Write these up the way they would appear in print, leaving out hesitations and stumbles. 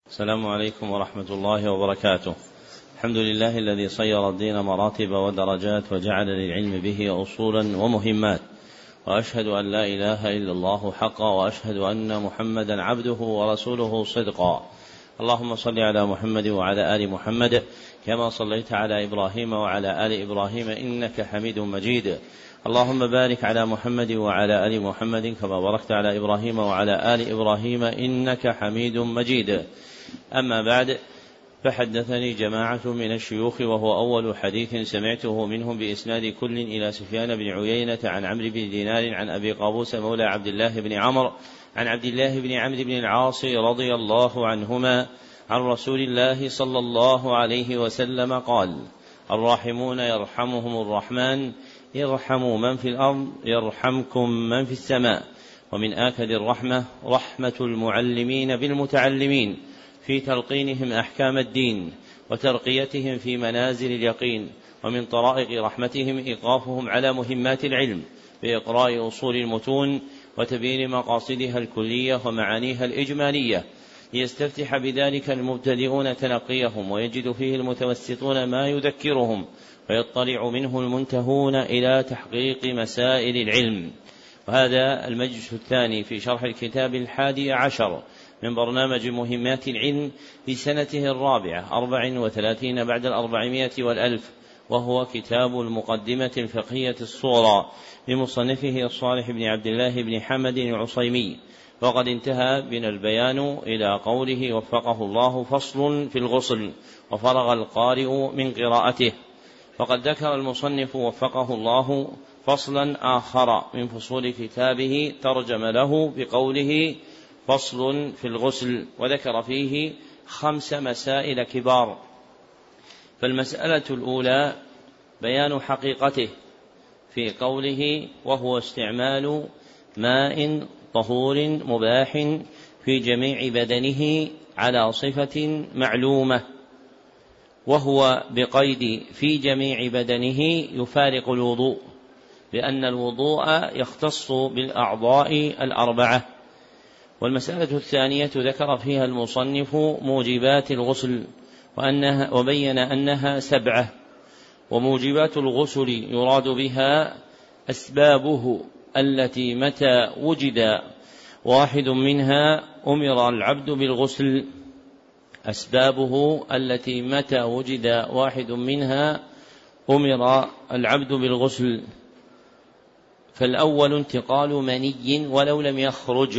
السلام عليكم ورحمة الله وبركاته. الحمد لله الذي صير الدين مراتب ودرجات وجعل للعلم به أصولا ومهمات، وأشهد أن لا إله إلا الله حقا، وأشهد أن محمدا عبده ورسوله صدقا. اللهم صل على محمد وعلى آل محمد كما صليت على إبراهيم وعلى آل إبراهيم إنك حميد مجيد. اللهم بارك على محمد وعلى آل محمد كما باركت على إبراهيم وعلى آل إبراهيم إنك حميد مجيد. أما بعد، فحدثني جماعة من الشيوخ، وهو أول حديث سمعته منهم بإسناد كل إلى سفيان بن عيينة عن عمرو بن دينار عن أبي قابوس مولى عبد الله بن عمرو عن عبد الله بن عمرو بن العاص رضي الله عنهما عن رسول الله صلى الله عليه وسلم قال: الراحمون يرحمهم الرحمن، ارحموا من في الأرض يرحمكم من في السماء. ومن آكد الرحمة رحمة المعلمين بالمتعلمين في تلقينهم أحكام الدين وترقيتهم في منازل اليقين. ومن طرائق رحمتهم إيقافهم على مهمات العلم بإقراء أصول المتون وتبيين مقاصدها الكلية ومعانيها الإجمالية، ليستفتح بذلك المبتدئون تلقيهم، ويجد فيه المتوسطون ما يذكرهم، ويطلع منه المنتهون إلى تحقيق مسائل العلم. وهذا المجلس الثاني في شرح الكتاب 11 من برنامج مهمات العلم في سنته 34 بعد 400 والألف، وهو كتاب المقدمة الفقهية الصغرى لمصنفه الصالح بن عبد الله بن حمد العصيمي. وقد انتهى بنا البيان إلى قوله: وفقه الله فصل في الغسل، وفرغ القارئ من قراءته. فقد ذكر المصنف وفقه الله فصلا آخر من فصول كتابه ترجم له بقوله: فصل في الغسل، وذكر فيه 5 مسائل كبار. فالمسألة الأولى بيان حقيقته في قوله: وهو استعمال ماء طهور مباح في جميع بدنه على صفة معلومة، وهو بقيد في جميع بدنه يفارق الوضوء، لأن الوضوء يختص بالأعضاء الأربعة. والمسألة الثانية ذكر فيها المصنف موجبات الغسل، وبين أنها 7. وموجبات الغسل يراد بها أسبابه التي متى وجد واحد منها أمر العبد بالغسل. أسبابه التي متى وجد واحد منها أمر العبد بالغسل. فالأول انتقال مني ولو لم يخرج،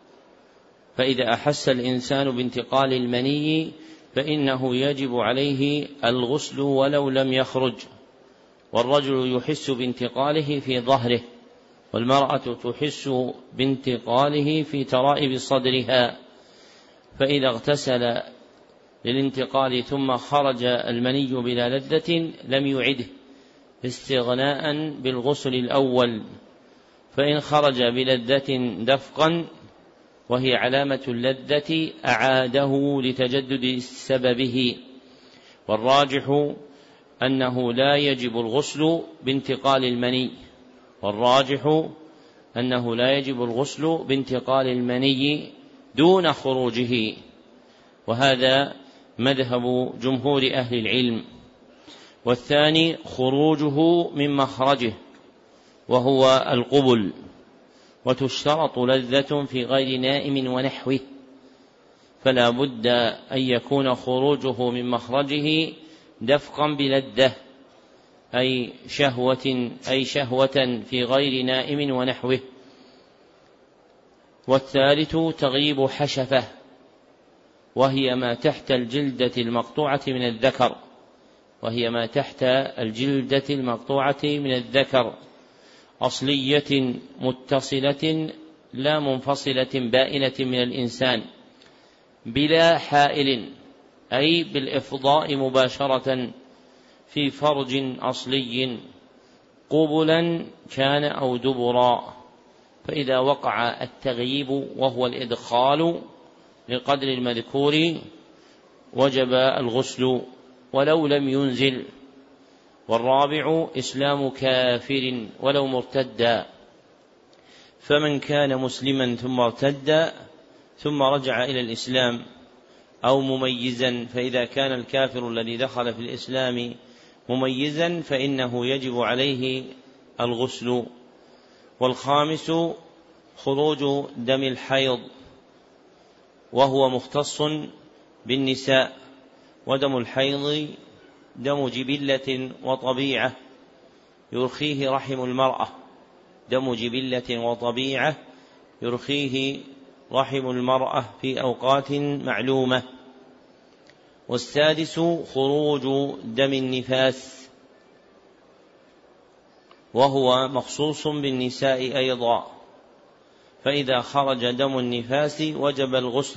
فإذا أحس الإنسان بانتقال المني فإنه يجب عليه الغسل ولو لم يخرج. والرجل يحس بانتقاله في ظهره، والمرأة تحس بانتقاله في ترائب صدرها، فإذا اغتسل للانتقال ثم خرج المني بلا لذة لم يعده استغناء بالغسل الأول. فإن خرج بلذة دفقا وهي علامة اللذة أعاده لتجدد سببه. والراجح أنه لا يجب الغسل بانتقال المني دون خروجه، وهذا مذهب جمهور أهل العلم. والثاني خروجه من مخرجه، وهو القبل، وتشترط لذة في غير نائم ونحوه، فلا بد أن يكون خروجه من مخرجه دفقا بلذة، أي شهوة في غير نائم ونحوه. والثالث تغيب حشفة، وهي ما تحت الجلدة المقطوعة من الذكر، أصلية متصلة لا منفصلة بائنة من الإنسان، بلا حائل، أي بالإفضاء مباشرة في فرج أصلي قبلا كان أو دبرا. فإذا وقع التغييب وهو الإدخال لقدر المذكور وجب الغسل ولو لم ينزل. والرابع إسلام كافر ولو مرتدا، فمن كان مسلما ثم ارتد ثم رجع إلى الإسلام أو مميزا، فإذا كان الكافر الذي دخل في الإسلام مميزا فإنه يجب عليه الغسل. والخامس خروج دم الحيض، وهو مختص بالنساء، ودم الحيض دم جبلة وطبيعة يرخيه رحم المرأة، دم جبلة وطبيعة يرخيه رحم المرأة في أوقات معلومة. والسادس خروج دم النفاس، وهو مخصوص بالنساء أيضا، فإذا خرج دم النفاس وجب الغسل،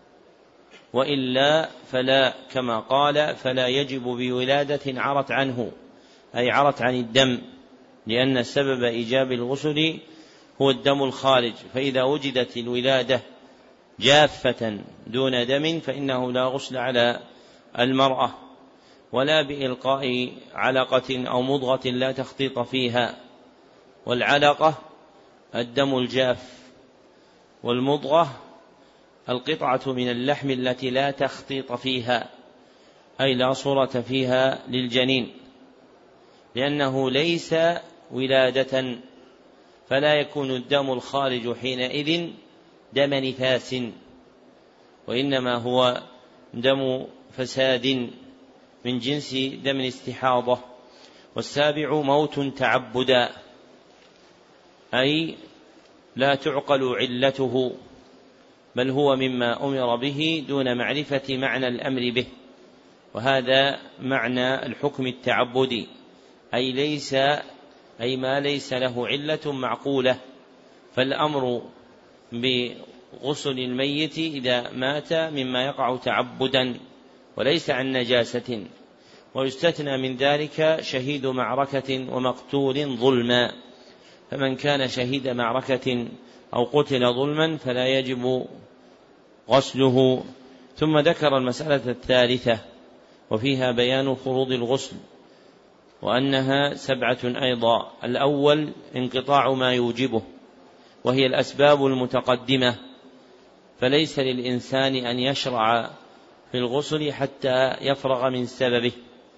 وإلا فلا، كما قال فلا يجب بولادة عرت عنه، أي عرت عن الدم، لأن سبب إيجاب الغسل هو الدم الخارج، فإذا وجدت الولادة جافة دون دم فإنه لا غسل على المرأة، ولا بإلقاء علقة أو مضغة لا تخطيط فيها. والعلقة الدم الجاف، والمضغة القطعة من اللحم التي لا تخطيط فيها، أي لا صورة فيها للجنين، لأنه ليس ولادة، فلا يكون الدم الخارج حينئذ دم نفاس، وإنما هو دم فساد من جنس دم الاستحاضة. والسابع موت تعبدا، أي لا تعقل علته، بل هو مما أمر به دون معرفة معنى الأمر به، وهذا معنى الحكم التعبدي، أي ما ليس له علة معقولة، فالأمر بغسل الميت إذا مات مما يقع تعبدا وليس عن نجاسة. ويستثنى من ذلك شهيد معركة ومقتول ظلما، فمن كان شهيد معركة أو قتل ظلما فلا يجب غسله. ثم ذكر المسألة الثالثة وفيها بيان فروض الغسل، وأنها 7 أيضا. الأول انقطاع ما يوجبه، وهي الأسباب المتقدمة، فليس للإنسان أن يشرع في الغسل حتى يفرغ من سببه.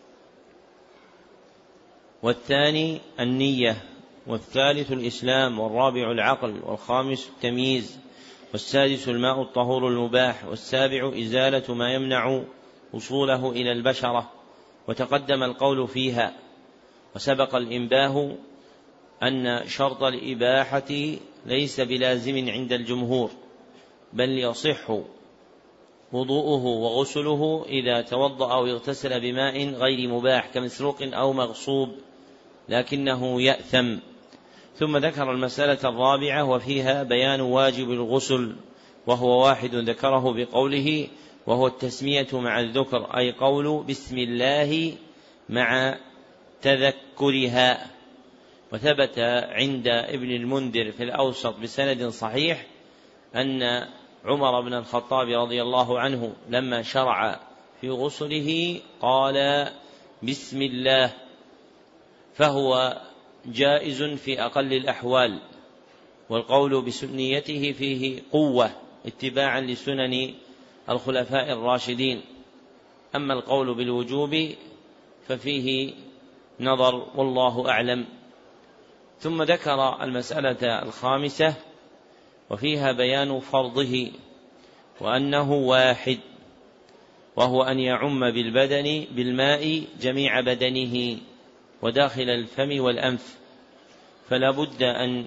والثاني النية، والثالث الإسلام، والرابع العقل، والخامس التمييز، والسادس الماء الطهور المباح، والسابع إزالة ما يمنع وصوله إلى البشرة، وتقدم القول فيها. وسبق الإنباه أن شرط الإباحة ليس بلازم عند الجمهور، بل يصح وضوءه وغسله إذا توضأ أو اغتسل بماء غير مباح كمسروق أو مغصوب، لكنه يأثم. ثم ذكر المسألة الرابعة وفيها بيان واجب الغسل، وهو واحد ذكره بقوله وهو التسمية مع الذكر، أي قول بسم الله مع تذكرها. وثبت عند ابن المنذر في الأوسط بسند صحيح أن عمر بن الخطاب رضي الله عنه لما شرع في غسله قال بسم الله، فهو جائز في أقل الأحوال، والقول بسنيته فيه قوة اتباعا لسنن الخلفاء الراشدين. أما القول بالوجوب ففيه نظر والله أعلم. ثم ذكر المسألة الخامسة وفيها بيان فرضه، وأنه واحد، وهو أن يعم بالبدن بالماء جميع بدنه وداخل الفم والأنف، فلا بد أن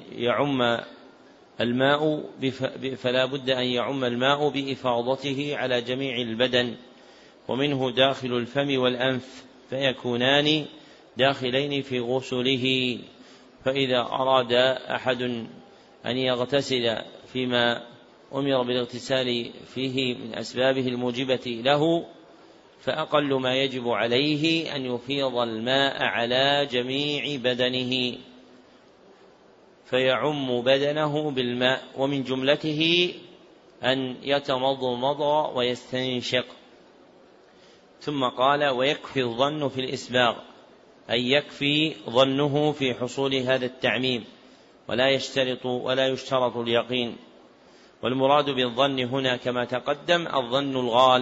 يعم الماء بإفاضته على جميع البدن، ومنه داخل الفم والأنف، فيكونان داخلين في غسله. فإذا أراد أحد أن يغتسل فيما أمر بالاغتسال فيه من أسبابه الموجبة له، فأقل ما يجب عليه أن يفيض الماء على جميع بدنه فيعم بدنه بالماء، ومن جملته أن يتمضمض ويستنشق. ثم قال ويكفي الظن في الإسباغ، أي يكفي ظنه في حصول هذا التعميم، ولا يشترط اليقين. والمراد بالظن هنا كما تقدم الظن الغالب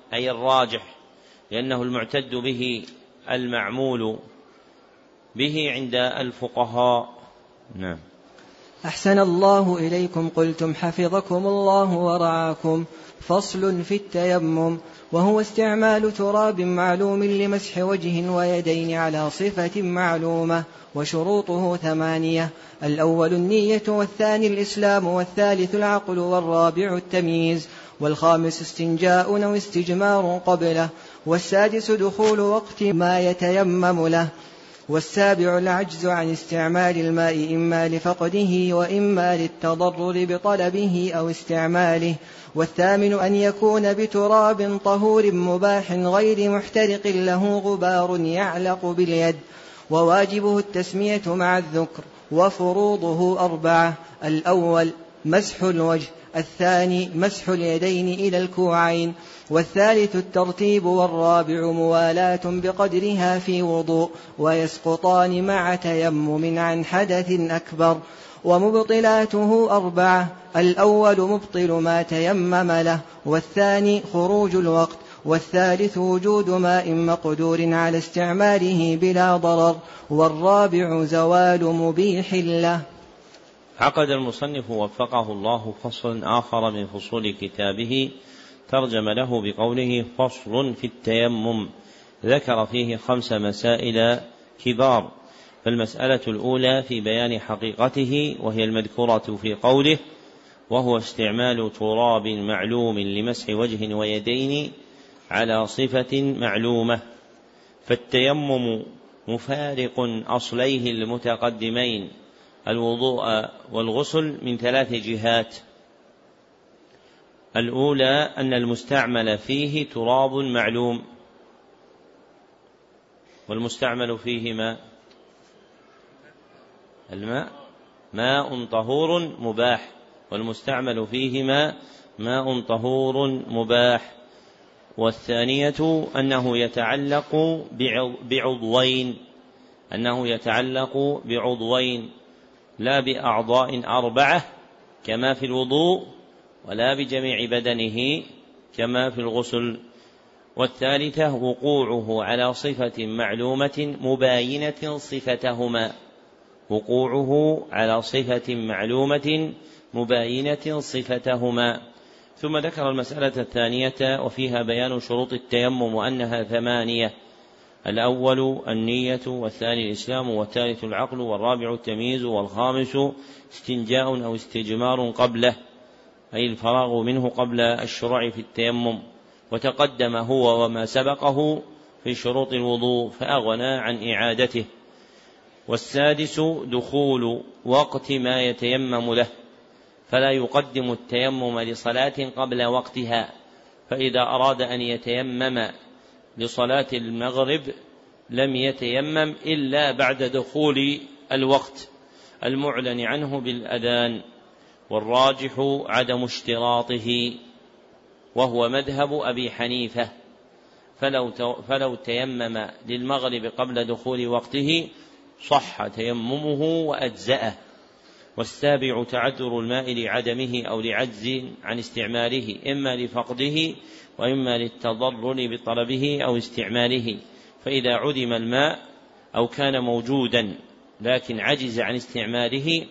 أي الراجح، لأنه المعتد به المعمول به عند الفقهاء. نعم. أحسن الله إليكم. قلتم حفظكم الله ورعاكم. فصل في التيمم، وهو استعمال تراب معلوم لمسح وجه ويدين على صفة معلومة، وشروطه 8: الأول النية، والثاني الإسلام، والثالث العقل، والرابع التمييز، والخامس استنجاء أو استجمار قبله، والسادس دخول وقت ما يتيمم له، والسابع العجز عن استعمال الماء إما لفقده وإما للتضرر بطلبه أو استعماله، والثامن أن يكون بتراب طهور مباح غير محترق له غبار يعلق باليد، وواجبه التسمية مع الذكر، وفروضه 4: الأول مسح الوجه، الثاني مسح اليدين إلى الكوعين، والثالث الترتيب، والرابع موالاة بقدرها في وضوء، ويسقطان مع تيمم عن حدث أكبر. ومبطلاته 4: الأول مبطل ما تيمم له، والثاني خروج الوقت، والثالث وجود ماء مقدور على استعماله بلا ضرر، والرابع زوال مبيح له. عقد المصنف وفقه الله فصل آخر من فصول كتابه ترجم له بقوله: فصل في التيمم، ذكر فيه 5 مسائل كبار. فالمسألة الأولى في بيان حقيقته، وهي المذكورة في قوله: وهو استعمال تراب معلوم لمسح وجه ويدين على صفة معلومة. فالتيمم مفارق أصليه المتقدمين الوضوء والغسل من 3 جهات: الأولى أن المستعمل فيه تراب معلوم، والمستعمل فيه الماء ماء طهور مباح، والمستعمل فيه ماء طهور مباح. والثانية أنه يتعلق بعضوين لا بأعضاء 4 كما في الوضوء، ولا بجميع بدنه كما في الغسل. والثالثة وقوعه على صفة معلومة مباينة صفتهما. ثم ذكر المسألة الثانية وفيها بيان شروط التيمم وأنها 8: الأول النية، والثاني الإسلام، والثالث العقل، والرابع التمييز، والخامس استنجاء أو استجمار قبله، أي الفراغ منه قبل الشروع في التيمم. وتقدم هو وما سبقه في شروط الوضوء فأغنى عن إعادته. والسادس دخول وقت ما يتيمم له، فلا يقدم التيمم لصلاة قبل وقتها، فإذا أراد أن يتيمم لصلاة المغرب لم يتيمم إلا بعد دخول الوقت المعلن عنه بالأذان، والراجح عدم اشتراطه، وهو مذهب أبي حنيفة، فلو تيمم للمغرب قبل دخول وقته صح تيممه وأجزأه. والسابع تعذر الماء لعدمه أو لعجز عن استعماله، إما لفقده وإما للتضرر بطلبه أو استعماله. فإذا عدم الماء أو كان موجودا لكن عجز عن استعماله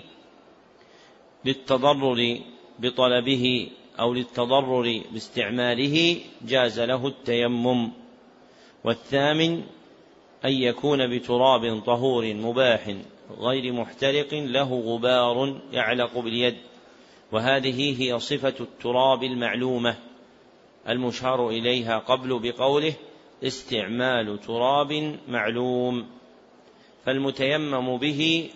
للتضرر بطلبه أو للتضرر باستعماله جاز له التيمم. والثامن أن يكون بتراب طهور مباح غير محترق له غبار يعلق باليد، وهذه هي صفة التراب المعلومة المشار إليها قبل بقوله: استعمال تراب معلوم. فالمتيمم به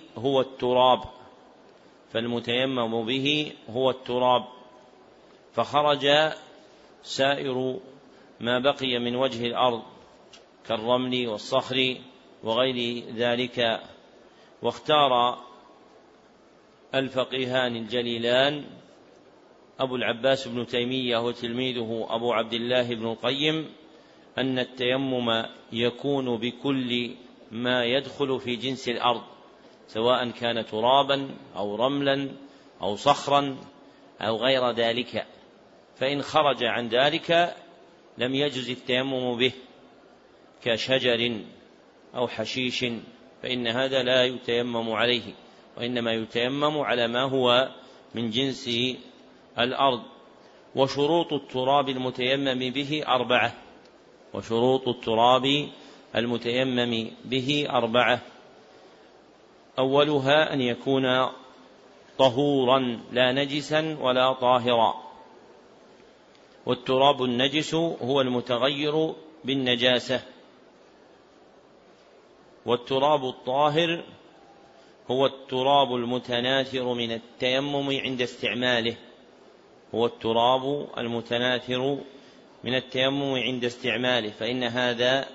هو التراب، فخرج سائر ما بقي من وجه الأرض كالرمل والصخر وغير ذلك. واختار الفقيهان الجليلان أبو العباس بن تيمية وتلميذه أبو عبد الله بن القيم أن التيمم يكون بكل ما يدخل في جنس الأرض، سواء كان ترابا أو رملا أو صخرا أو غير ذلك، فإن خرج عن ذلك لم يجز التيمم به كشجر أو حشيش فإن هذا لا يتيمم عليه، وإنما يتيمم على ما هو من جنس الأرض. وشروط التراب المتيمم به 4، وشروط التراب المتيمم به 4: أولها أن يكون طهورا لا نجسا ولا طاهرا، والتراب النجس هو المتغير بالنجاسة، والتراب الطاهر هو التراب المتناثر من التيمم عند استعماله، هو التراب المتناثر من التيمم عند استعماله، فإن هذا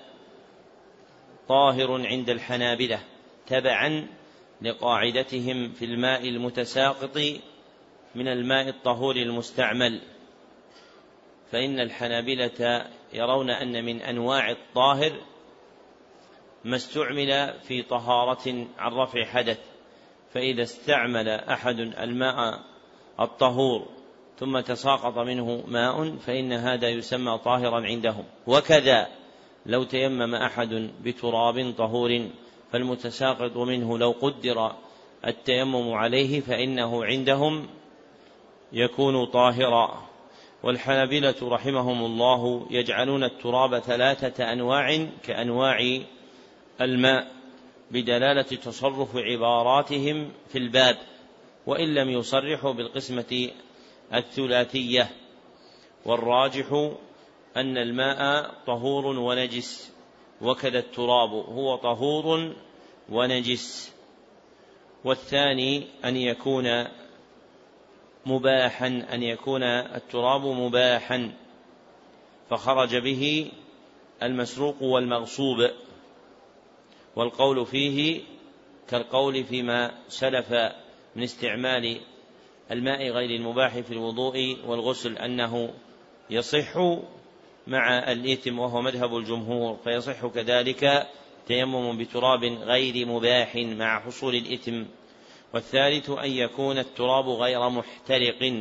طاهر عند الحنابلة تبعا لقاعدتهم في الماء المتساقط من الماء الطهور المستعمل. فإن الحنابلة يرون أن من أنواع الطاهر ما استعمل في طهارة عن رفع حدث، فإذا استعمل أحد الماء الطهور ثم تساقط منه ماء فإن هذا يسمى طاهرا عندهم. وكذا لو تيمم أحد بتراب طهور فالمتساقط منه لو قدر التيمم عليه فإنه عندهم يكون طاهرا. والحنابلة رحمهم الله يجعلون التراب 3 أنواع كأنواع الماء بدلالة تصرف عباراتهم في الباب، وإن لم يصرحوا بالقسمة الثلاثية. والراجح أن الماء طهور ونجس، وكذا التراب هو طهور ونجس. والثاني أن يكون مباحا، أن يكون التراب مباحا فخرج به المسروق والمغصوب، والقول فيه كالقول فيما سلف من استعمال الماء غير المباح في الوضوء والغسل أنه يصح مع الإثم، وهو مذهب الجمهور، فيصح كذلك تيمم بتراب غير مباح مع حصول الإثم. والثالث أن يكون التراب غير محترق،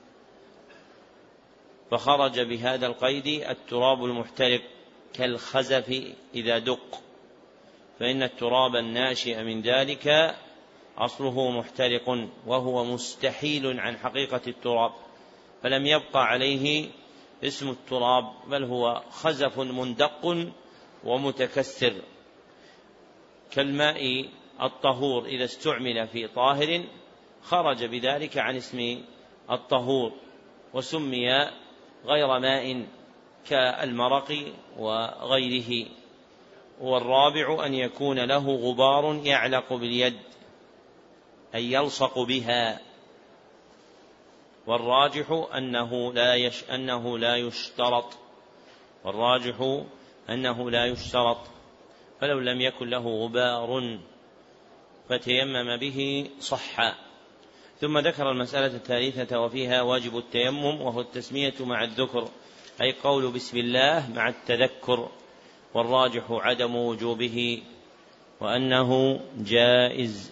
فخرج بهذا القيد التراب المحترق كالخزف إذا دق، فإن التراب الناشئ من ذلك أصله محترق وهو مستحيل عن حقيقة التراب، فلم يبقى عليه اسم التراب بل هو خزف مندق ومتكسر. كالماء الطهور إذا استعمل في طاهر خرج بذلك عن اسم الطهور وسمي غير ماء كالمرق وغيره. والرابع أن يكون له غبار يعلق باليد أي يلصق بها، والراجح أنه لا يشترط، فلو لم يكن له غبار فتيمم به صح. ثم ذكر المسألة الثالثة وفيها واجب التيمم، وهو التسمية مع الذكر، أي قول بسم الله مع التذكر، والراجح عدم وجوبه وأنه جائز.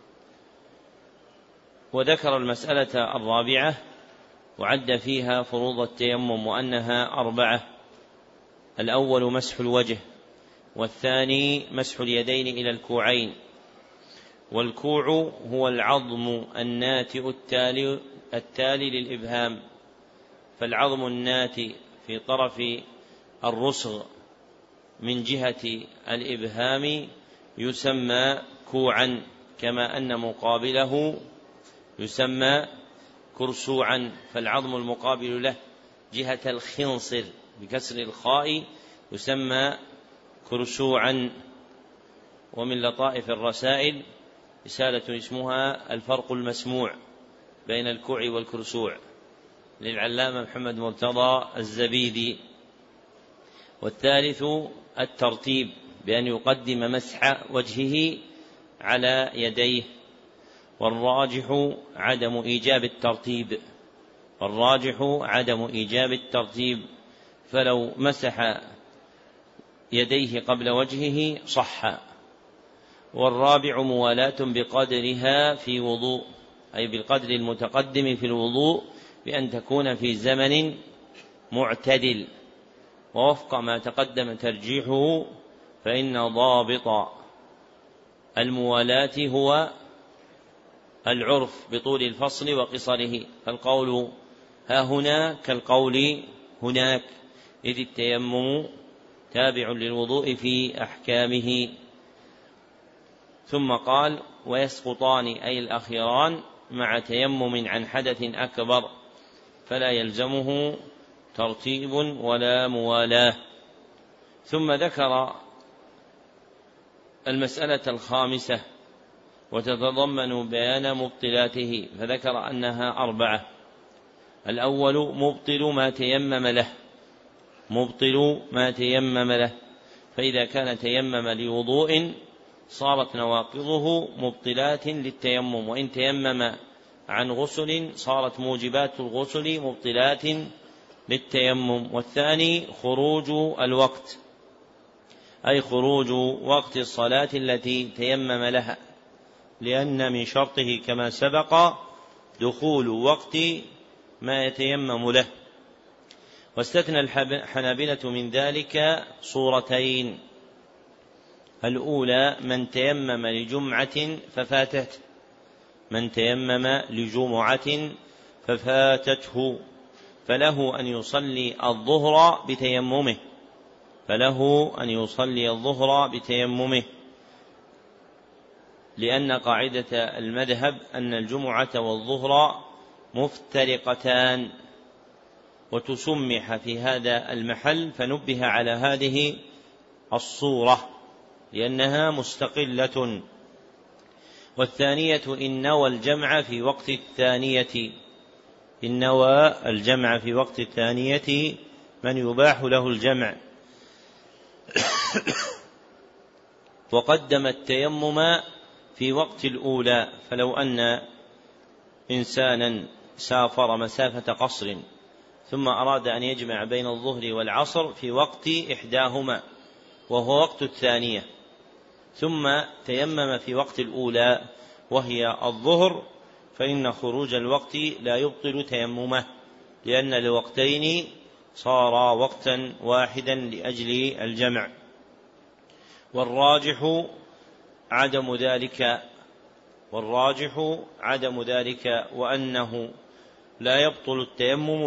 وذكر المسألة الرابعة وعد فيها فروض التيمم وأنها 4: الأول مسح الوجه، والثاني مسح اليدين إلى الكوعين، والكوع هو العظم الناتئ التالي للإبهام، فالعظم الناتئ في طرف الرسغ من جهة الإبهام يسمى كوعا، كما أن مقابله يسمى كرسوعا، فالعظم المقابل له جهة الخنصر بكسر الخاء يسمى كرسوعا. ومن لطائف الرسائل رسالة اسمها الفرق المسموع بين الكوع والكرسوع للعلامة محمد مرتضى الزبيدي. والثالث الترتيب بأن يقدم مسح وجهه على يديه، والراجح عدم إيجاب الترتيب، فلو مسح يديه قبل وجهه صح. والرابع موالاة بقدرها في وضوء، أي بالقدر المتقدم في الوضوء، بأن تكون في زمن معتدل، ووفق ما تقدم ترجيحه فإن ضابط الموالاة هو العرف بطول الفصل وقصره، فالقول ها هنا كالقول هناك، إذ التيمم تابع للوضوء في أحكامه. ثم قال ويسقطان أي الأخيران مع تيمم عن حدث أكبر، فلا يلزمه ترتيب ولا موالاة. ثم ذكر المسألة الخامسة وتتضمن بيان مبطلاته، فذكر أنها 4. الأول مبطل ما تيمم له، فإذا كان تيمم لوضوء صارت نواقضه مبطلات للتيمم، وإن تيمم عن غسل صارت موجبات الغسل مبطلات للتيمم. والثاني خروج الوقت، أي خروج وقت الصلاة التي تيمم لها، لأن من شرطه كما سبق دخول وقت ما يتيمم له. واستثنى الحنابلة من ذلك صورتين: الأولى من تيمم لجمعة ففاتته فله أن يصلي الظهر بتيممه، لأن قاعدة المذهب أن الجمعة والظهر مفترقتان، وتسمح في هذا المحل فنبه على هذه الصورة لأنها مستقلة. والثانية إن نوى الجمع في وقت الثانية من يباح له الجمع وقدم التيمم في وقت الأولى، فلو أن إنسانا سافر مسافة قصر ثم أراد أن يجمع بين الظهر والعصر في وقت إحداهما وهو وقت الثانية، ثم تيمم في وقت الأولى وهي الظهر، فإن خروج الوقت لا يبطل تيممه، لأن الوقتين صارا وقتا واحدا لأجل الجمع. والراجح عدم ذلك، وأنه لا يبطل التيمم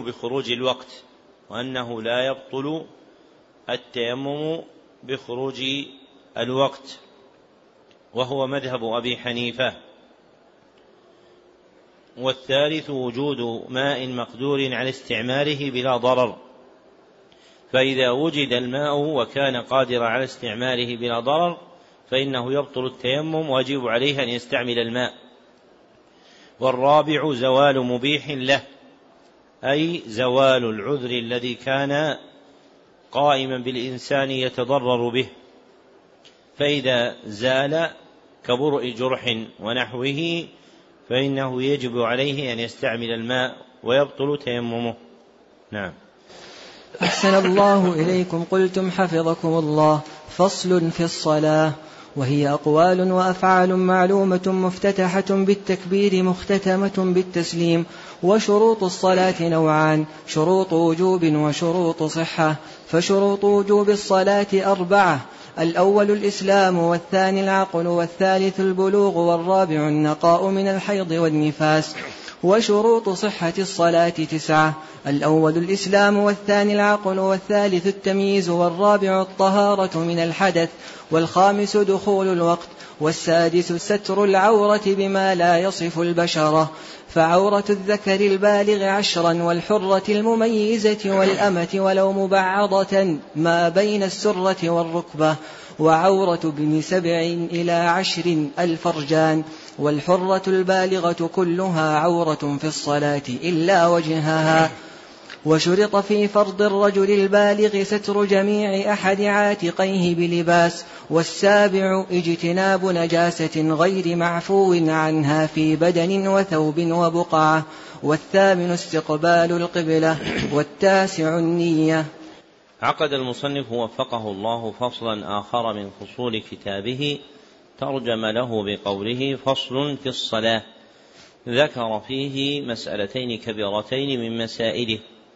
بخروج الوقت، وهو مذهب أبي حنيفة. والثالث وجود ماء مقدور على استعماله بلا ضرر، فإذا وجد الماء وكان قادر على استعماله بلا ضرر فإنه يبطل التيمم ويجب عليه أن يستعمل الماء. والرابع زوال مبيح له، أي زوال العذر الذي كان قائما بالإنسان يتضرر به، فإذا زال كبرء جرح ونحوه فإنه يجب عليه أن يستعمل الماء ويبطل تيممه. نعم. أحسن الله إليكم. قلتم حفظكم الله. فصل في الصلاة، وهي أقوال وأفعال معلومة مفتتحة بالتكبير مختتمة بالتسليم. وشروط الصلاة نوعان: شروط وجوب وشروط صحة. فشروط وجوب الصلاة 4: الأول الإسلام، والثاني العقل، والثالث البلوغ، والرابع النقاء من الحيض والنفاس. وشروط صحة الصلاة 9: الأول الإسلام، والثاني العقل، والثالث التمييز، والرابع الطهارة من الحدث، والخامس دخول الوقت، والسادس ستر العورة بما لا يصف البشرة، فعورة الذكر البالغ 10، والحرة المميزة والأمة ولو مبعضة ما بين السرة والركبة، وعورة ابن 7 إلى 10 الفرجان، والحرة البالغة كلها عورة في الصلاة إلا وجهها. وشرط في فرض الرجل البالغ ستر جميع أحد عاتقيه بلباس. والسابع اجتناب نجاسة غير معفو عنها في بدن وثوب وبقعة. والثامن استقبال القبلة. والتاسع النية. عقد المصنف وفقه الله فصلا آخر من فصول كتابه ترجم له بقوله فصل في الصلاة، ذكر فيه مسألتين كبيرتين من مسائله.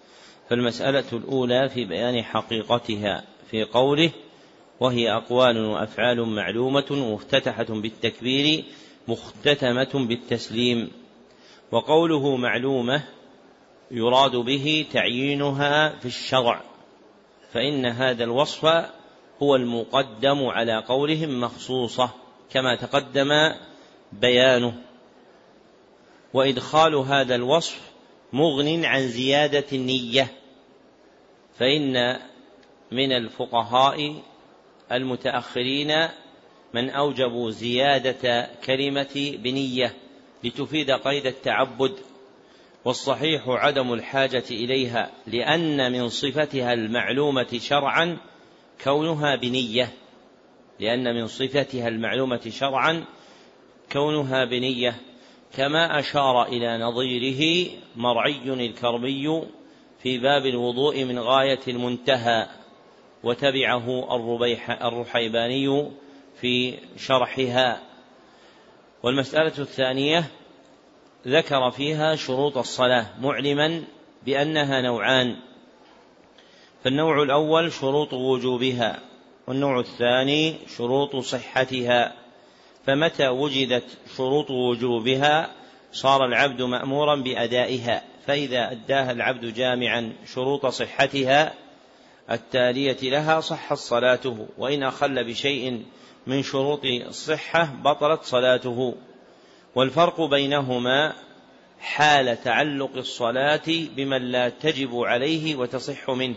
فالمسألة الأولى في بيان حقيقتها في قوله: وهي أقوال وأفعال معلومة مفتتحة بالتكبير مختتمة بالتسليم. وقوله معلومة يراد به تعيينها في الشرع، فإن هذا الوصف هو المقدم على قولهم مخصوصة كما تقدم بيانه، وإدخال هذا الوصف مغن عن زيادة النية، فإن من الفقهاء المتأخرين من أوجبوا زيادة كلمة بنية لتفيد قيد التعبد، والصحيح عدم الحاجة إليها، لأن من صفتها المعلومة شرعا كونها بنية، بنية، كما أشار إلى نظيره مرعي الكرمي في باب الوضوء من غاية المنتهى، وتبعه الرحيباني في شرحها. والمسألة الثانية ذكر فيها شروط الصلاة معلما بأنها نوعان، فالنوع الأول شروط وجوبها، والنوع الثاني شروط صحتها. فمتى وجدت شروط وجوبها صار العبد مأمورا بأدائها، فإذا أداها العبد جامعا شروط صحتها التالية لها صحت صلاته، وإن أخل بشيء من شروط الصحة بطلت صلاته. والفرق بينهما حال تعلق الصلاة بمن لا تجب عليه وتصح منه،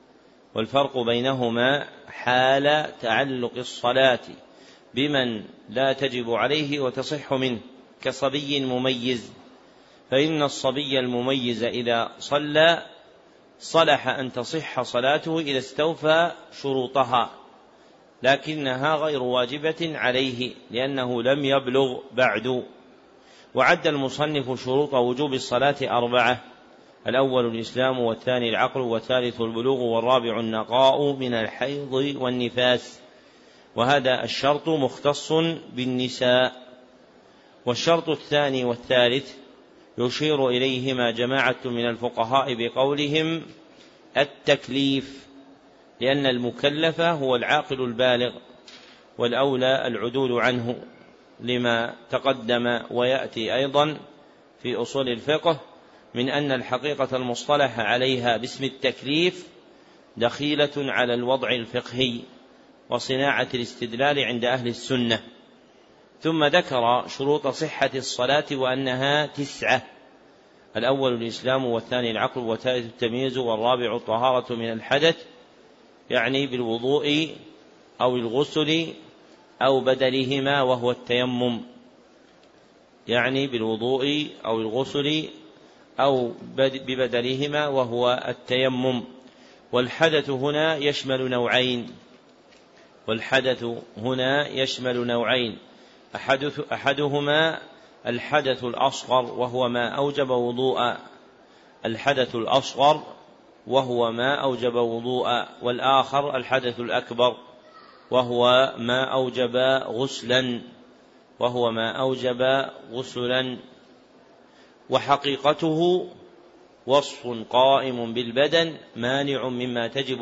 بمن لا تجب عليه وتصح منه، كصبي مميز، فإن الصبي المميز إذا صلى صلح أن تصح صلاته إذا استوفى شروطها، لكنها غير واجبة عليه لأنه لم يبلغ بعد. وعد المصنف شروط وجوب الصلاة 4: الأول الإسلام، والثاني العقل، والثالث البلوغ، والرابع النقاء من الحيض والنفاس، وهذا الشرط مختص بالنساء. والشرط الثاني والثالث يشير إليهما جماعة من الفقهاء بقولهم التكليف، لأن المكلف هو العاقل البالغ، والأولى العدول عنه، لما تقدم ويأتي أيضا في أصول الفقه من أن الحقيقة المصطلح عليها باسم التكليف دخيلة على الوضع الفقهي وصناعة الاستدلال عند أهل السنة. ثم ذكر شروط صحة الصلاة وأنها 9: الأول الإسلام، والثاني العقل، والثالث التمييز، والرابع الطهارة من الحدث، يعني بالوضوء أو الغسل أو بدلهما وهو التيمم، ببدلهما وهو التيمم. والحدث هنا يشمل نوعين، أحدهما الحدث الأصغر وهو ما أوجب وضوءا، والآخر الحدث الأكبر وهو ما أوجب غسلا. وحقيقته وصف قائم بالبدن مانع مما تجب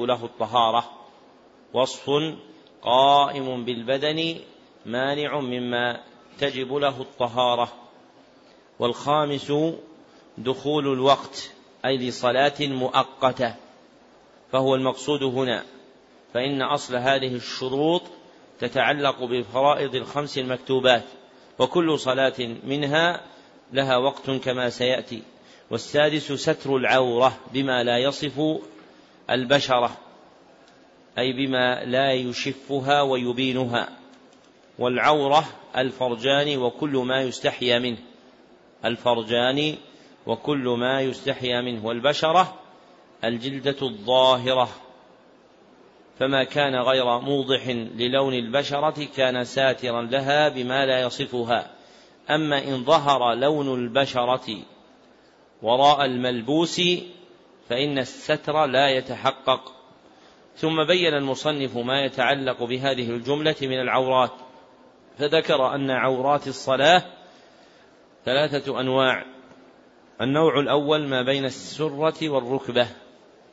له الطهارة. والخامس دخول الوقت، أي لصلاة مؤقتة، فهو المقصود هنا، فإن أصل هذه الشروط تتعلق بالفرائض 5 المكتوبات، وكل صلاة منها لها وقت كما سيأتي. والسادس ستر العورة بما لا يصف البشرة، أي بما لا يشفها ويبينها. والعورة الفرجان وكل ما يستحيا منه، والبشرة الجلدة الظاهرة، فما كان غير موضح للون البشرة كان ساترا لها بما لا يصفها. أما إن ظهر لون البشرة وراء الملبوس فإن الستر لا يتحقق. ثم بين المصنف ما يتعلق بهذه الجملة من العورات، فذكر أن عورات الصلاة 3 أنواع: النوع الأول ما بين السرة والركبة،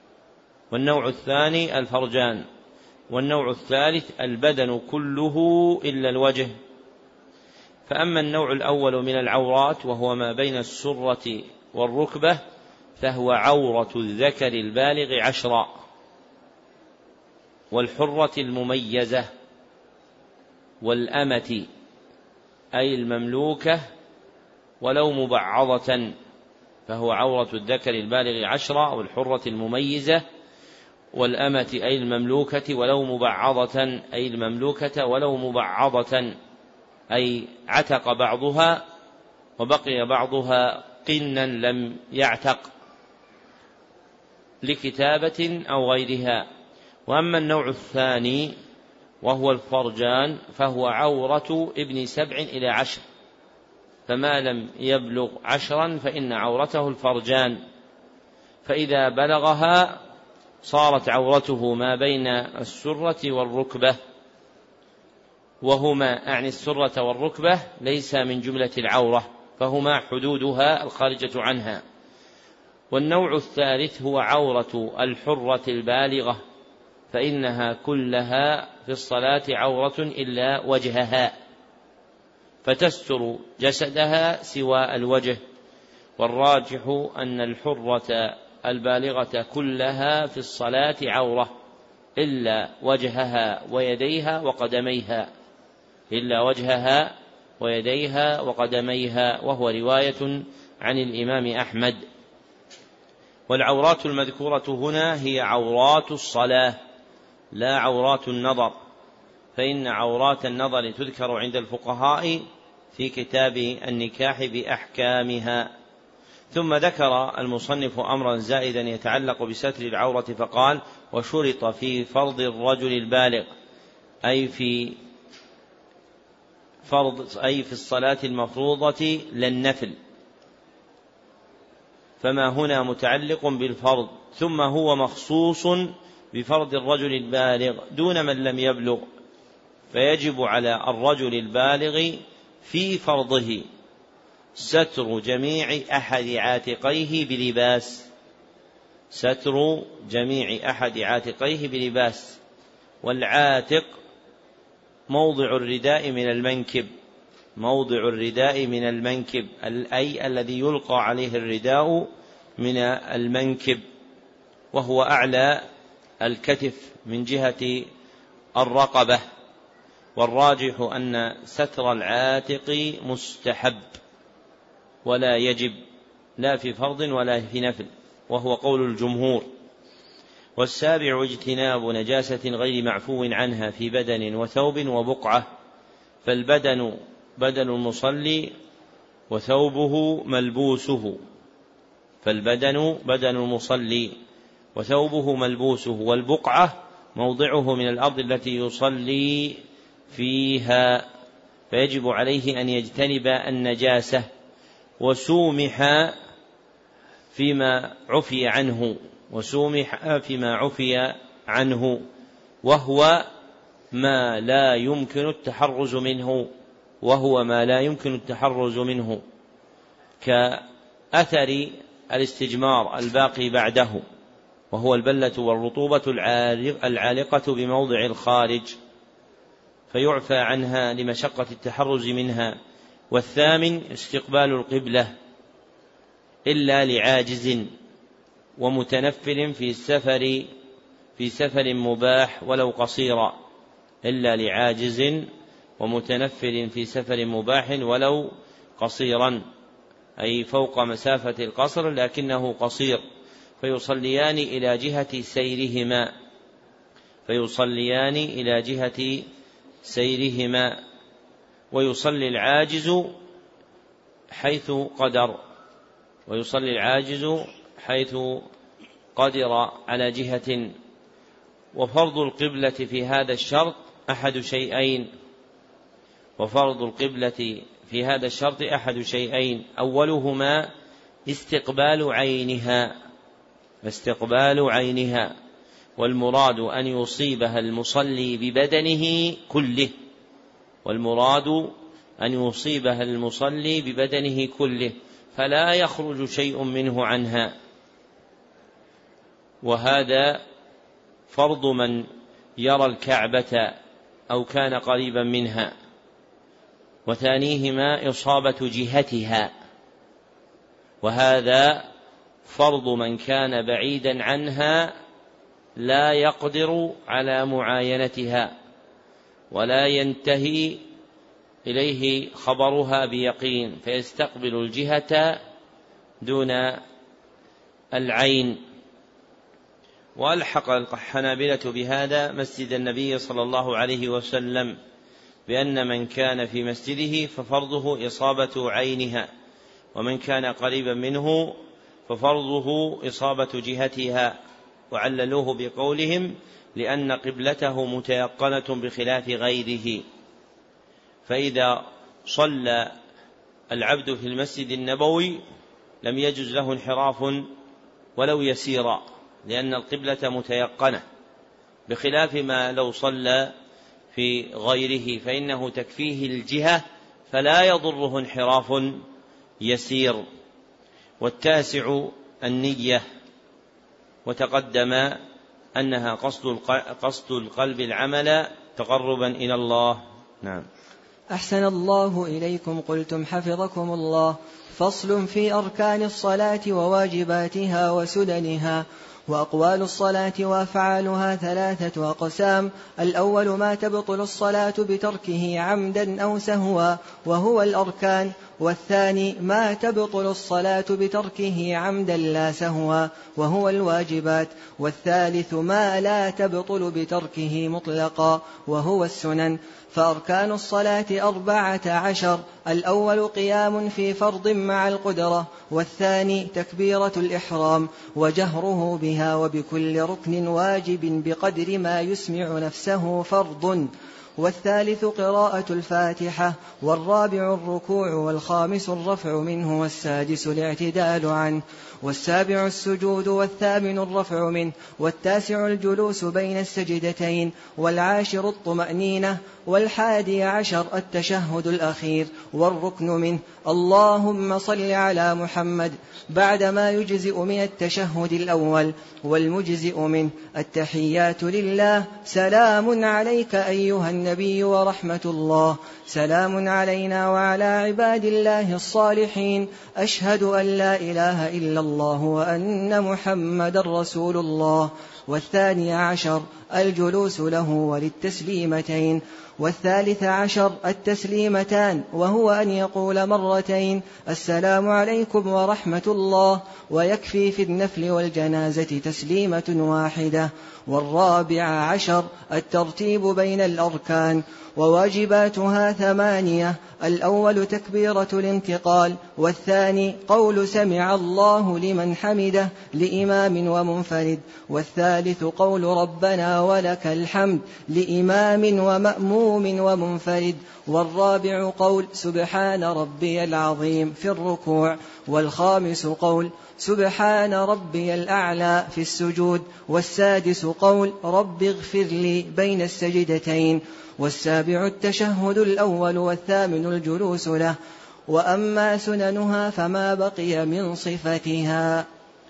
والنوع الثاني الفرجان، والنوع الثالث البدن كله إلا الوجه. فأما النوع الأول من العورات وهو ما بين السرة والركبة فهو عورة الذكر البالغ 10 والحرة المميزة والأمة أي المملوكة ولو مبعضة، فهو عورة الذكر البالغ 10 والحرة المميزة والأمة أي المملوكة ولو مبعضة أي المملوكة ولو مبعضة أي عتق بعضها وبقي بعضها قنا لم يعتق لكتابة أو غيرها. وأما النوع الثاني وهو الفرجان فهو عورة ابن 7 إلى 10، فما لم يبلغ 10 فإن عورته الفرجان، فإذا بلغها صارت عورته ما بين السرة والركبة، وهما أعني السرة والركبة ليس من جملة العورة، فهما حدودها الخارجة عنها. والنوع الثالث هو عورة الحرة البالغة، فإنها كلها في الصلاة عورة إلا وجهها، فتستر جسدها سوى الوجه. والراجح أن الحرة البالغة كلها في الصلاة عورة إلا وجهها ويديها وقدميها، إلا وجهها ويديها وقدميها، وهو رواية عن الإمام أحمد. والعورات المذكورة هنا هي عورات الصلاة لا عورات النظر، فإن عورات النظر تذكر عند الفقهاء في كتاب النكاح بأحكامها. ثم ذكر المصنف أمرا زائدا يتعلق بستر العورة فقال: وشرط في فرض الرجل البالغ أي في الصلاة المفروضة لا النفل، فما هنا متعلق بالفرض، ثم هو مخصوص بفرض الرجل البالغ دون من لم يبلغ، فيجب على الرجل البالغ في فرضه ستر جميع أحد عاتقيه بلباس، ستر جميع أحد عاتقيه بلباس. والعاتق موضع الرداء من المنكب، موضع الرداء من المنكب أي الذي يلقى عليه الرداء من المنكب، وهو أعلى الكتف من جهة الرقبة. والراجح أن ستر العاتق مستحب ولا يجب لا في فرض ولا في نفل، وهو قول الجمهور. والسابع اجتناب نجاسة غير معفو عنها في بدن وثوب وبقعة، فالبدن بدن المصلي وثوبه ملبوسه، فالبدن بدن المصلي وثوبه ملبوسه، والبقعة موضعه من الأرض التي يصلي فيها، فيجب عليه أن يجتنب النجاسة. وسومح فيما عفي عنه، وسومح فيما عفي عنه، وهو ما لا يمكن التحرز منه، وهو ما لا يمكن التحرز منه كأثر الاستجمار الباقي بعده، وهو البلة والرطوبة العالقة بموضع الخارج، فيعفى عنها لمشقة التحرز منها. والثامن استقبال القبلة إلا لعاجز ومتنفل في سفر مباح ولو قصيرا، إلا لعاجز ومتنفل في سفر مباح ولو قصيرا، أي فوق مسافة القصر لكنه قصير، فيصليان إلى جهة سيرهما، فيصليان إلى جهة سيرهما. ويصلي العاجز حيث قدر، ويصلي العاجز حيث قدر على جهة. وفرض القبلة في هذا الشرط أحد شيئين، وفرض القبلة في هذا الشرط أحد شيئين، أولهما استقبال عينها، والمراد أن يصيبها المصلي ببدنه كله، والمراد أن يصيبها المصلي ببدنه كله فلا يخرج شيء منه عنها، وهذا فرض من يرى الكعبة أو كان قريبا منها، وثانيهما إصابة جهتها، وهذا فرض من كان بعيدا عنها لا يقدر على معاينتها ولا ينتهي إليه خبرها بيقين، فيستقبل الجهة دون العين. وألحق الحنابلة بهذا مسجد النبي صلى الله عليه وسلم، بأن من كان في مسجده ففرضه إصابة عينها، ومن كان قريبا منه ففرضه إصابة جهتها، وعللوه بقولهم لأن قبلته متيقنة بخلاف غيره. فإذا صلى العبد في المسجد النبوي لم يجز له انحراف ولو يسيرا، لأن القبلة متيقنة، بخلاف ما لو صلى في غيره فإنه تكفيه الجهة فلا يضره انحراف يسير. والتاسع النية، وتقدم أنها قصد القلب العمل تقربا إلى الله. نعم. أحسن الله إليكم. قلتم حفظكم الله. فصل في أركان الصلاة وواجباتها وسننها. وأقوال الصلاة وأفعالها 3 أقسام. الأول ما تبطل الصلاة بتركه عمدا أو سهوا وهو الأركان، والثاني ما تبطل الصلاة بتركه عمدا لا سهوا وهو الواجبات، والثالث ما لا تبطل بتركه مطلقا وهو السنن. فأركان الصلاة 14. الأول قيام في فرض مع القدرة، والثاني تكبيرة الإحرام وجهره بها وبكل ركن واجب بقدر ما يسمع نفسه فرض، والثالث قراءة الفاتحة، والرابع الركوع، والخامس الرفع منه، والسادس الاعتدال عنه، والسابع السجود، والثامن الرفع منه، والتاسع الجلوس بين السجدتين، والعاشر الطمأنينة، والحادي عشر التشهد الأخير والركن منه اللهم صل على محمد بعدما يجزئ من التشهد الأول، والمجزئ منه التحيات لله، سلام عليك أيها النبي ورحمة الله، سلام علينا وعلى عباد الله الصالحين، أشهد أن لا إله إلا الله وأن محمد رسول الله. والثاني عشر الجلوس له وللتسليمتين، والثالث عشر التسليمتان، وهو أن يقول مرتين السلام عليكم ورحمة الله، ويكفي في النفل والجنازة تسليمة واحدة. والرابع عشر الترتيب بين الأركان، وواجباتها 8. الأول تكبيرة الانتقال، والثاني قول سمع الله لمن حمده لإمام ومنفرد، والثالث قول ربنا ولك الحمد لإمام ومأموم ومنفرد، والرابع قول سبحان ربي العظيم في الركوع، والخامس قول سبحان ربي الأعلى في السجود، والسادس قول رب اغفر لي بين السجدتين، والسابع التشهد الأول، والثامن الجلوس له. وأما سننها فما بقي من صفتها.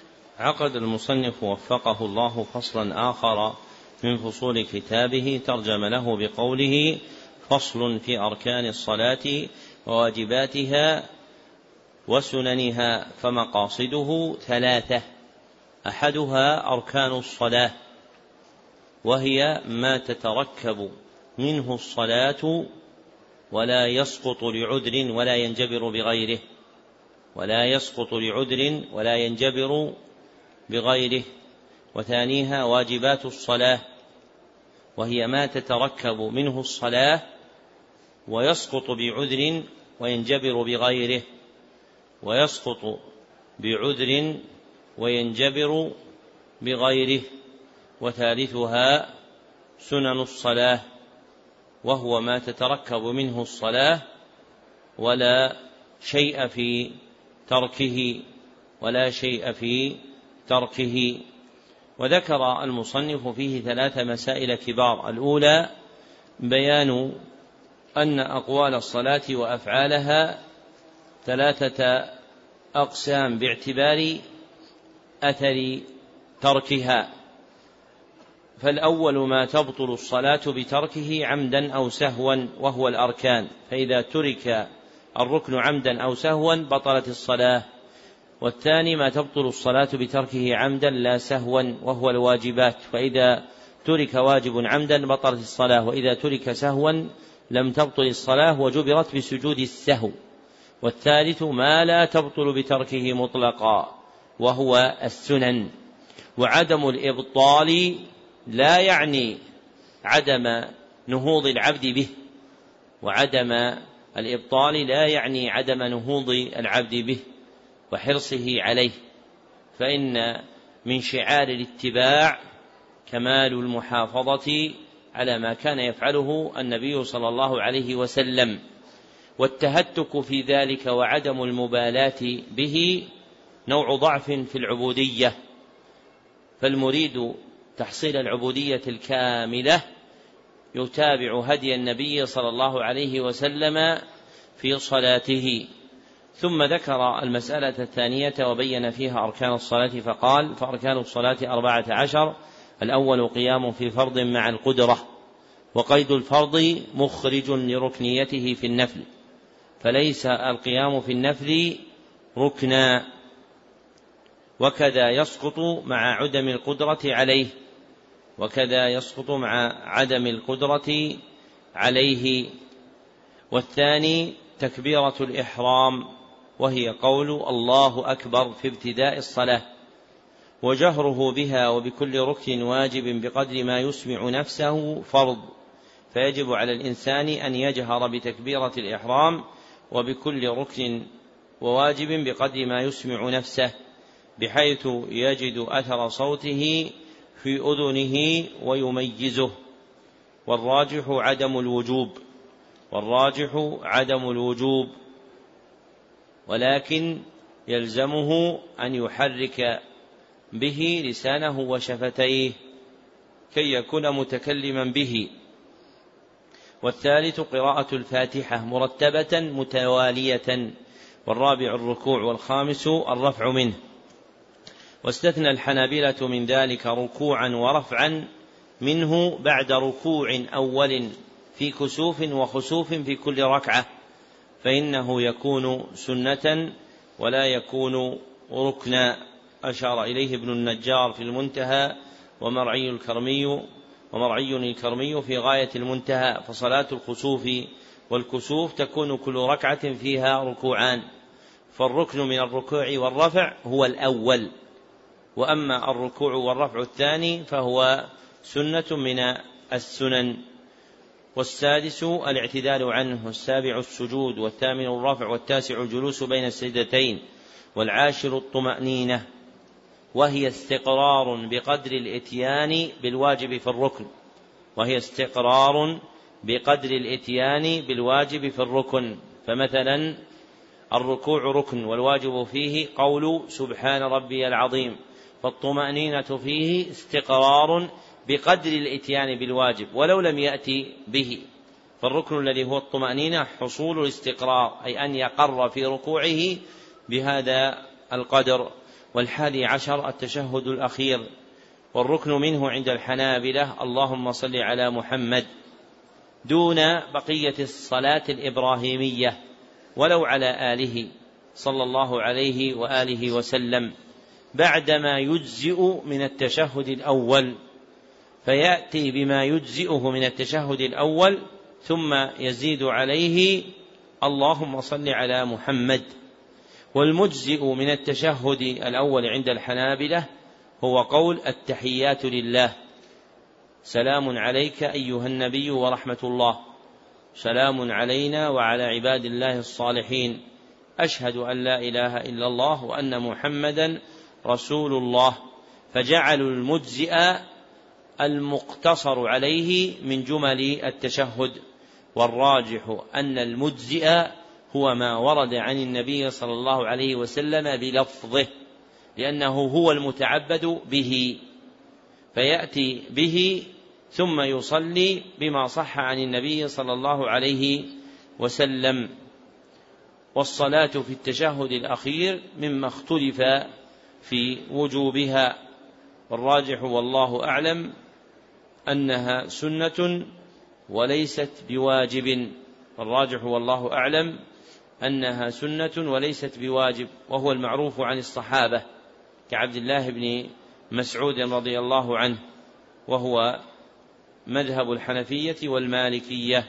عقد المصنف وفقه الله فصلا آخر من فصول كتابه ترجم له بقوله فصل في أركان الصلاة وواجباتها وسننها، فمقاصده 3. أحدها أركان الصلاة، وهي ما تتركب منه الصلاة ولا يسقط لعذر ولا ينجبر بغيره، ولا يسقط لعذر ولا ينجبر بغيره. وثانيها واجبات الصلاة، وهي ما تتركب منه الصلاة ويسقط بعذر وينجبر بغيره، ويسقط بعذر وينجبر بغيره. وثالثها سنن الصلاة، وهو ما تتركب منه الصلاة ولا شيء في تركه. وذكر المصنف فيه 3 مسائل كبار. الأولى بيان أن أقوال الصلاة وأفعالها 3 أقسام باعتبار أثر تركها، فالأول ما تبطل الصلاة بتركه عمدا أو سهوا وهو الأركان، فإذا ترك الركن عمدا أو سهوا بطلت الصلاة. والثاني ما تبطل الصلاة بتركه عمدا لا سهوا وهو الواجبات، فإذا ترك واجب عمدا بطلت الصلاة، وإذا ترك سهوا لم تبطل الصلاة وجبرت بسجود السهو. والثالث ما لا تبطل بتركه مطلقا وهو السنن. وعدم الإبطال لا يعني عدم نهوض العبد به، وعدم الإبطال لا يعني عدم نهوض العبد به وحرصه عليه، فإن من شعار الاتباع كمال المحافظة على ما كان يفعله النبي صلى الله عليه وسلم، والتهتك في ذلك وعدم المبالاة به نوع ضعف في العبودية، فالمريد تحصيل العبودية الكاملة يتابع هدي النبي صلى الله عليه وسلم في صلاته. ثم ذكر المسألة الثانية وبين فيها أركان الصلاة فقال: فأركان الصلاة 14. الأول قيام في فرض مع القدرة، وقيد الفرض مخرج لركنيته في النفل، فليس القيام في النفل ركنا، وكذا يسقط مع عدم القدرة عليه، وكذا يسقط مع عدم القدرة عليه. والثاني تكبيرة الإحرام، وهي قول الله أكبر في ابتداء الصلاة، وجهره بها وبكل ركن واجب بقدر ما يسمع نفسه فرض، فيجب على الإنسان أن يجهر بتكبيرة الإحرام وبكل ركن وواجب بقدر ما يسمع نفسه، بحيث يجد أثر صوته في أذنه ويميزه. والراجح عدم الوجوب، ولكن يلزمه أن يحرك به لسانه وشفتيه كي يكون متكلما به. والثالث قراءة الفاتحة مرتبة متوالية. والرابع الركوع، والخامس الرفع منه. واستثنى الحنابلة من ذلك ركوعا ورفعا منه بعد ركوع أول في كسوف وخسوف في كل ركعة، فإنه يكون سنة ولا يكون ركنا. أشار إليه ابن النجار في المنتهى ومرعي الكرمي في غاية المنتهى. فصلاة الخسوف والكسوف تكون كل ركعة فيها ركوعان، فالركن من الركوع والرفع هو الأول، وأما الركوع والرفع الثاني فهو سنة من السنن. والسادس الاعتدال عنه، والسابع السجود، والثامن الرفع، والتاسع الجلوس بين السجدتين، والعاشر الطمأنينة، وهي استقرار بقدر الإتيان بالواجب في الركن. فمثلا الركوع ركن والواجب فيه قول سبحان ربي العظيم، فالطمأنينة فيه استقرار بقدر الإتيان بالواجب ولو لم يأتي به، فالركن الذي هو الطمأنينة حصول الاستقرار، أي أن يقر في ركوعه بهذا القدر. والحادي عشر التشهد الأخير، والركن منه عند الحنابلة اللهم صل على محمد، دون بقية الصلاة الإبراهيمية ولو على آله صلى الله عليه وآله وسلم، بعدما يجزئ من التشهد الأول، فيأتي بما يجزئه من التشهد الأول ثم يزيد عليه اللهم صل على محمد. والمجزئ من التشهد الأول عند الحنابلة هو قول التحيات لله، سلام عليك أيها النبي ورحمة الله، سلام علينا وعلى عباد الله الصالحين، أشهد أن لا إله إلا الله وأن محمدا رسول الله. فجعلوا المجزئ المقتصر عليه من جمل التشهد، والراجح أن المجزئ هو ما ورد عن النبي صلى الله عليه وسلم بلفظه، لأنه هو المتعبد به، فيأتي به ثم يصلي بما صح عن النبي صلى الله عليه وسلم. والصلاة في التشهد الأخير مما اختلف في وجوبها، والراجح والله أعلم أنها سنة وليست بواجب، الراجح والله أعلم أنها سنة وليست بواجب، وهو المعروف عن الصحابة كعبد الله بن مسعود رضي الله عنه، وهو مذهب الحنفية والمالكية.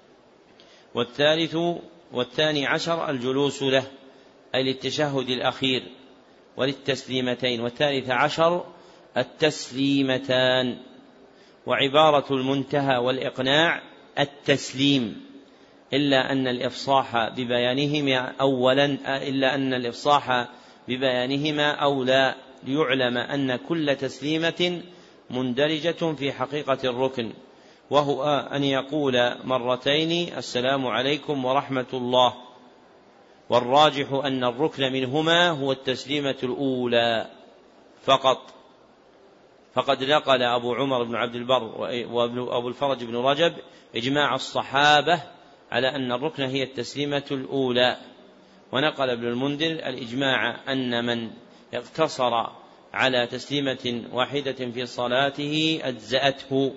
والثاني عشر الجلوس له، أي للتشهد الأخير وللتسليمتين. والثالث عشر التسليمتان. وعبارة المنتهى والإقناع التسليم، إلا أن الإفصاح ببيانهما أولى، ليعلم أن كل تسليمة مندرجة في حقيقة الركن، وهو أن يقول مرتين السلام عليكم ورحمة الله، والراجح أن الركن منهما هو التسليمة الأولى فقط. فقد نقل أبو عمر بن عبد البر وأبو الفرج بن رجب إجماع الصحابة على أن الركن هي التسليمة الأولى، ونقل ابن المنذر الإجماع أن من اقتصر على تسليمة واحدة في صلاته أجزأته.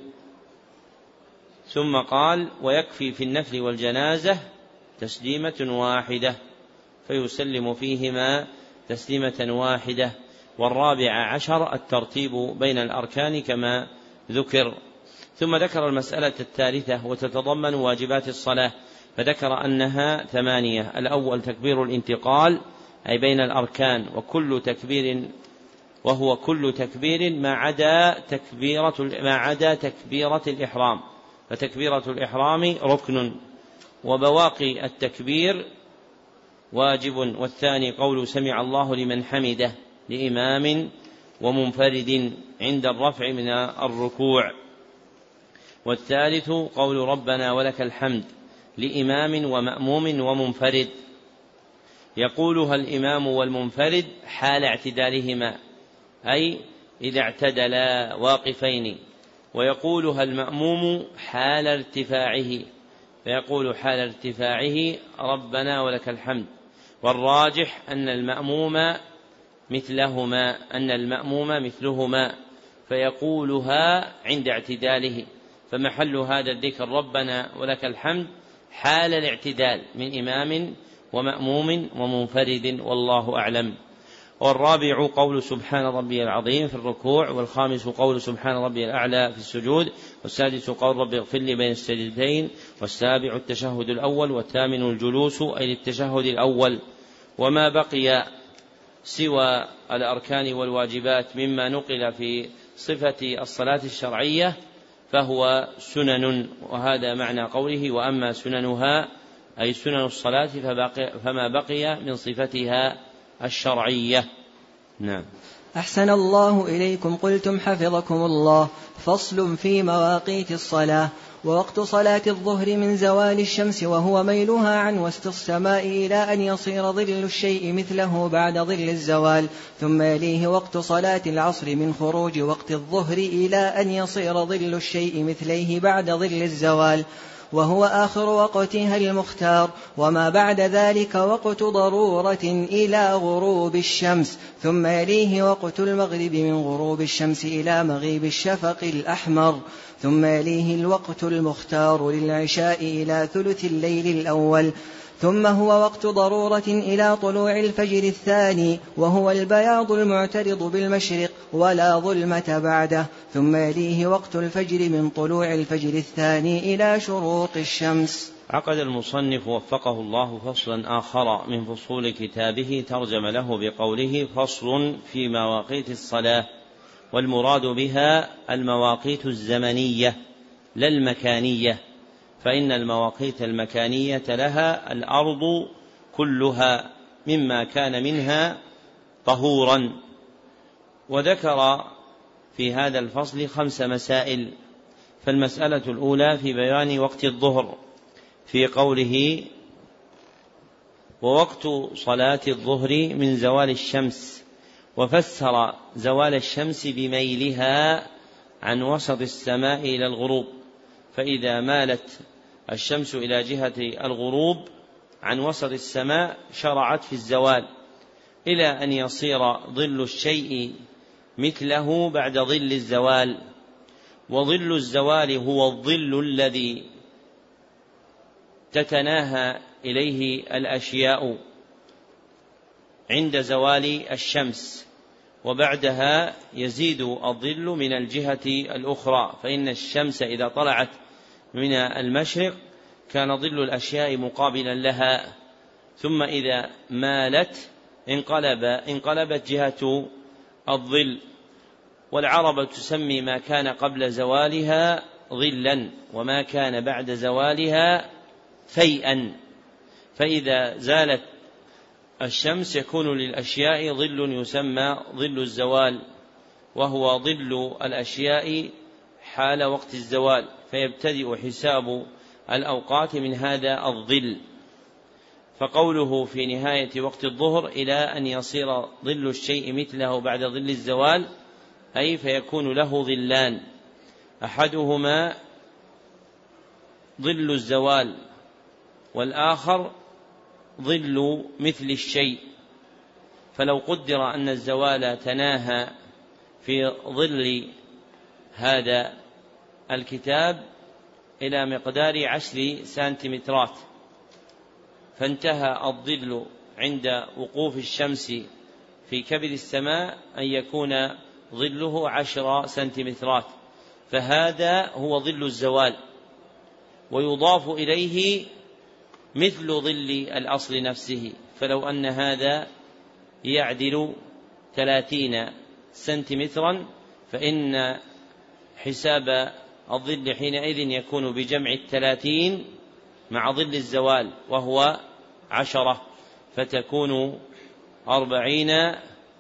ثم قال ويكفي في النفل والجنازة تسليمة واحدة، فيسلم فيهما تسليمة واحدة. والرابع عشر الترتيب بين الأركان كما ذكر. ثم ذكر المسألة الثالثة وتتضمن واجبات الصلاة، فذكر أنها 8. الأول تكبير الانتقال، أي بين الأركان، وهو كل تكبير ما عدا تكبيرة الإحرام، فتكبيرة الإحرام ركن، وبواقي التكبير واجب. والثاني قول سمع الله لمن حمده لإمام ومنفرد عند الرفع من الركوع. والثالث قول ربنا ولك الحمد لإمام ومأموم ومنفرد، يقولها الإمام والمنفرد حال اعتدالهما، أي إذا اعتدلا واقفين، ويقولها المأموم حال ارتفاعه، فيقول حال ارتفاعه ربنا ولك الحمد. والراجح أن المأموم مثلهما فيقولها عند اعتداله، فمحل هذا الذكر ربنا ولك الحمد حال الاعتدال من إمام ومأموم ومنفرد، والله أعلم. والرابع قول سبحان ربي العظيم في الركوع، والخامس قول سبحان ربي الأعلى في السجود، والسادس قول ربي اغفر لي بين السجدتين، والسابع التشهد الأول، والثامن الجلوس أي للتشهد الأول. وما بقي سوى الأركان والواجبات مما نقل في صفة الصلاة الشرعية فهو سنن، وهذا معنى قوله وأما سننها أي سنن الصلاة فما بقي من صفتها الشرعية. نعم. أحسن الله إليكم. قلتم حفظكم الله. فصل في مواقيت الصلاة. ووقت صلاة الظهر من زوال الشمس وهو ميلها عن وسط السماء إلى أن يصير ظل الشيء مثله بعد ظل الزوال، ثم يليه وقت صلاة العصر من خروج وقت الظهر إلى أن يصير ظل الشيء مثليه بعد ظل الزوال، وهو آخر وقتها المختار. وما بعد ذلك وقت ضرورة إلى غروب الشمس، ثم يليه وقت المغرب من غروب الشمس إلى مغيب الشفق الأحمر، ثم يليه الوقت المختار للعشاء إلى ثلث الليل الأول، ثم هو وقت ضرورة إلى طلوع الفجر الثاني، وهو البياض المعترض بالمشرق ولا ظلمة بعده، ثم يليه وقت الفجر من طلوع الفجر الثاني إلى شروق الشمس. عقد المصنف وفقه الله فصلا آخر من فصول كتابه ترجم له بقوله فصل في مواقيت الصلاة، والمراد بها المواقيت الزمنية لا المكانية، فإن المواقيت المكانية لها الأرض كلها مما كان منها طهورا. وذكر في هذا الفصل 5 مسائل. فالمسألة الأولى في بيان وقت الظهر في قوله ووقت صلاة الظهر من زوال الشمس، وفسر زوال الشمس بميلها عن وسط السماء إلى الغروب، فإذا مالت الشمس إلى جهة الغروب عن وسط السماء شرعت في الزوال إلى أن يصير ظل الشيء مثله بعد ظل الزوال. وظل الزوال هو الظل الذي تتناهى إليه الأشياء عند زوال الشمس، وبعدها يزيد الظل من الجهة الأخرى، فإن الشمس إذا طلعت من المشرق كان ظل الأشياء مقابلا لها، ثم إذا مالت انقلبت جهة الظل. والعرب تسمي ما كان قبل زوالها ظلا، وما كان بعد زوالها فيئا. فإذا زالت الشمس يكون للأشياء ظل يسمى ظل الزوال، وهو ظل الأشياء حال وقت الزوال، فيبتدئ حساب الأوقات من هذا الظل. فقوله في نهاية وقت الظهر إلى أن يصير ظل الشيء مثله بعد ظل الزوال، أي فيكون له ظلان، أحدهما ظل الزوال والآخر ظل مثل الشيء. فلو قدر أن الزوال تناهى في ظل هذا الكتاب إلى مقدار 10 سنتيمترات، فانتهى الظل عند وقوف الشمس في كبد السماء أن يكون ظله 10 سنتيمترات، فهذا هو ظل الزوال. ويضاف إليه مثل ظل الأصل نفسه، فلو أن هذا يعدل 30 سنتيمترا فإن حساب الظل حينئذ يكون بجمع 30 مع ظل الزوال وهو 10، فتكون 40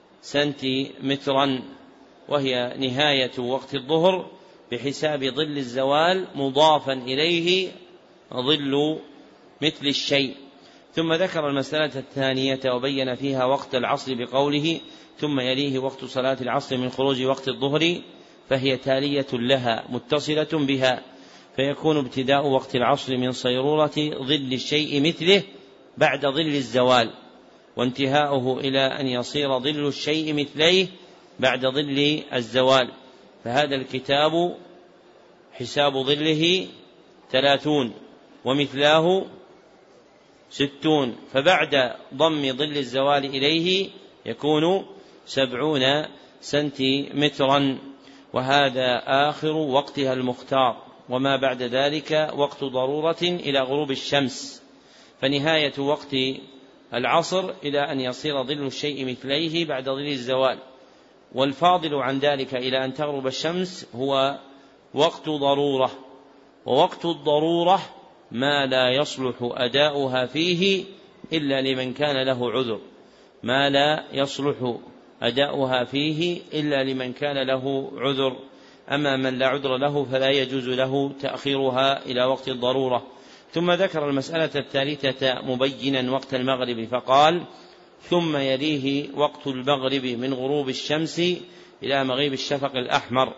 سنتيمترا، وهي نهاية وقت الظهر بحساب ظل الزوال مضافا إليه ظل مثل الشيء. ثم ذكر المسألة الثانية وبين فيها وقت العصر بقوله ثم يليه وقت صلاة العصر من خروج وقت الظهر، فهي تالية لها متصلة بها، فيكون ابتداء وقت العصر من صيرورة ظل الشيء مثله بعد ظل الزوال، وانتهاؤه إلى أن يصير ظل الشيء مثليه بعد ظل الزوال. فهذا الكتاب حساب ظله 30 ومثلاه 60، فبعد ضم ظل الزوال إليه يكون 70 سنتيمترا، وهذا آخر وقتها المختار، وما بعد ذلك وقت ضرورة إلى غروب الشمس. فنهاية وقت العصر إلى أن يصير ظل الشيء مثليه بعد ظل الزوال، والفاضل عن ذلك إلى أن تغرب الشمس هو وقت ضرورة. ووقت الضرورة ما لا يصلح أداؤها فيه إلا لمن كان له عذر، ما لا يصلح أداؤها فيه إلا لمن كان له عذر، أما من لا عذر له فلا يجوز له تأخيرها إلى وقت الضرورة. ثم ذكر المسألة الثالثة مبينا وقت المغرب فقال ثم يليه وقت المغرب من غروب الشمس إلى مغيب الشفق الأحمر.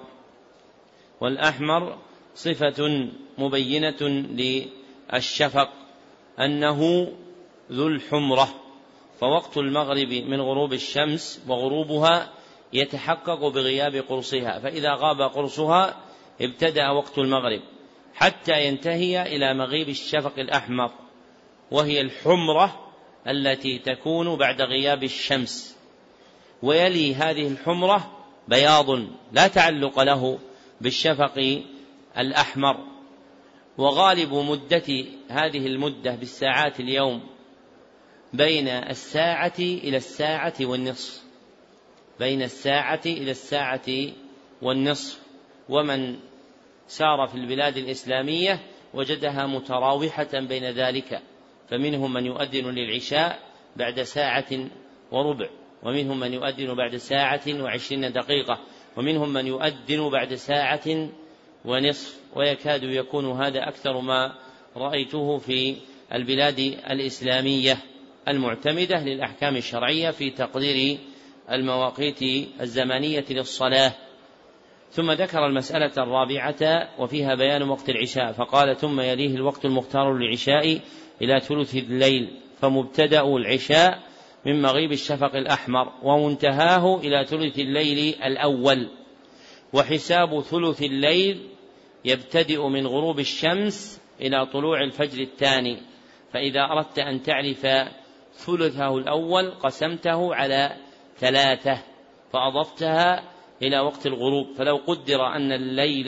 والأحمر صفة مبينة للشفق أنه ذو الحمرة، فوقت المغرب من غروب الشمس وغروبها يتحقق بغياب قرصها، فإذا غاب قرصها ابتدأ وقت المغرب حتى ينتهي إلى مغيب الشفق الأحمر، وهي الحمرة التي تكون بعد غياب الشمس. ويلي هذه الحمرة بياض لا تعلق له بالشفق الأحمر، وغالب مدة هذه المدة بالساعات اليوم بين الساعة إلى الساعة والنصف، بين الساعة إلى الساعة والنصف. ومن سار في البلاد الإسلامية وجدها متراوحة بين ذلك، فمنهم من يؤذن للعشاء بعد 1 وربع، ومنهم من يؤذن بعد 1 و20 دقيقة، ومنهم من يؤذن بعد 1 ونصف، ويكاد يكون هذا أكثر ما رأيته في البلاد الإسلامية المعتمدة للأحكام الشرعية في تقدير المواقيت الزمنية للصلاة. ثم ذكر المسألة الرابعة وفيها بيان وقت العشاء فقال ثم يليه الوقت المختار للعشاء إلى ثلث الليل، فمبتدأ العشاء من مغيب الشفق الأحمر ومنتهاه إلى ثلث الليل الأول. وحساب ثلث الليل يبتدئ من غروب الشمس إلى طلوع الفجر الثاني، فإذا أردت أن تعرف ثلثه الأول قسمته على 3 فأضفتها إلى وقت الغروب، فلو قدر أن الليل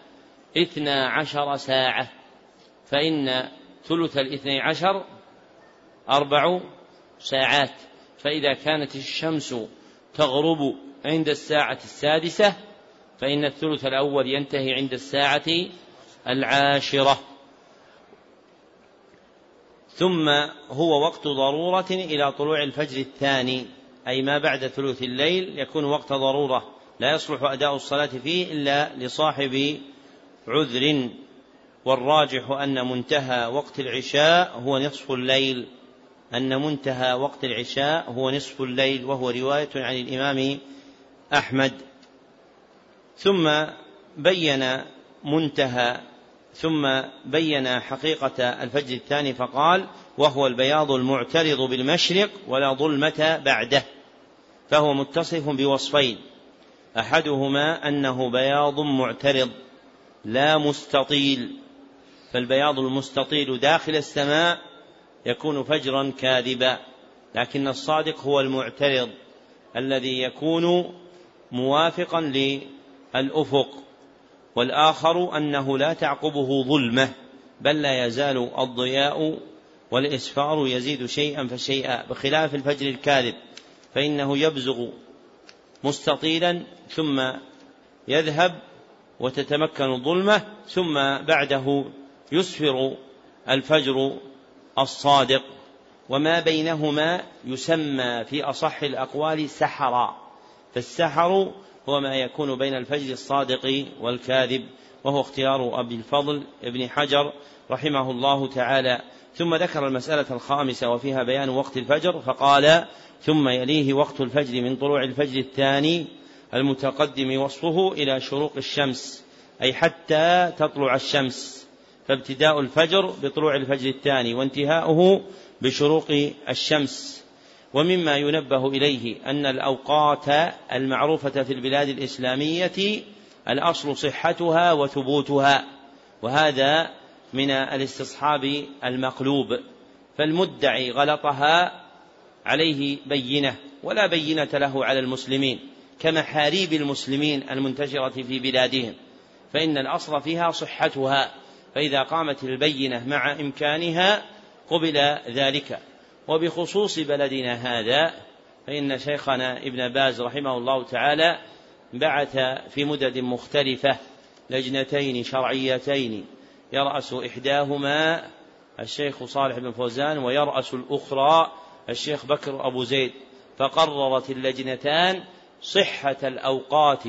12 ساعة فإن ثلث 12 4 ساعات، فإذا كانت الشمس تغرب عند الساعة 6 فإن الثلث الأول ينتهي عند الساعة 10، ثم هو وقت ضرورة إلى طلوع الفجر الثاني، أي ما بعد ثلث الليل يكون وقت ضرورة لا يصلح أداء الصلاة فيه إلا لصاحب عذر، والراجح أن منتهى وقت العشاء هو نصف الليل، وهو رواية عن الإمام أحمد. ثم بين حقيقة الفجر الثاني فقال: وهو البياض المعترض بالمشرق ولا ظلمة بعده، فهو متصف بوصفين: أحدهما أنه بياض معترض لا مستطيل، فالبياض المستطيل داخل السماء يكون فجرا كاذبا، لكن الصادق هو المعترض الذي يكون موافقا للأفق، والآخر أنه لا تعقبه ظلمة بل لا يزال الضياء والإسفار يزيد شيئا فشيئا، بخلاف الفجر الكاذب فإنه يبزغ مستطيلا ثم يذهب وتتمكن الظلمة، ثم بعده يسفر الفجر الصادق، وما بينهما يسمى في أصح الأقوال سحرا، فالسحر هو ما يكون بين الفجر الصادق والكاذب، وهو اختيار أبي الفضل ابن حجر رحمه الله تعالى. ثم ذكر المسألة الخامسة وفيها بيان وقت الفجر، فقال: ثم يليه وقت الفجر من طلوع الفجر الثاني المتقدم وصفه إلى شروق الشمس، أي حتى تطلع الشمس، فابتداء الفجر بطلوع الفجر الثاني وانتهاؤه بشروق الشمس. ومما ينبه إليه أن الأوقات المعروفة في البلاد الإسلامية الأصل صحتها وثبوتها، وهذا من الاستصحاب المقلوب، فالمدعي غلطها عليه بينة ولا بينة له على المسلمين، كمحاريب المسلمين المنتشرة في بلادهم، فإن الأصل فيها صحتها، فإذا قامت البينة مع إمكانها قبل ذلك. وبخصوص بلدنا هذا فإن شيخنا ابن باز رحمه الله تعالى بعث في مدد مختلفة لجنتين شرعيتين، يرأس إحداهما الشيخ صالح بن فوزان ويرأس الأخرى الشيخ بكر أبو زيد، فقررت اللجنتان صحة الأوقات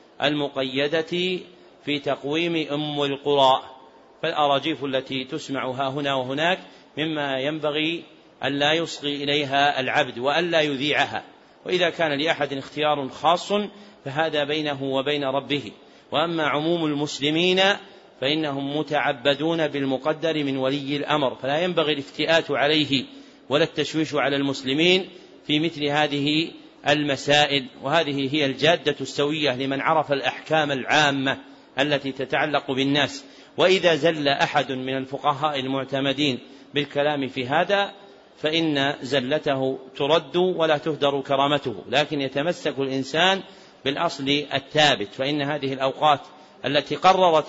المقيدة في تقويم أم القرى، فالأراجيف التي تسمع ها هنا وهناك مما ينبغي أن لا يصغي إليها العبد وأن لا يذيعها، وإذا كان لأحد اختيار خاص فهذا بينه وبين ربه، وأما عموم المسلمين فإنهم متعبدون بالمقدر من ولي الأمر، فلا ينبغي الافتئات عليه ولا التشويش على المسلمين في مثل هذه المسائل، وهذه هي الجادة السوية لمن عرف الأحكام العامة التي تتعلق بالناس. وإذا زل أحد من الفقهاء المعتمدين بالكلام في هذا فإن زلته ترد ولا تهدر كرامته، لكن يتمسك الإنسان بالأصل الثابت، فإن هذه الأوقات التي قررت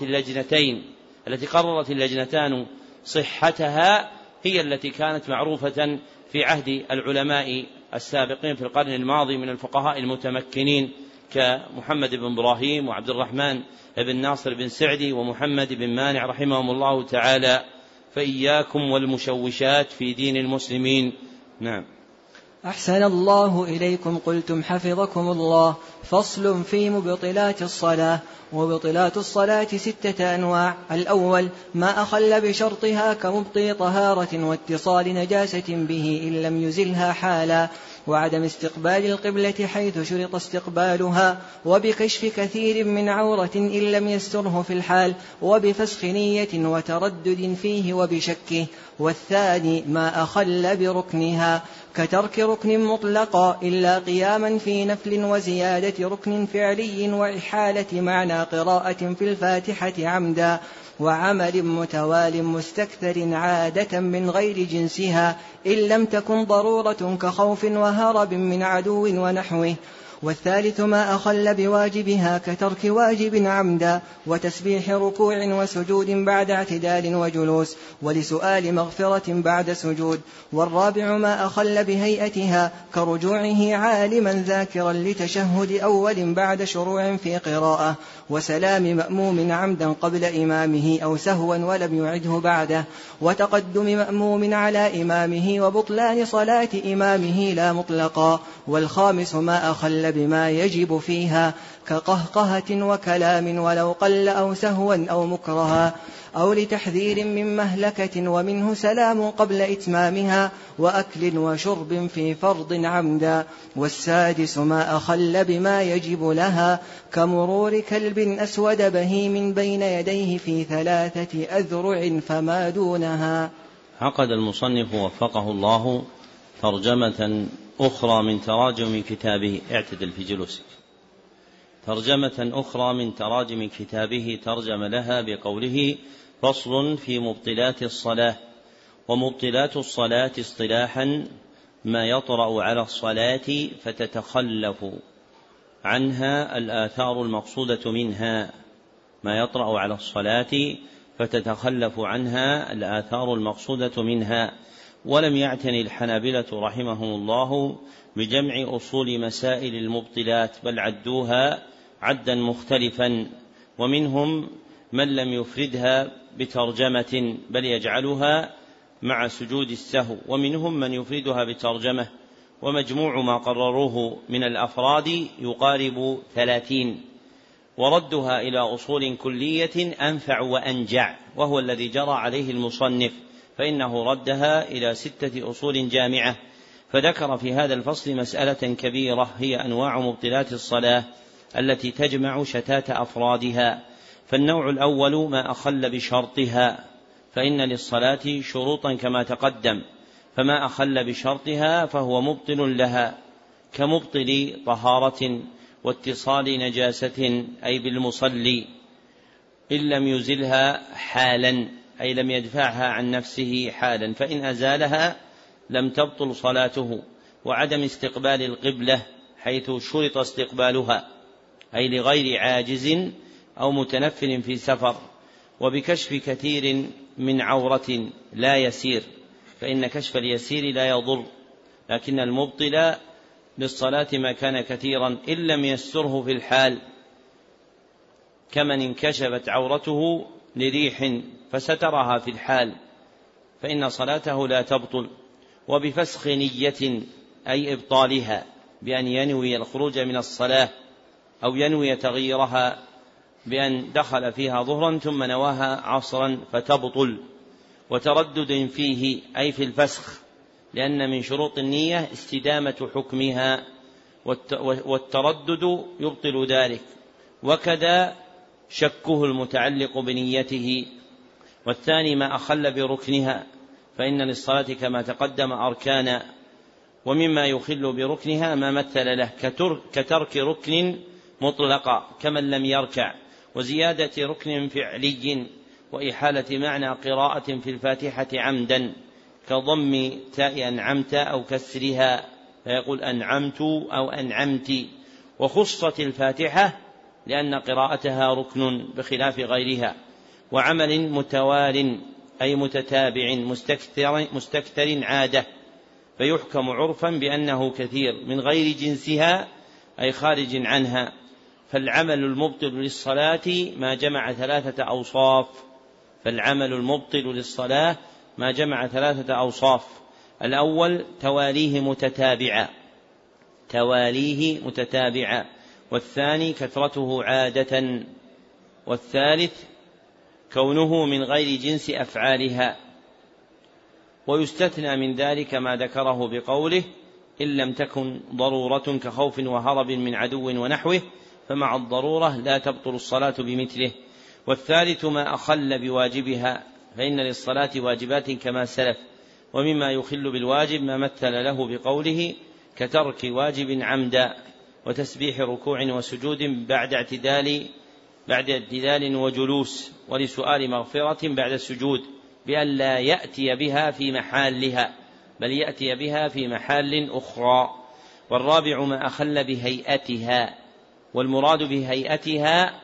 اللجنتان صحتها هي التي كانت معروفة في عهد العلماء السابقين في القرن الماضي من الفقهاء المتمكنين كمحمد بن إبراهيم وعبد الرحمن بن ناصر بن سعدي ومحمد بن مانع رحمهم الله تعالى. فإياكم والمشوشات في دين المسلمين. نعم. أحسن الله إليكم. قلتم حفظكم الله. فصل في مبطلات الصلاة. وبطلات الصلاة 6 أنواع. الأول ما أخل بشرطها كمبطي طهارة واتصال نجاسة به إن لم يزلها حالا، وعدم استقبال القبلة حيث شرط استقبالها، وبكشف كثير من عورة إن لم يستره في الحال، وبفسخ نية وتردد فيه وبشكه. والثاني ما أخل بركنها كترك ركن مطلقا إلا قياما في نفل وزيادة ركن فعلي وإحالة معنى قراءة في الفاتحة عمدا، وعمل متوال مستكثر عادة من غير جنسها إن لم تكن ضرورة كخوف وهرب من عدو ونحوه. والثالث ما أخل بواجبها كترك واجب عمدا، وتسبيح ركوع وسجود بعد اعتدال وجلوس، ولسؤال مغفرة بعد سجود. والرابع ما أخل بهيئتها كرجوعه عالما ذاكرا لتشهد أول بعد شروع في قراءة، وسلام مأموم عمدا قبل إمامه أو سهوا ولم يعده بعده، وتقدم مأموم على إمامه، وبطلان صلاة إمامه لا مطلقا. والخامس ما أخل بما يجب فيها كقهقهة وكلام ولو قل أو سهوا أو مكرها أو لتحذير من مهلكة، ومنه سلام قبل إتمامها، وأكل وشرب في فرض عمدا. والسادس ما أخل بما يجب لها كمرور كلب أسود بهيم بين يديه في 3 أذرع فما دونها. عقد المصنف وفقه الله ترجمة أخرى من تراجم كتابه، اعتدل في جلوسك، ترجمة أخرى من تراجم كتابه ترجم لها بقوله: فصل في مبطلات الصلاة. ومبطلات الصلاة اصطلاحا ما يطرأ على الصلاة فتتخلف عنها الآثار المقصودة منها، ما يطرأ على الصلاة فتتخلف عنها الآثار المقصودة منها. ولم يعتني الحنابلة رحمهم الله بجمع أصول مسائل المبطلات، بل عدوها عدا مختلفا، ومنهم من لم يفردها بترجمة بل يجعلها مع سجود السهو، ومنهم من يفردها بترجمة، ومجموع ما قرروه من الأفراد يقارب 30. وردها إلى أصول كلية أنفع وأنجع، وهو الذي جرى عليه المصنف، فإنه ردها إلى 6 أصول جامعة. فذكر في هذا الفصل مسألة كبيرة هي أنواع مبطلات الصلاة التي تجمع شتات أفرادها. فالنوع الأول ما أخل بشرطها، فإن للصلاة شروطا كما تقدم، فما أخل بشرطها فهو مبطل لها، كمبطل طهارة واتصال نجاسة أي بالمصلي إن لم يزلها حالا، أي لم يدفعها عن نفسه حالا، فإن أزالها لم تبطل صلاته. وعدم استقبال القبلة حيث شرط استقبالها، أي لغير عاجز أو متنفل في سفر. وبكشف كثير من عورة لا يسير، فإن كشف اليسير لا يضر، لكن المبطل للصلاة ما كان كثيرا إن لم يستره في الحال، كمن انكشفت عورته لريح فسترها في الحال فإن صلاته لا تبطل. وبفسخ نية أي إبطالها، بأن ينوي الخروج من الصلاة أو ينوي تغييرها، بأن دخل فيها ظهرا ثم نواها عصرا فتبطل. وتردد فيه أي في الفسخ، لأن من شروط النية استدامة حكمها، والتردد يبطل ذلك، وكذا شكه المتعلق بنيته. والثاني ما أخل بركنها، فإن للصلاة كما تقدم أركانا، ومما يخل بركنها ما مثل له كترك ركن مطلقا كمن لم يركع، وزيادة ركن فعلي، وإحالة معنى قراءة في الفاتحة عمدا كضم تاء أنعمت أو كسرها فيقول أنعمت أو أنعمت. وخصت الفاتحة لأن قراءتها ركن بخلاف غيرها. وعمل متوال أي متتابع مستكثر عادة، فيحكم عرفا بأنه كثير من غير جنسها أي خارج عنها. فالعمل المبطل للصلاة ما جمع 3 أوصاف، فالعمل المبطل للصلاة ما جمع 3 أوصاف. الأول تواليه متتابعا، والثاني كثرته عادة، والثالث كونه من غير جنس أفعالها. ويستثنى من ذلك ما ذكره بقوله إن لم تكن ضرورة كخوف وهرب من عدو ونحوه، فمع الضرورة لا تبطل الصلاة بمثله. والثالث ما أخل بواجبها، فإن للصلاة واجبات كما سلف، ومما يخل بالواجب ما مثل له بقوله كترك واجب عمدا، وتسبيح ركوع وسجود بعد اعتدال وجلوس، ولسؤال مغفرة بعد السجود، بأن لا يأتي بها في محلها بل يأتي بها في محل أخرى. والرابع ما أخل بهيئتها، والمراد بهيئتها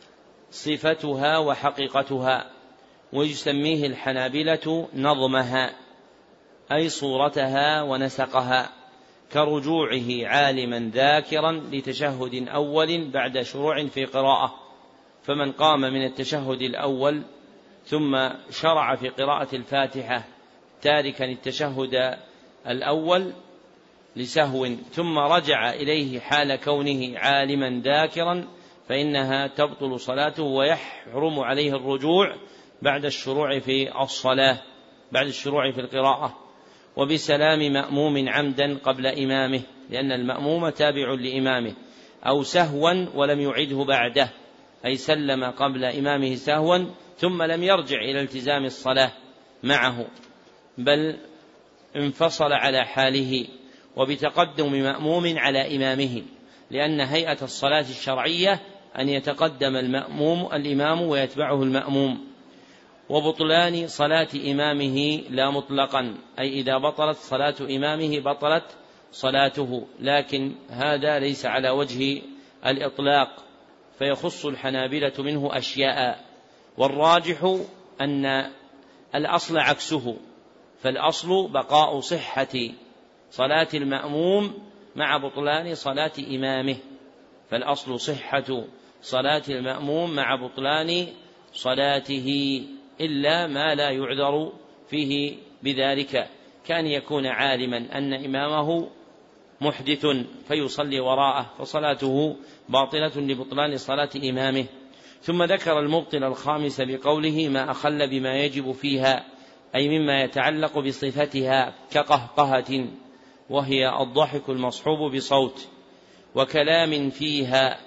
صفتها وحقيقتها، ويسميه الحنابلة نظمها، أي صورتها ونسقها، كرجوعه عالما ذاكرا لتشهد أول بعد شروع في قراءة، فمن قام من التشهد الأول ثم شرع في قراءة الفاتحة تاركا التشهد الأول لسهو ثم رجع إليه حال كونه عالما ذاكرا، فإنها تبطل صلاته، ويحرم عليه الرجوع بعد الشروع في الصلاة، بعد الشروع في القراءة. وبسلام مأموم عمدا قبل إمامه، لأن المأموم تابع لإمامه، أو سهوا ولم يعده بعده، أي سلم قبل إمامه سهوا ثم لم يرجع إلى التزام الصلاة معه بل انفصل على حاله. وبتقدم مأموم على إمامه، لأن هيئة الصلاة الشرعية أن يتقدم الإمام ويتبعه المأموم. وبطلان صلاة إمامه لا مطلقا، أي إذا بطلت صلاة إمامه بطلت صلاته، لكن هذا ليس على وجه الإطلاق، فيخص الحنابلة منه أشياء. والراجح أن الأصل عكسه، فالأصل بقاء صحة صلاة المأموم مع بطلان صلاة إمامه، فالأصل صحة صلاة المأموم مع بطلان صلاته، إلا ما لا يعذر فيه بذلك، كان يكون عالما أن إمامه محدث فيصلي وراءه فصلاته باطلة لبطلان صلاة إمامه. ثم ذكر المبطل الخامس بقوله ما أخل بما يجب فيها، أي مما يتعلق بصفتها كقهقهة، وهي الضحك المصحوب بصوت، وكلام فيها،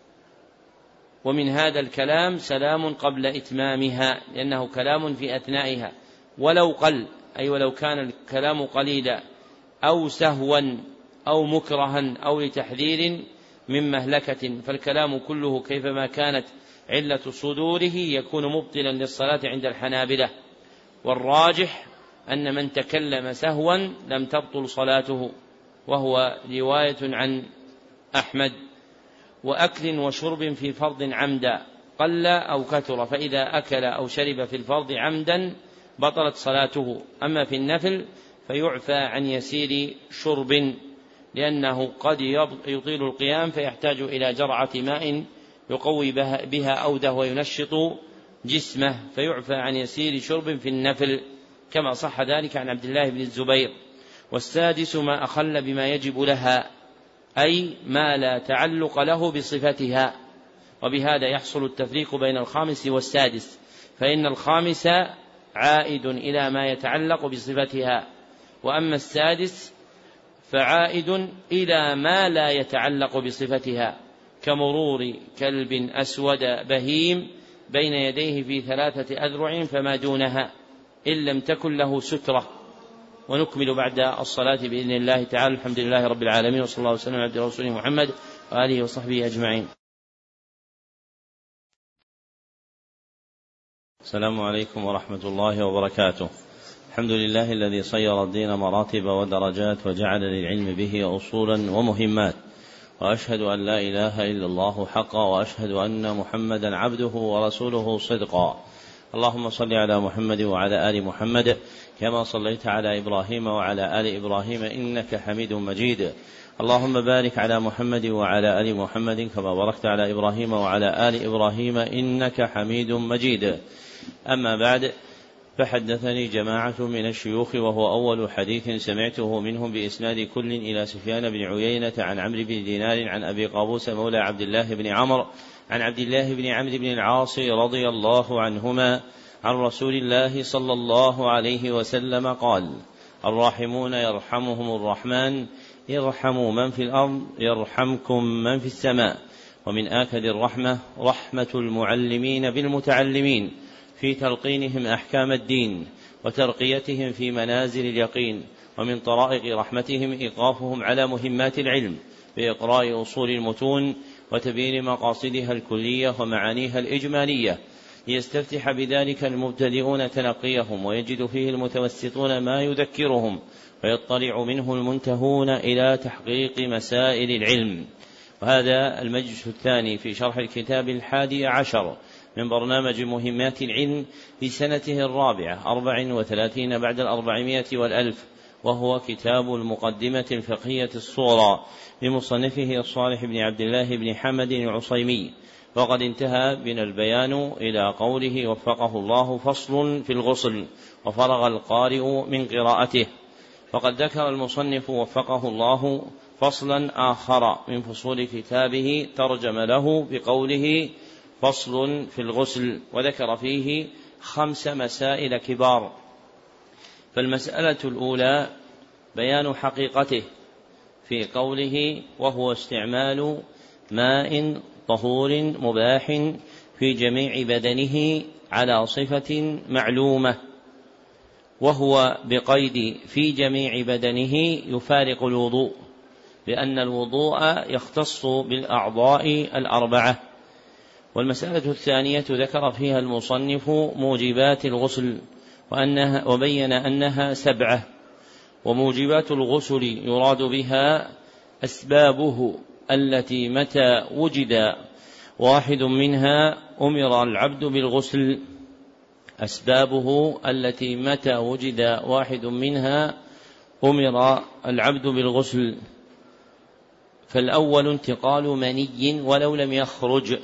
ومن هذا الكلام سلام قبل إتمامها، لأنه كلام في أثنائها، ولو قل، أي ولو كان الكلام قليلا، أو سهوا أو مكرها أو لتحذير من مهلكة، فالكلام كله كيفما كانت علة صدوره يكون مبطلا للصلاة عند الحنابلة. والراجح أن من تكلم سهوا لم تبطل صلاته، وهو رواية عن أحمد. وأكل وشرب في فرض عمدا قل أو كثر، فإذا أكل أو شرب في الفرض عمدا بطلت صلاته، أما في النفل فيعفى عن يسير شرب، لأنه قد يطيل القيام فيحتاج إلى جرعة ماء يقوي بها أوده وينشط جسمه، فيعفى عن يسير شرب في النفل، كما صح ذلك عن عبد الله بن الزبير. والسادس ما أخل بما يجب لها، أي ما لا تعلق له بصفتها، وبهذا يحصل التفريق بين الخامس والسادس، فإن الخامس عائد إلى ما يتعلق بصفتها، وأما السادس فعائد إلى ما لا يتعلق بصفتها، كمرور كلب أسود بهيم بين يديه في 3 أذرع فما دونها، إن لم تكن له سترة. ونكمل بعد الصلاة بإذن الله تعالى. الحمد لله رب العالمين، وصلى الله وسلم على عبده ورسوله محمد وآله وصحبه أجمعين. السلام عليكم ورحمة الله وبركاته. الحمد لله الذي صير الدين مراتب ودرجات، وجعل للعلم به أصولا ومهمات، وأشهد أن لا إله إلا الله حقا، وأشهد أن محمدا عبده ورسوله صدقا. اللهم صل على محمد وعلى آل محمد كما صليت على إبراهيم وعلى آل إبراهيم إنك حميد مجيد. اللهم بارك على محمد وعلى آل محمد كما باركت على إبراهيم وعلى آل إبراهيم إنك حميد مجيد. أما بعد، فحدثني جماعة من الشيوخ، وهو أول حديث سمعته منهم بإسناد كل إلى سفيان بن عيينة عن عمرو بن دينار عن أبي قابوس مولى عبد الله بن عمرو عن عبد الله بن عمرو بن العاص رضي الله عنهما عن رسول الله صلى الله عليه وسلم قال: الراحمون يرحمهم الرحمن ارحموا من في الأرض يرحمكم من في السماء. ومن آكد الرحمة رحمة المعلمين بالمتعلمين في تلقينهم أحكام الدين وترقيتهم في منازل اليقين. ومن طرائق رحمتهم إيقافهم على مهمات العلم بإقراء أصول المتون وتبيين مقاصدها الكلية ومعانيها الإجمالية، ليستفتح بذلك المبتدئون تلقيهم ويجد فيه المتوسطون ما يذكرهم، ويطلع منه المنتهون إلى تحقيق مسائل العلم. وهذا المجلس الثاني في شرح الكتاب 11 من برنامج مهمات العلم في سنته 34 بعد 400 والألف، وهو كتاب المقدمة الفقهية الصغرى لمصنفه الصالح بن عبد الله بن حمد العصيمي. وقد انتهى بنا البيان إلى قوله وفقه الله فصل في الغسل وفرغ القارئ من قراءته. فقد ذكر المصنف وفقه الله فصلا آخر من فصول كتابه ترجم له بقوله فصل في الغسل، وذكر فيه 5 مسائل كبار. فالمسألة الأولى بيان حقيقته في قوله وهو استعمال ماء طهور مباح في جميع بدنه على صفة معلومة، وهو بقيد في جميع بدنه يفارق الوضوء، لأن الوضوء يختص بالأعضاء 4. والمسألة الثانية ذكر فيها المصنف موجبات الغسل وبين أنها 7. وموجبات الغسل يراد بها أسبابه التي متى وجد واحد منها أمر العبد بالغسل. أسبابه التي متى وجد واحد منها أمر العبد بالغسل. فالأول انتقال مني ولو لم يخرج،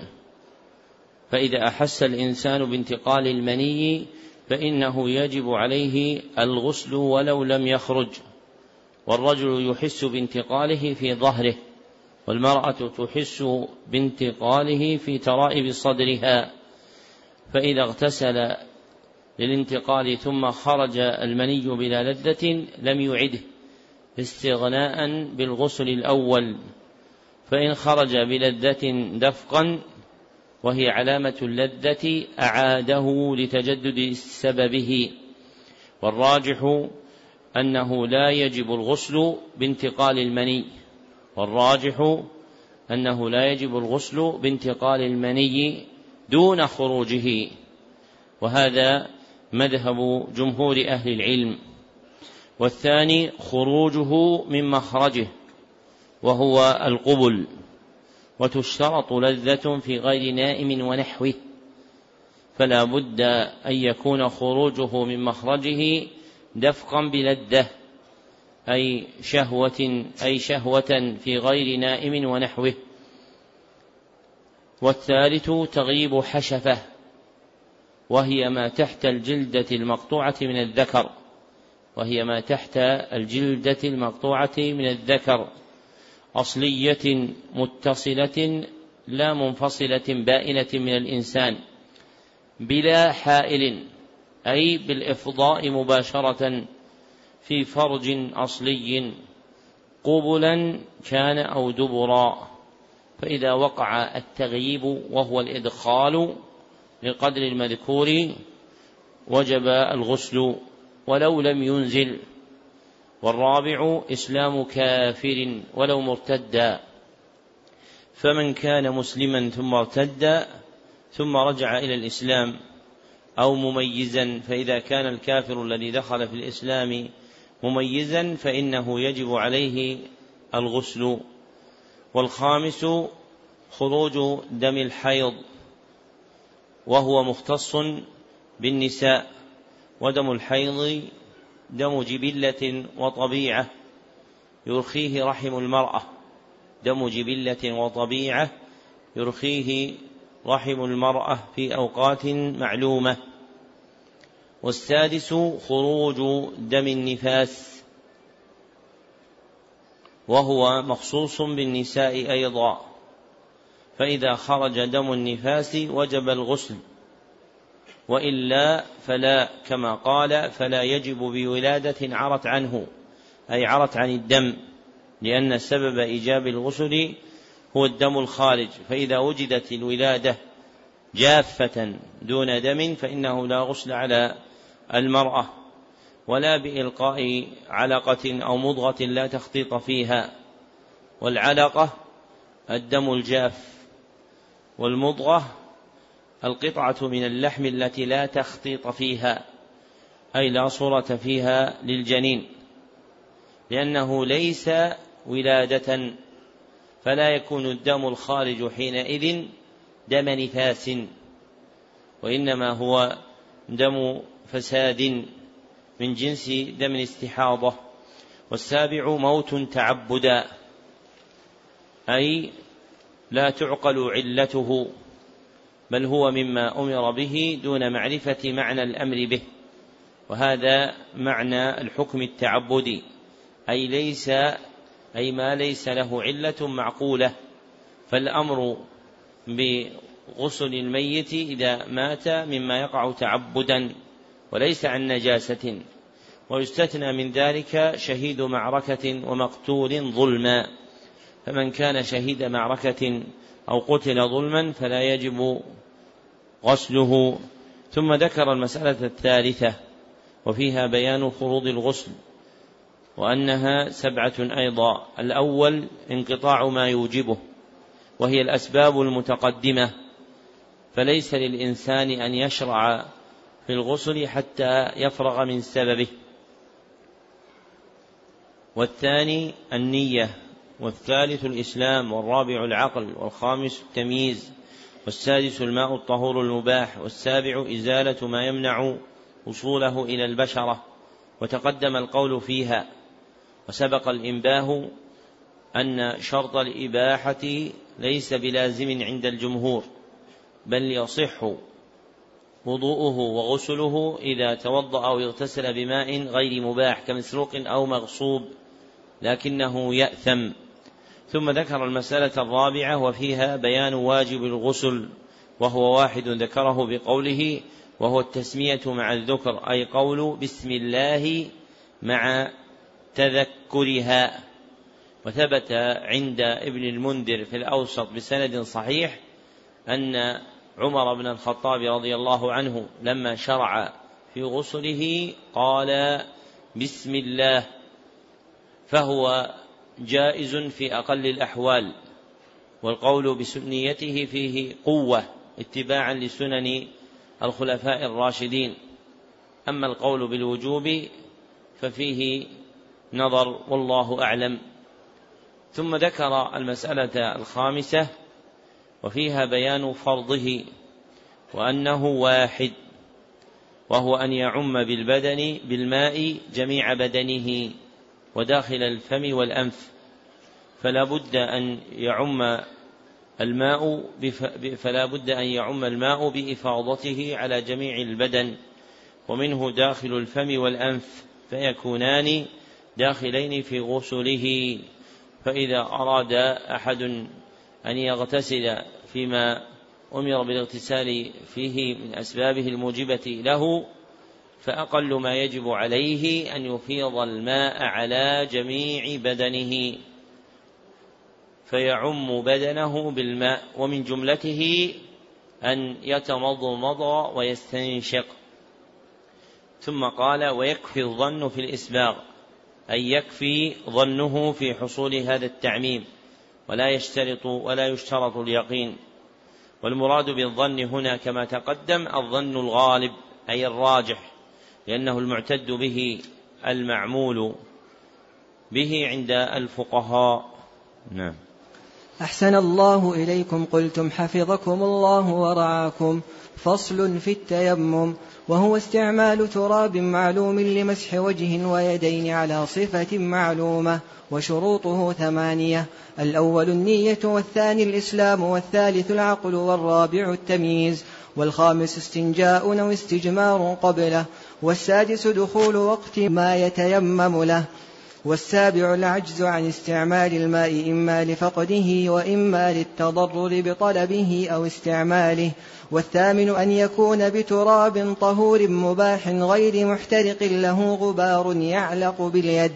فإذا أحس الإنسان بانتقال المني فإنه يجب عليه الغسل ولو لم يخرج. والرجل يحس بانتقاله في ظهره، والمرأة تحس بانتقاله في ترائب صدرها، فإذا اغتسل للانتقال ثم خرج المني بلا لذة لم يعده استغناء بالغسل الأول. فإن خرج بلذة دفقا وهي علامة اللذة أعاده لتجدد سببه. والراجح أنه لا يجب الغسل بانتقال المني، دون خروجه، وهذا مذهب جمهور أهل العلم. والثاني خروجه من مخرجه وهو القبل، وتشترط لذة في غير نائم ونحوه، فلا بد أن يكون خروجه من مخرجه دفقا بلذة أي شهوة في غير نائم ونحوه. والثالث تغيب حشفة، وهي ما تحت الجلدة المقطوعة من الذكر، أصلية متصلة لا منفصلة بائنة من الإنسان، بلا حائل أي بالإفضاء مباشرة في فرج أصلي قبلا كان أو دبرا. فإذا وقع التغييب وهو الإدخال لقدر المذكور وجب الغسل ولو لم ينزل. والرابع إسلام كافر ولو مرتدا، فمن كان مسلما ثم ارتد ثم رجع إلى الإسلام أو مميزا، فإذا كان الكافر الذي دخل في الإسلام مميزا فإنه يجب عليه الغسل. والخامس خروج دم الحيض، وهو مختص بالنساء، ودم الحيض دم جبلة وطبيعة يرخيه رحم المرأة في أوقات معلومة. والسادس خروج دم النفاس، وهو مخصوص بالنساء أيضا، فإذا خرج دم النفاس وجب الغسل، وإلا فلا، كما قال فلا يجب بولادة عرت عنه أي عرت عن الدم، لأن سبب إيجاب الغسل هو الدم الخارج، فإذا وجدت الولادة جافة دون دم فإنه لا غسل على المرأة، ولا بإلقاء علقة أو مضغة لا تخطيط فيها. والعلقة الدم الجاف، والمضغة القطعة من اللحم التي لا تخطيط فيها، أي لا صورة فيها للجنين، لأنه ليس ولادة، فلا يكون الدم الخارج حينئذ دم نفاس، وإنما هو دم فساد من جنس دم الاستحاضة. والسابع موت تعبدا، أي لا تعقل علته، بل هو مما أمر به دون معرفة معنى الأمر به، وهذا معنى الحكم التعبدي، أي ما ليس له علة معقولة، فالأمر بغسل الميت إذا مات مما يقع تعبدا وليس عن نجاسة. ويستثنى من ذلك شهيد معركة ومقتول ظلما، فمن كان شهيد معركة أو قتل ظلما فلا يجب غسله. ثم ذكر المسألة الثالثة وفيها بيان فروض الغسل، وأنها 7 أيضا. الأول انقطاع ما يوجبه، وهي الأسباب المتقدمة، فليس للإنسان أن يشرع في الغسل حتى يفرغ من سببه. والثاني النية، والثالث الإسلام، والرابع العقل، والخامس التمييز، والسادس الماء الطهور المباح، والسابع إزالة ما يمنع وصوله إلى البشرة. وتقدم القول فيها، وسبق الإنباه أن شرط الإباحة ليس بلازم عند الجمهور، بل يصح وضوءه وغسله إذا توضأ أو اغتسل بماء غير مباح كمسروق أو مغصوب، لكنه يأثم. ثم ذكر المسألة الرابعة وفيها بيان واجب الغسل، وهو واحد ذكره بقوله وهو التسمية مع الذكر، أي قول بسم الله مع تذكرها. وثبت عند ابن المنذر في الأوسط بسند صحيح أن عمر بن الخطاب رضي الله عنه لما شرع في غسله قال بسم الله، فهو جائز في أقل الأحوال، والقول بسنيته فيه قوة اتباعا لسنن الخلفاء الراشدين. أما القول بالوجوب ففيه نظر والله أعلم. ثم ذكر المسألة الخامسة وفيها بيان فرضه، وأنه واحد، وهو أن يعم بالبدن بالماء جميع بدنه وداخل الفم والأنف، فلا بد أن يعم الماء بإفاضته على جميع البدن، ومنه داخل الفم والأنف، فيكونان داخلين في غسله. فإذا أراد أحد أن يغتسل فيما أمر بالاغتسال فيه من أسبابه الموجبة له، فأقل ما يجب عليه أن يفيض الماء على جميع بدنه فيعم بدنه بالماء، ومن جملته أن يتمضمض ويستنشق. ثم قال ويكفي الظن في الإسباغ، أي يكفي ظنه في حصول هذا التعميم، ولا يشترط اليقين. والمراد بالظن هنا كما تقدم الظن الغالب أي الراجح، لأنه المعتد به المعمول به عند الفقهاء. نعم. أحسن الله إليكم. قلتم حفظكم الله ورعاكم. فصل في التيمم، وهو استعمال تراب معلوم لمسح وجه ويدين على صفة معلومة، وشروطه 8: الأول النية، والثاني الإسلام، والثالث العقل، والرابع التمييز، والخامس استنجاء أو استجمار قبله، والسادس دخول وقت ما يتيمم له، والسابع العجز عن استعمال الماء إما لفقده وإما للتضرر بطلبه أو استعماله، والثامن أن يكون بتراب طهور مباح غير محترق له غبار يعلق باليد،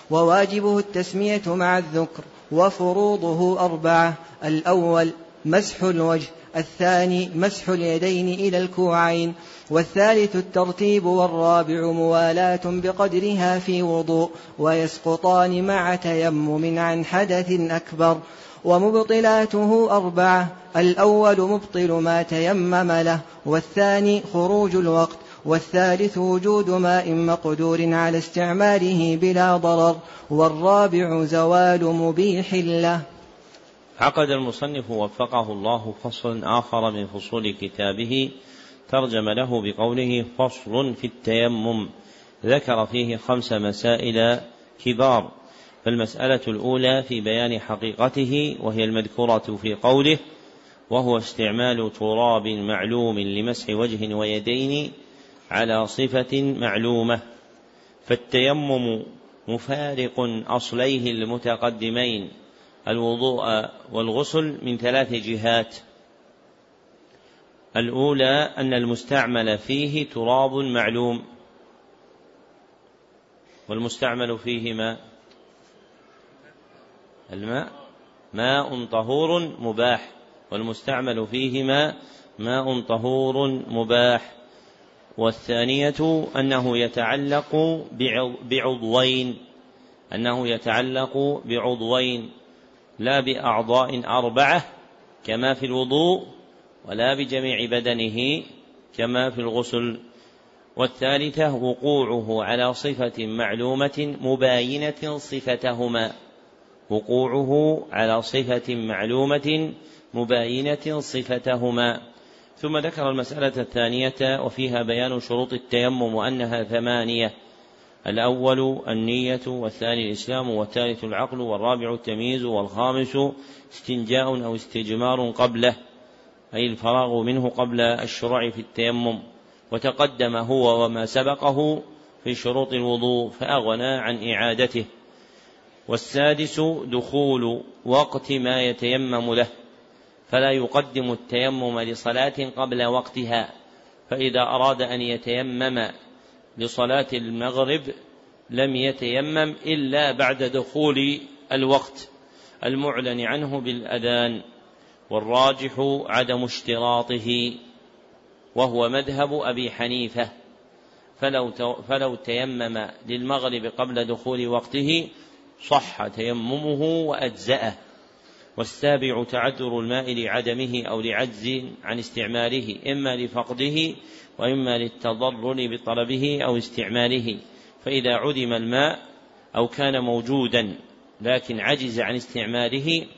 وواجبه التسمية مع الذكر. وفروضه 4: الأول مسح الوجه، الثاني مسح اليدين إلى الكوعين، والثالث الترتيب، والرابع موالاة بقدرها في وضوء، ويسقطان مع تيمم عن حدث أكبر. ومبطلاته 4: الأول مبطل ما تيمم له، والثاني خروج الوقت، والثالث وجود ماء مقدور على استعماله بلا ضرر، والرابع زوال مبيح له. عقد المصنف وفقه الله فصل آخر من فصول كتابه ترجم له بقوله: فصل في التيمم. ذكر فيه 5 مسائل كبار. فالمسألة الأولى في بيان حقيقته، وهي المذكورة في قوله: وهو استعمال تراب معلوم لمسح وجه ويدين على صفة معلومة. فالتيمم مفارق أصليه المتقدمين الوضوء والغسل من 3 جهات. الأولى أن المستعمل فيه تراب معلوم، والمستعمل فيه الماء ماء طهور مباح، والمستعمل فيه ماء طهور مباح. والثانية أنه يتعلق بعضوين لا بأعضاء 4 كما في الوضوء، ولا بجميع بدنه كما في الغسل. والثالثة وقوعه على صفة معلومة مباينة صفتهما. ثم ذكر المسألة الثانية وفيها بيان شروط التيمم وأنها 8: الأول النية، والثاني الإسلام، والثالث العقل، والرابع التمييز، والخامس استنجاء أو استجمار قبله، أي الفراغ منه قبل الشروع في التيمم. وتقدم هو وما سبقه في شروط الوضوء فأغنى عن إعادته. والسادس دخول وقت ما يتيمم له، فلا يقدم التيمم لصلاة قبل وقتها، فإذا أراد أن يتيمم لصلاة المغرب لم يتيمم إلا بعد دخول الوقت المعلن عنه بالأذان، والراجح عدم اشتراطه، وهو مذهب أبي حنيفة، فلو تيمم للمغرب قبل دخول وقته صح تيممه وأجزأه. والسابع تعذر الماء لعدمه أو لعجز عن استعماله، إما لفقده وإما للتضرر بطلبه أو استعماله. فإذا عدم الماء أو كان موجودا لكن عجز عن استعماله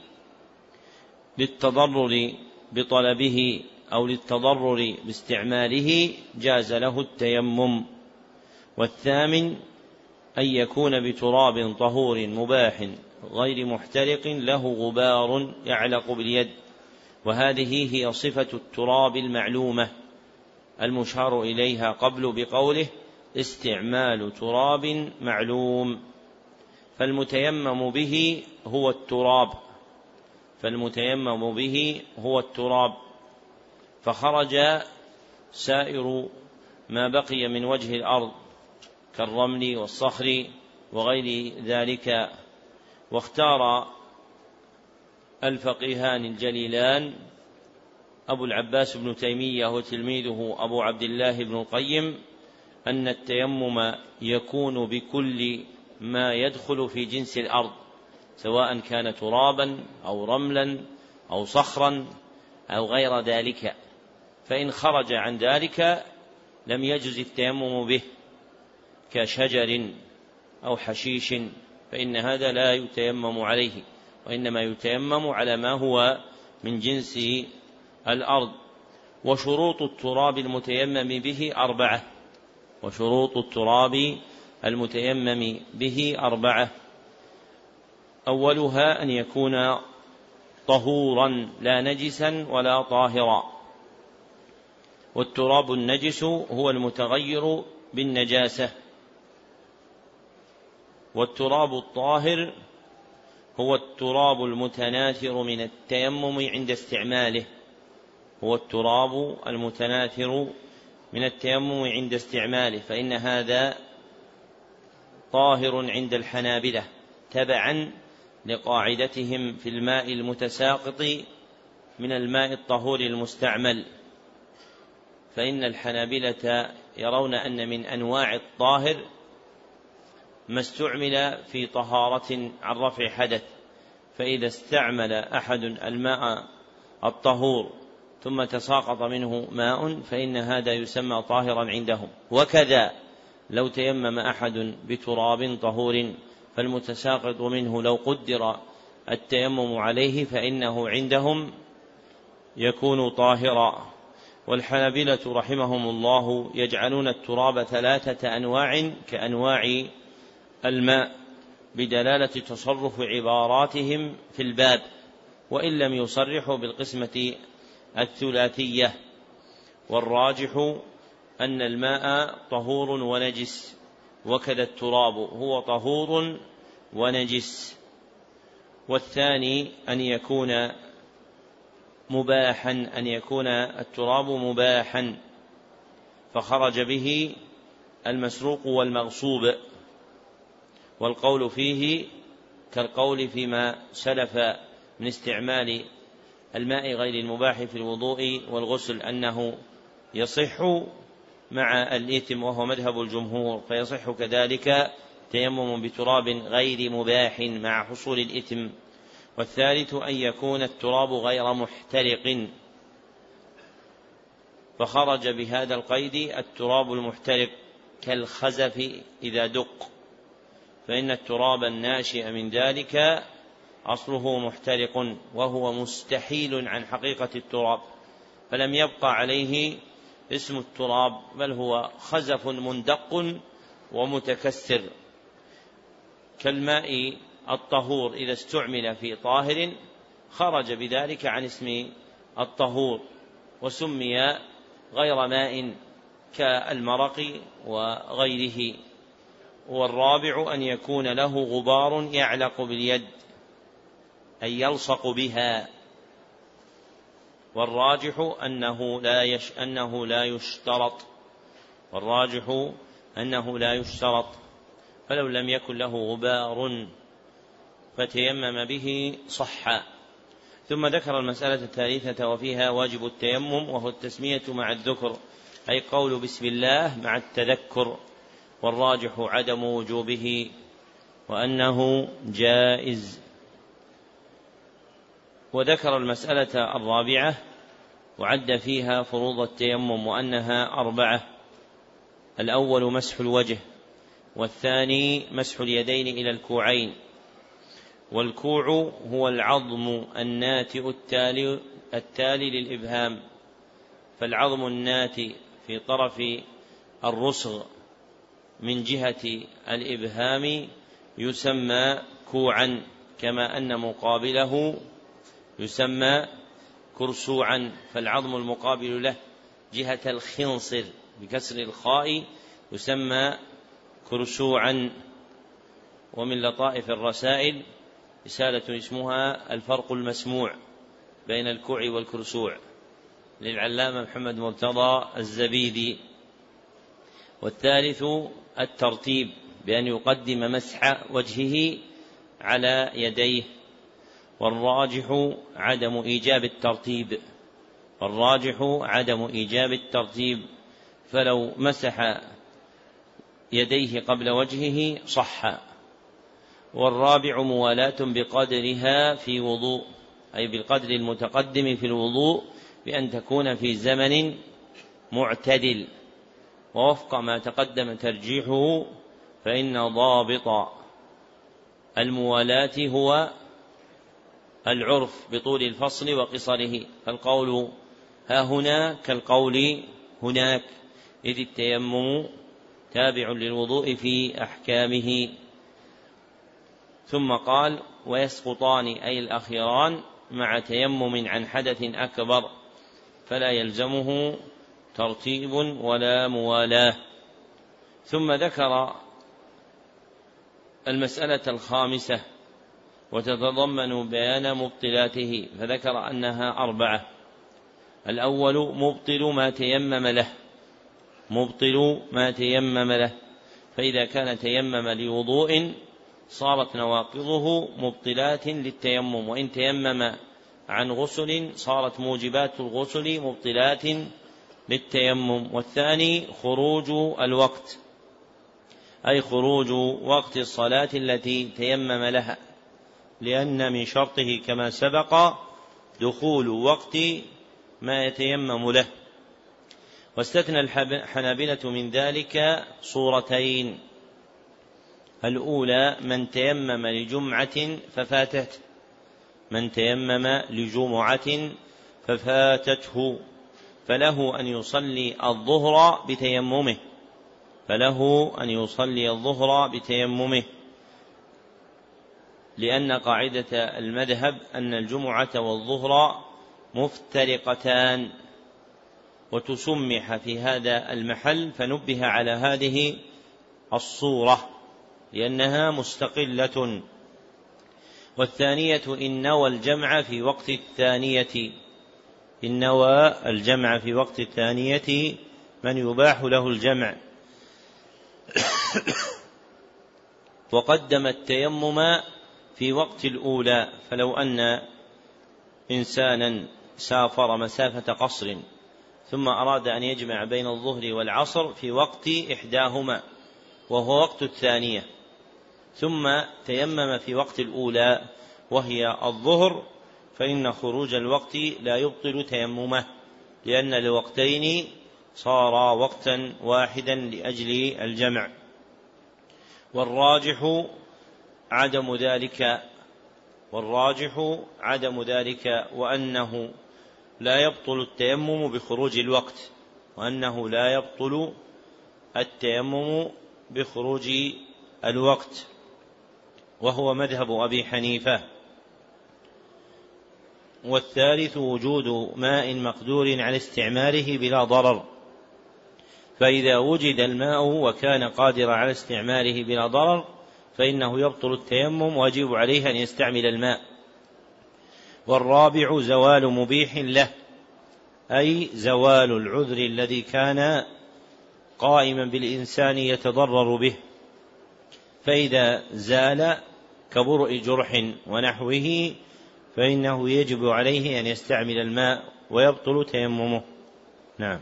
للتضرر بطلبه أو للتضرر باستعماله جاز له التيمم. والثامن أن يكون بتراب طهور مباح غير محترق له غبار يعلق باليد، وهذه هي صفة التراب المعلومة المشار إليها قبل بقوله: استعمال تراب معلوم. فالمتيمم به هو التراب، فخرج سائر ما بقي من وجه الأرض كالرمل والصخر وغير ذلك. واختار الفقيهان الجليلان أبو العباس بن تيمية وتلميذه أبو عبد الله بن القيم أن التيمم يكون بكل ما يدخل في جنس الأرض، سواء كان ترابا أو رملا أو صخرا أو غير ذلك، فإن خرج عن ذلك لم يجز التيمم به كشجر أو حشيش، فإن هذا لا يتيمم عليه، وإنما يتيمم على ما هو من جنس الأرض. وشروط التراب المتيمم به 4: أولها أن يكون طهورا لا نجسا ولا طاهرا، والتراب النجس هو المتغير بالنجاسة، والتراب الطاهر هو التراب المتناثر من التيمم عند استعماله، فإن هذا طاهر عند الحنابلة تبعا لقاعدتهم في الماء المتساقط من الماء الطهور المستعمل، فإن الحنابلة يرون أن من أنواع الطاهر ما استعمل في طهارة عن رفع حدث، فإذا استعمل أحد الماء الطهور ثم تساقط منه ماء فإن هذا يسمى طاهرا عندهم. وكذا لو تيمم أحد بتراب طهور فالمتساقط منه لو قدر التيمم عليه فإنه عندهم يكون طاهرا. والحنابلة رحمهم الله يجعلون التراب 3 أنواع كأنواع الماء بدلالة تصرف عباراتهم في الباب، وإن لم يصرحوا بالقسمة الثلاثية. والراجح أن الماء طهور ونجس، وكذا التراب هو طهور ونجس. والثاني أن يكون مباحا، أن يكون التراب مباحا فخرج به المسروق والمغصوب، والقول فيه كالقول فيما سلف من استعمال الماء غير المباح في الوضوء والغسل أنه يصح مع الإثم، وهو مذهب الجمهور، فيصح كذلك تيمم بتراب غير مباح مع حصول الإثم. والثالث أن يكون التراب غير محترق، فخرج بهذا القيد التراب المحترق كالخزف إذا دق، فإن التراب الناشئ من ذلك أصله محترق وهو مستحيل عن حقيقة التراب، فلم يبقى عليه اسم التراب، بل هو خزف مندق ومتكسر. كالماء الطهور إذا استعمل في طاهر خرج بذلك عن اسم الطهور وسمي غير ماء كالمرق وغيره. والرابع أن يكون له غبار يعلق باليد أي يلصق بها، والراجح أنه لا يشترط، فلو لم يكن له غبار فتيمم به صح. ثم ذكر المسألة الثالثة وفيها واجب التيمم، وهو التسمية مع الذكر، أي قول بسم الله مع التذكر، والراجح عدم وجوبه وأنه جائز. وذكر المسألة الرابعة وعد فيها فروض التيمم وأنها 4: الأول مسح الوجه، والثاني مسح اليدين إلى الكوعين، والكوع هو العظم الناتئ التالي للإبهام، فالعظم الناتئ في طرف الرسغ من جهة الإبهام يسمى كوعا، كما أن مقابله يسمى كرسوعا، فالعظم المقابل له جهة الخنصر بكسر الخاء يسمى كرسوعا. ومن لطائف الرسائل رسالة اسمها الفرق المسموع بين الكوع والكرسوع للعلامة محمد مرتضى الزبيدي. والثالث الترتيب بأن يقدم مسح وجهه على يديه، والراجح عدم إيجاب الترتيب، فلو مسح يديه قبل وجهه صح. والرابع موالاة بقدرها في وضوء، أي بالقدر المتقدم في الوضوء، بأن تكون في زمن معتدل، ووفق ما تقدم ترجيحه، فإن ضابط الموالاة هو العرف بطول الفصل وقصره، فالقول ها هنا كالقول هناك، إذ التيمم تابع للوضوء في أحكامه. ثم قال ويسقطان أي الأخيران مع تيمم عن حدث أكبر، فلا يلزمه ترتيب ولا موالاه. ثم ذكر المسألة الخامسة وتتضمن بيان مبطلاته، فذكر أنها 4: الأول مبطل ما تيمم له، فإذا كان تيمم لوضوء صارت نواقضه مبطلات للتيمم، وإن تيمم عن غسل صارت موجبات الغسل مبطلات للتيمم. والثاني خروج الوقت، أي خروج وقت الصلاة التي تيمم لها، لأن من شرطه كما سبق دخول وقت ما يتيمم له. واستثنى الحنابلة من ذلك صورتين: الأولى من تيمم لجمعة ففاتته، من تيمم لجمعة ففاتته فله أن يصلي الظهر بتيممه، فله أن يصلي الظهر بتيممه، لأن قاعدة المذهب أن الجمعة والظهر مفترقتان، وتسمح في هذا المحل فنبه على هذه الصورة لأنها مستقلة. والثانية إن نوى الجمع في وقت الثانية، إن نوى الجمع في وقت الثانية من يباح له الجمع وقدم التيمم في وقت الأولى، فلو أن إنسانا سافر مسافة قصر ثم أراد أن يجمع بين الظهر والعصر في وقت إحداهما وهو وقت الثانية، ثم تيمم في وقت الأولى وهي الظهر، فإن خروج الوقت لا يبطل تيممه، لأن الوقتين صارا وقتا واحدا لأجل الجمع. والراجح عدم ذلك، وأنه لا يبطل التيمم بخروج الوقت، وأنه لا يبطل التيمم بخروج الوقت، وهو مذهب أبي حنيفة. والثالث وجود ماء مقدور على استعماله بلا ضرر، فإذا وجد الماء وكان قادر على استعماله بلا ضرر فإنه يبطل التيمم ويجب عليه أن يستعمل الماء. والرابع زوال مبيح له، أي زوال العذر الذي كان قائما بالإنسان يتضرر به، فإذا زال كبرء جرح ونحوه فإنه يجب عليه أن يستعمل الماء ويبطل تيممه. نعم.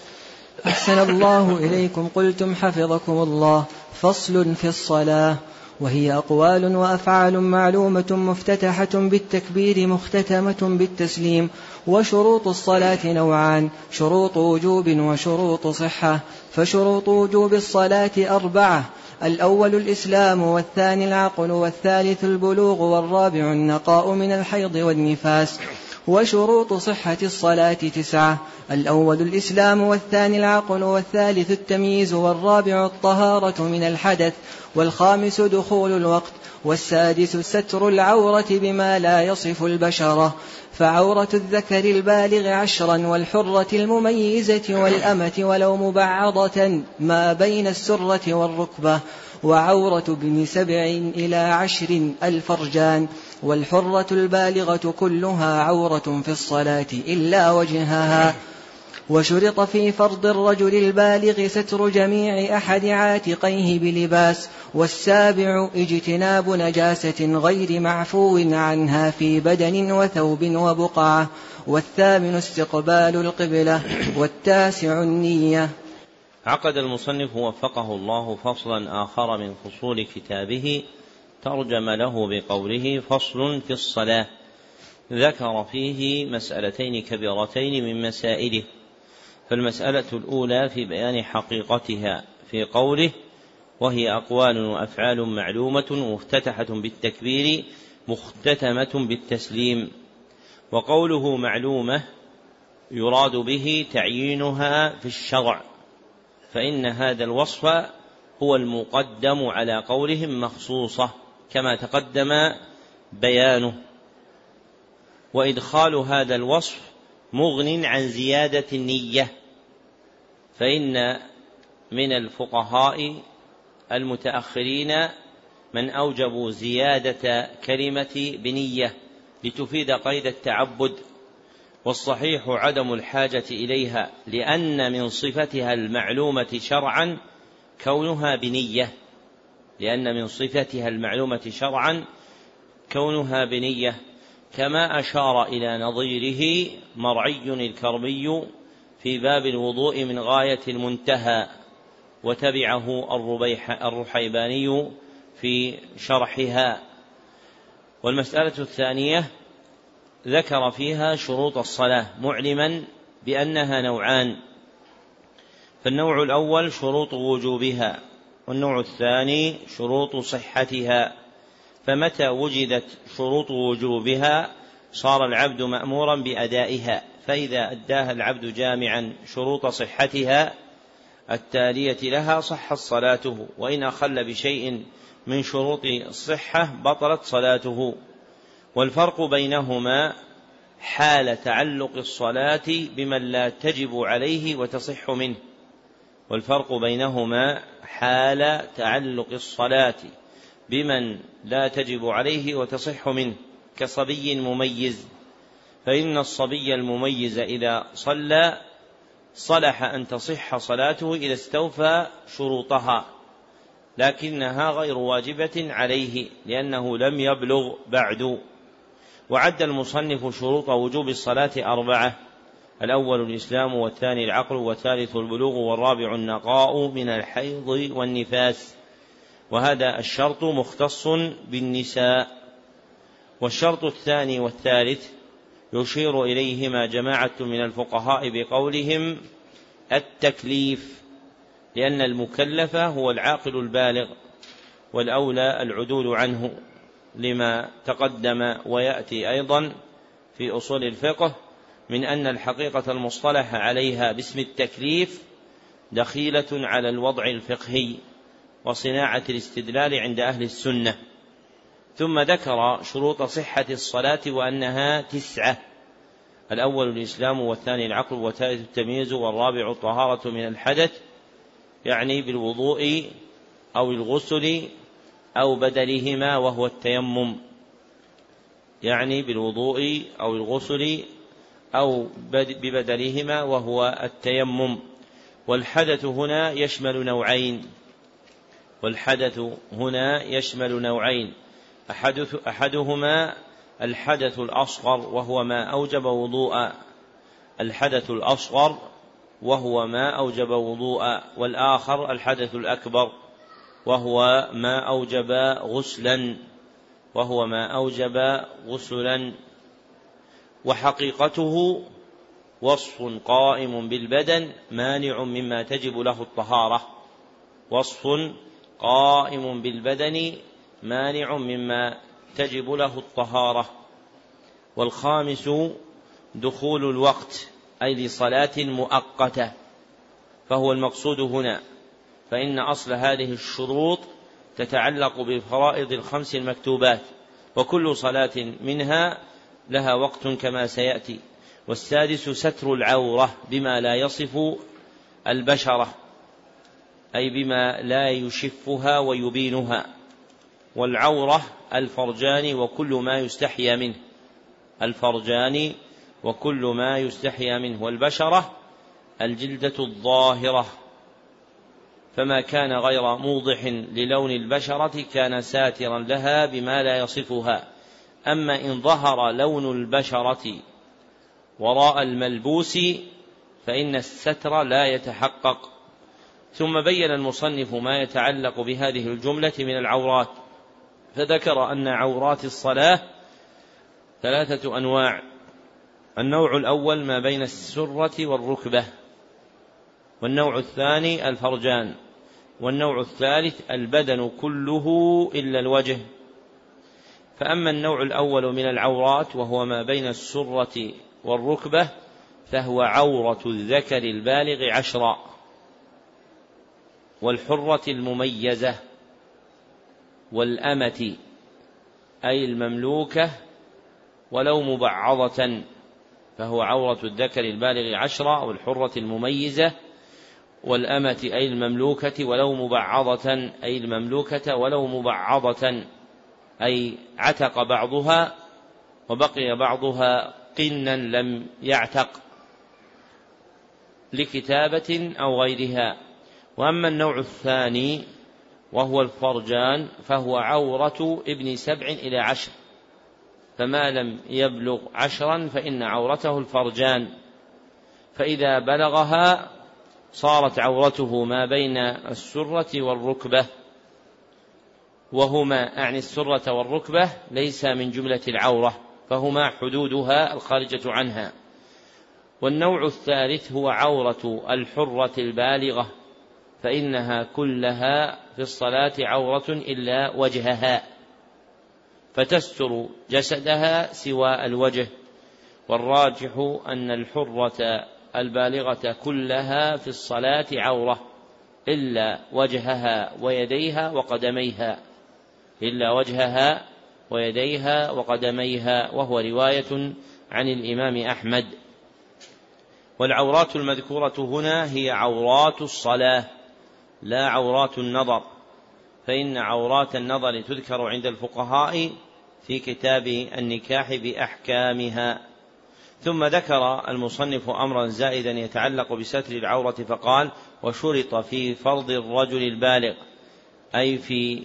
أحسن الله إليكم. قلتم حفظكم الله. فصل في الصلاة، وهي أقوال وأفعال معلومة مفتتحة بالتكبير مختتمة بالتسليم. وشروط الصلاة نوعان: شروط وجوب وشروط صحة. فشروط وجوب الصلاة 4: الأول الإسلام، والثاني العقل، والثالث البلوغ، والرابع النقاء من الحيض والنفاس. وشروط صحة الصلاة 9: الأول الإسلام، والثاني العقل، والثالث التمييز، والرابع الطهارة من الحدث، والخامس دخول الوقت، والسادس ستر العورة بما لا يصف البشرة، فعورة الذكر البالغ 10، والحرة المميزة والأمة ولو مبعضة ما بين السرة والركبة، وعورة ابن 7 إلى 10 الفرجان، والحرة البالغة كلها عورة في الصلاة إلا وجهها. وشرط في فرض الرجل البالغ ستر جميع أحد عاتقيه بلباس. والسابع اجتناب نجاسة غير معفو عنها في بدن وثوب وبقعة. والثامن استقبال القبلة. والتاسع النية. عقد المصنف وفقه الله فصلا آخر من فصول كتابه ترجم له بقوله: فصل في الصلاة. ذكر فيه مسألتين كبيرتين من مسائله. فالمسألة الأولى في بيان حقيقتها في قوله: وهي أقوال وأفعال معلومة مفتتحة بالتكبير مختتمة بالتسليم. وقوله معلومة يراد به تعيينها في الشرع، فإن هذا الوصف هو المقدم على قولهم مخصوصة كما تقدم بيانه، وإدخال هذا الوصف مغن عن زيادة النية، فإن من الفقهاء المتأخرين من أوجبوا زيادة كلمة بنية لتفيد قيد التعبد، والصحيح عدم الحاجة إليها، لأن من صفتها المعلومة شرعا كونها بنية، لأن من صفتها المعلومة شرعا كونها بنية، كما أشار إلى نظيره مرعي الكرمي في باب الوضوء من غاية المنتهى، وتبعه الرحيباني في شرحها. والمسألة الثانية ذكر فيها شروط الصلاة معلما بأنها نوعان، فالنوع الأول شروط وجوبها، والنوع الثاني شروط صحتها. فمتى وجدت شروط وجوبها صار العبد مأمورا بأدائها، فإذا أداها العبد جامعا شروط صحتها التالية لها صحت صلاته، وإن أخل بشيء من شروط الصحة بطلت صلاته. والفرق بينهما حال تعلق الصلاة بمن لا تجب عليه وتصح منه، والفرق بينهما حال تعلق الصلاة بمن لا تجب عليه وتصح منه، كصبي مميز، فإن الصبي المميز إذا صلى صلح أن تصح صلاته إذا استوفى شروطها، لكنها غير واجبة عليه لأنه لم يبلغ بعد. وعد المصنف شروط وجوب الصلاة 4: الأول الإسلام، والثاني العقل، والثالث البلوغ، والرابع النقاء من الحيض والنفاس، وهذا الشرط مختص بالنساء. والشرط الثاني والثالث يشير إليهما جماعة من الفقهاء بقولهم التكليف، لأن المكلف هو العاقل البالغ، والأولى العدول عنه، لما تقدم ويأتي أيضا في أصول الفقه من أن الحقيقة المصطلح عليها باسم التكليف دخيلة على الوضع الفقهي وصناعة الاستدلال عند أهل السنة. ثم ذكر شروط صحة الصلاة وأنها 9: الأول الإسلام، والثاني العقل، والثالث التمييز، والرابع الطهارة من الحدث، يعني بالوضوء أو الغسل أو بدلهما وهو التيمم، يعني بالوضوء أو الغسل أو ببدلهما وهو التيمم. والحدث هنا يشمل نوعين، أحدهما الحدث الأصغر وهو ما أوجب وضوءا، والآخر الحدث الأكبر وهو ما أوجب غسلا. وحقيقته وصف قائم بالبدن مانع مما تجب له الطهارة. والخامس دخول الوقت، أي لصلاة مؤقتة، فهو المقصود هنا، فإن أصل هذه الشروط تتعلق بفرائض 5 المكتوبات، وكل صلاة منها لها وقت كما سيأتي. والسادس ستر العورة بما لا يصف البشرة، أي بما لا يشفها ويبينها. والعورة الفرجان وكل ما يستحيا منه، والبشرة الجلدة الظاهرة، فما كان غير موضح للون البشرة كان ساترا لها بما لا يصفها. أما إن ظهر لون البشرة وراء الملبوس فإن الستر لا يتحقق. ثم بين المصنف ما يتعلق بهذه الجملة من العورات، فذكر أن عورات الصلاة 3 أنواع: النوع الأول ما بين السرة والركبة، والنوع الثاني الفرجان، والنوع الثالث البدن كله إلا الوجه. فأما النوع الأول من العورات وهو ما بين السرة والركبة فهو عورة الذكر البالغ 10، والحرة المميزة، والأمة أي المملوكة ولو مبعضة، فهو عورة الذكر البالغ 10، والحرة المميزة، والأمة أي المملوكة ولو مبعضة، أي المملوكة ولو مبعضة، أي عتق بعضها وبقي بعضها قنا لم يعتق لكتابة أو غيرها. وأما النوع الثاني وهو الفرجان فهو عورة ابن 7 إلى 10، فما لم يبلغ 10 فإن عورته الفرجان، فإذا بلغها صارت عورته ما بين السرة والركبة، وهما أعني السرة والركبة ليس من جملة العورة، فهما حدودها الخارجة عنها. والنوع الثالث هو عورة الحرة البالغة، فإنها كلها في الصلاة عورة إلا وجهها، فتستر جسدها سوى الوجه. والراجح أن الحرة البالغة كلها في الصلاة عورة إلا وجهها ويديها وقدميها، إلا وجهها ويديها وقدميها، وهو رواية عن الإمام أحمد. والعورات المذكورة هنا هي عورات الصلاة لا عورات النظر، فإن عورات النظر تذكر عند الفقهاء في كتاب النكاح بأحكامها. ثم ذكر المصنف أمرا زائدا يتعلق بستر العورة فقال: وشرط في فرض الرجل البالغ، أي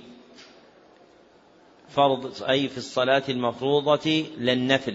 في الصلاة المفروضة لا النفل،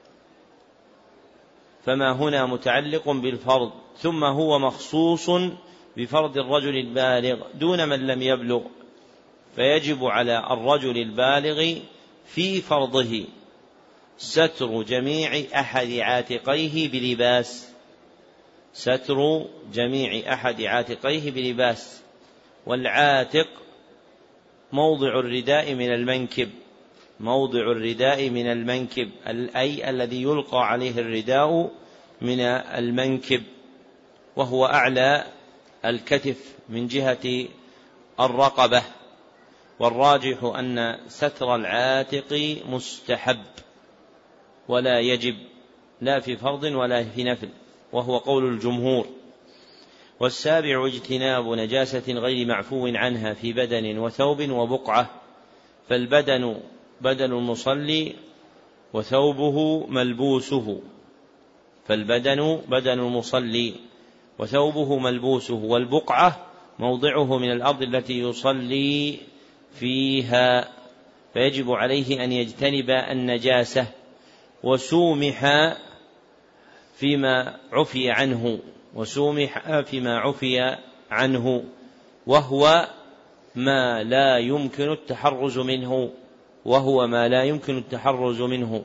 فما هنا متعلق بالفرض، ثم هو مخصوص بفرض الرجل البالغ دون من لم يبلغ، فيجب على الرجل البالغ في فرضه ستر جميع أحد عاتقيه بلباس، ستر جميع أحد عاتقيه بلباس. والعاتق موضع الرداء من المنكب، موضع الرداء من المنكب، أي الذي يلقى عليه الرداء من المنكب، وهو أعلى الكتف من جهة الرقبة. والراجح أن ستر العاتق مستحب ولا يجب، لا في فرض ولا في نفل، وهو قول الجمهور. والسابع اجتناب نجاسة غير معفو عنها في بدن وثوب وبقعة، فالبدن بدن المصلي وثوبه ملبوسه، فالبدن بدن المصلي وثوبه ملبوسه، والبقعة موضعه من الأرض التي يصلي فيها، فيجب عليه أن يجتنب النجاسة. وسومح فيما عفي عنه، وسومح فيما عفي عنه، وهو ما لا يمكن التحرز منه، وهو ما لا يمكن التحرز منه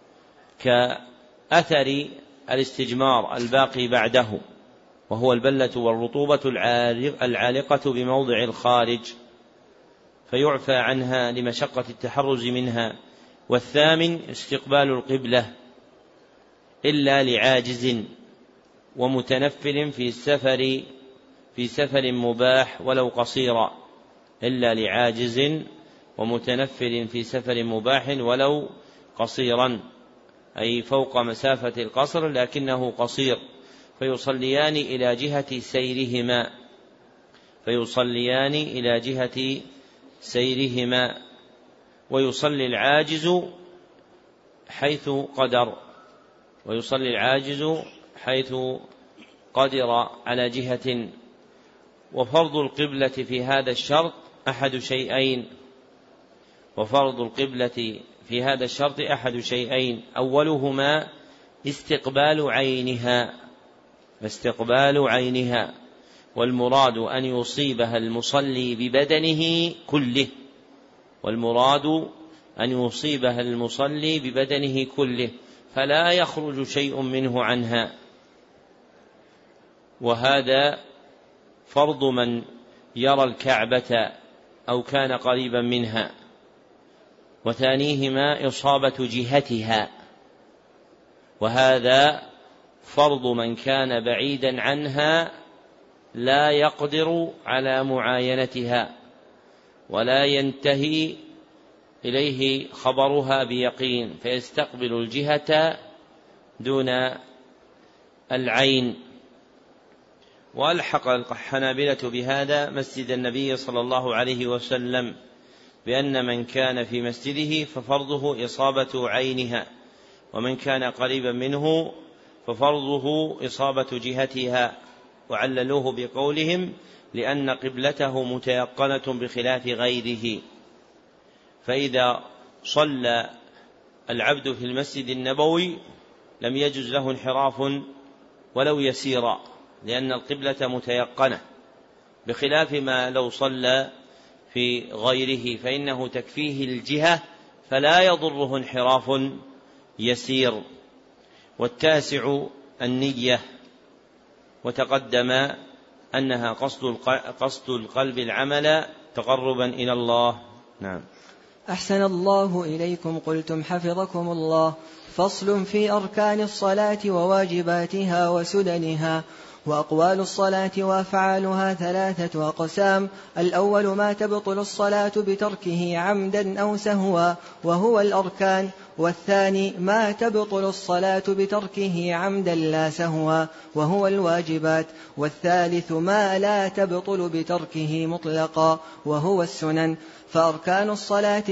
كأثر الاستجمار الباقي بعده، وهو البلة والرطوبة العالقة بموضع الخارج، فيعفى عنها لمشقة التحرز منها. والثامن استقبال القبلة إلا لعاجز ومتنفل في سفر مباح ولو قصيرا، إلا لعاجز ومتنفل في سفر مباح ولو قصيرا، أي فوق مسافة القصر لكنه قصير، فيصليان إلى جهة سيرهما، فيصليان إلى جهة سيرهما. ويصلي العاجز حيث قدر، ويصلي العاجز حيث قدر على جهة. وفرض القبلة في هذا الشرط أحد شيئين، وفرض القبلة في هذا الشرط أحد شيئين، أولهما استقبال عينها، والمراد أن يصيبها المصلي ببدنه كله، والمراد أن يصيبها المصلي ببدنه كله، فلا يخرج شيء منه عنها. وهذا فرض من يرى الكعبة أو كان قريبا منها. وثانيهما إصابة جهتها، وهذا فرض من كان بعيدا عنها لا يقدر على معاينتها ولا ينتهي إليه خبرها بيقين، فيستقبل الجهة دون العين. وألحق الحنابلة بهذا مسجد النبي صلى الله عليه وسلم، بأن من كان في مسجده ففرضه إصابة عينها، ومن كان قريبا منه ففرضه إصابة جهتها، وعللوه بقولهم: لأن قبلته متيقنة بخلاف غيره، فإذا صلى العبد في المسجد النبوي لم يجز له انحراف ولو يسيرا، لأن القبلة متيقنة، بخلاف ما لو صلى في غيره فإنه تكفيه الجهة فلا يضره انحراف يسير. والتاسع النية، وتقدم أنها قصد القلب العمل تقربا إلى الله. نعم. أحسن الله إليكم. قلتم حفظكم الله. فصل في أركان الصلاة وواجباتها وسننها. وأقوال الصلاة وأفعالها 3 أقسام. الأول ما تبطل الصلاة بتركه عمدا أو سهوا وهو الأركان، والثاني ما تبطل الصلاة بتركه عمدا لا سهوا وهو الواجبات، والثالث ما لا تبطل بتركه مطلقا وهو السنن. فأركان الصلاة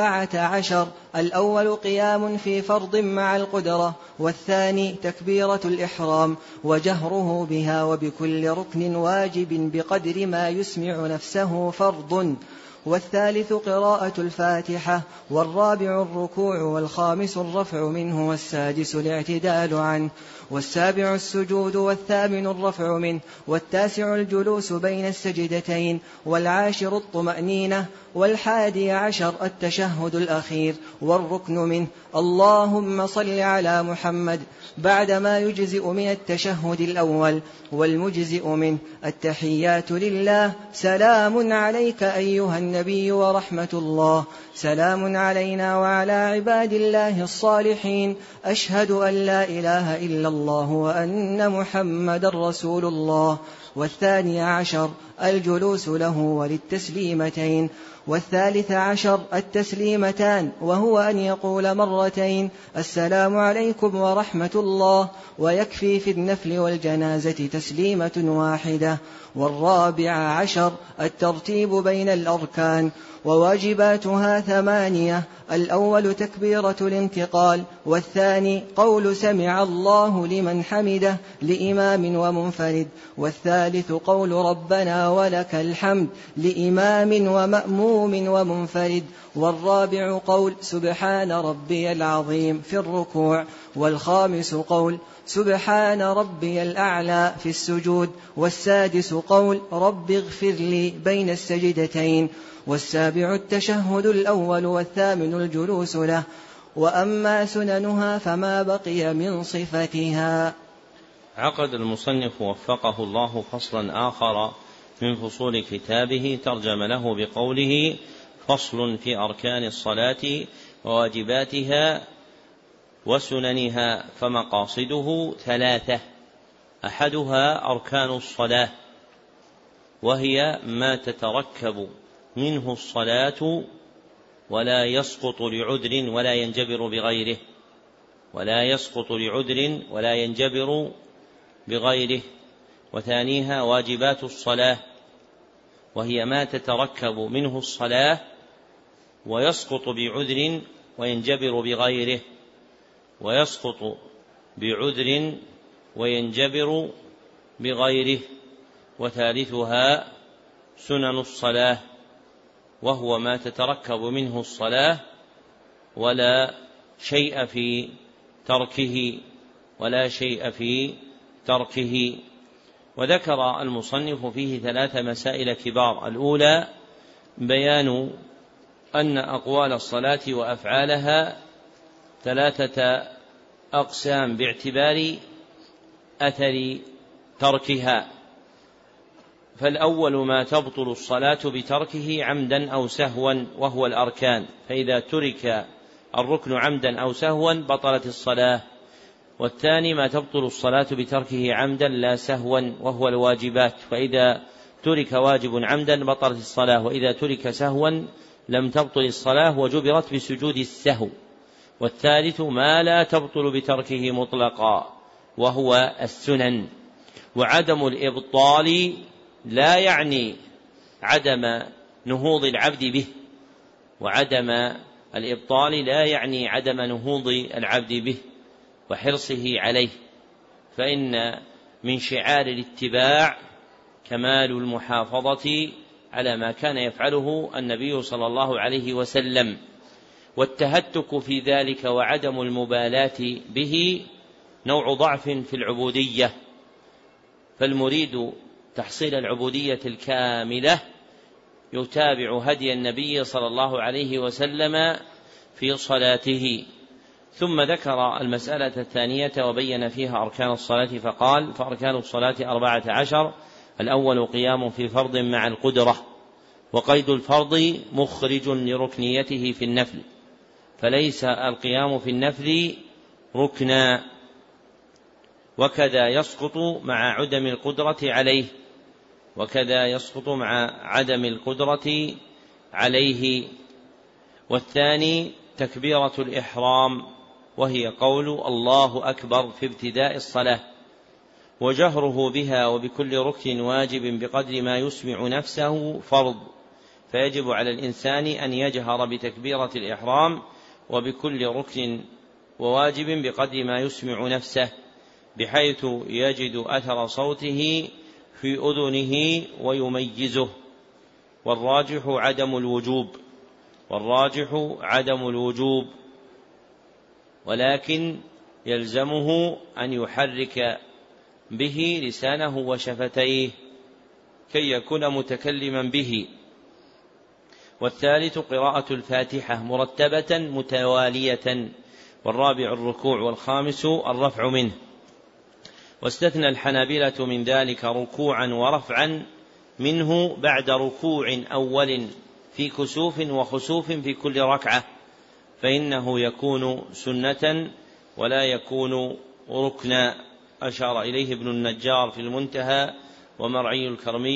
14. الأول قيام في فرض مع القدرة، والثاني تكبيرة الإحرام وجهره بها وبكل ركن واجب بقدر ما يسمع نفسه فرض، والثالث قراءة الفاتحة، والرابع الركوع، والخامس الرفع منه، والسادس الاعتدال عنه، والسابع السجود، والثامن الرفع منه، والتاسع الجلوس بين السجدتين، والعاشر الطمأنينة، والحادي عشر التشهد الأخير والركن منه اللهم صل على محمد، بعدما يجزئ من التشهد الأول، والمجزئ منه التحيات لله، سلام عليك أيها النبي ورحمة الله، سلام علينا وعلى عباد الله الصالحين، أشهد أن لا إله إلا الله وأن محمد رسول الله. والثاني عشر الجلوس له وللتسليمتين، والثالث عشر التسليمتان، وهو أن يقول مرتين السلام عليكم ورحمة الله، ويكفي في النفل والجنازة تسليمة واحدة. والرابع عشر الترتيب بين الأركان، وواجباتها 8. الأول تكبيرة الانتقال، والثاني قول سمع الله لمن حمده لإمام ومنفرد، والثالث قول ربنا ولك الحمد لإمام ومأموم ومنفرد، والرابع قول سبحان ربي العظيم في الركوع، والخامس قول سبحان ربي الأعلى في السجود، والسادس قول رب اغفر لي بين السجدتين، والسابع التشهد الأول، والثامن الجلوس له. وأما سننها فما بقي من صفتها. عقد المصنف وفقه الله فصلا آخر من فصول كتابه ترجم له بقوله فصل في أركان الصلاة وواجباتها وسننها. فمقاصده 3: أحدها أركان الصلاة، وهي ما تتركب منه الصلاة ولا يسقط لعذر ولا ينجبر بغيره، ولا يسقط لعذر ولا ينجبر بغيره. وثانيها واجبات الصلاة، وهي ما تتركب منه الصلاة ويسقط بعذر وينجبر بغيره، ويسقط بعذر وينجبر بغيره. وثالثها سنن الصلاة، وهو ما تتركب منه الصلاة ولا شيء في تركه. وذكر المصنف فيه 3 مسائل كبار. الأولى بيان أن أقوال الصلاة وأفعالها 3 أقسام باعتبار أثر تركها. فالأول ما تبطل الصلاة بتركه عمدا أو سهوا وهو الأركان، فإذا ترك الركن عمدا أو سهوا بطلت الصلاة. والثاني ما تبطل الصلاة بتركه عمدا لا سهوا وهو الواجبات، فإذا ترك واجب عمدا بطلت الصلاة، وإذا ترك سهوا لم تبطل الصلاة وجبرت بسجود السهو. والثالث ما لا تبطل بتركه مطلقا وهو السنن. وعدم الإبطال لا يعني عدم نهوض العبد به، وعدم الإبطال لا يعني عدم نهوض العبد به وحرصه عليه، فإن من شعار الاتباع كمال المحافظة على ما كان يفعله النبي صلى الله عليه وسلم، والتهتك في ذلك وعدم المبالاة به نوع ضعف في العبودية، فالمريد تحصيل العبودية الكاملة يتابع هدي النبي صلى الله عليه وسلم في صلاته. ثم ذكر المسألة الثانية وبين فيها أركان الصلاة فقال: فأركان الصلاة 14. الأول قيام في فرض مع القدرة، وقيد الفرض مخرج لركنيته في النفل، فليس القيام في النفل ركنا، وكذا يسقط مع عدم القدرة عليه، والثاني تكبيرة الإحرام، وهي قول الله أكبر في ابتداء الصلاة، وجهره بها وبكل ركن واجب بقدر ما يسمع نفسه فرض، فيجب على الإنسان أن يجهر بتكبيرة الإحرام وبكل ركن وواجب بقدر ما يسمع نفسه، بحيث يجد أثر صوته في أذنه ويميزه. والراجح عدم الوجوب، ولكن يلزمه أن يحرك به لسانه وشفتيه كي يكون متكلما به. والثالث قراءة الفاتحة مرتبة متوالية، والرابع الركوع، والخامس الرفع منه. واستثنى الحنابلة من ذلك ركوعا ورفعا منه بعد ركوع أول في كسوف وخسوف في كل ركعة، فإنه يكون سنة ولا يكون ركنا. أشار إليه ابن النجار في المنتهى ومرعي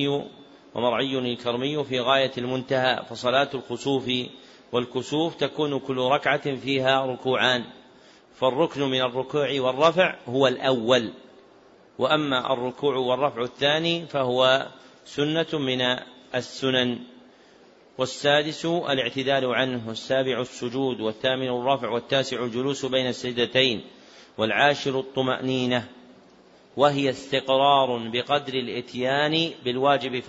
الكرمي في غاية المنتهى. فصلاة الخسوف والكسوف تكون كل ركعة فيها ركوعان، فالركن من الركوع والرفع هو الأول، وأما الركوع والرفع الثاني فهو سنة من السنن. والسادس الاعتدال عنه، والسابع السجود، والثامن الرفع، والتاسع الجلوس بين السجدتين، والعاشر الطمأنينة، وهي استقرار بقدر الإتيان بالواجب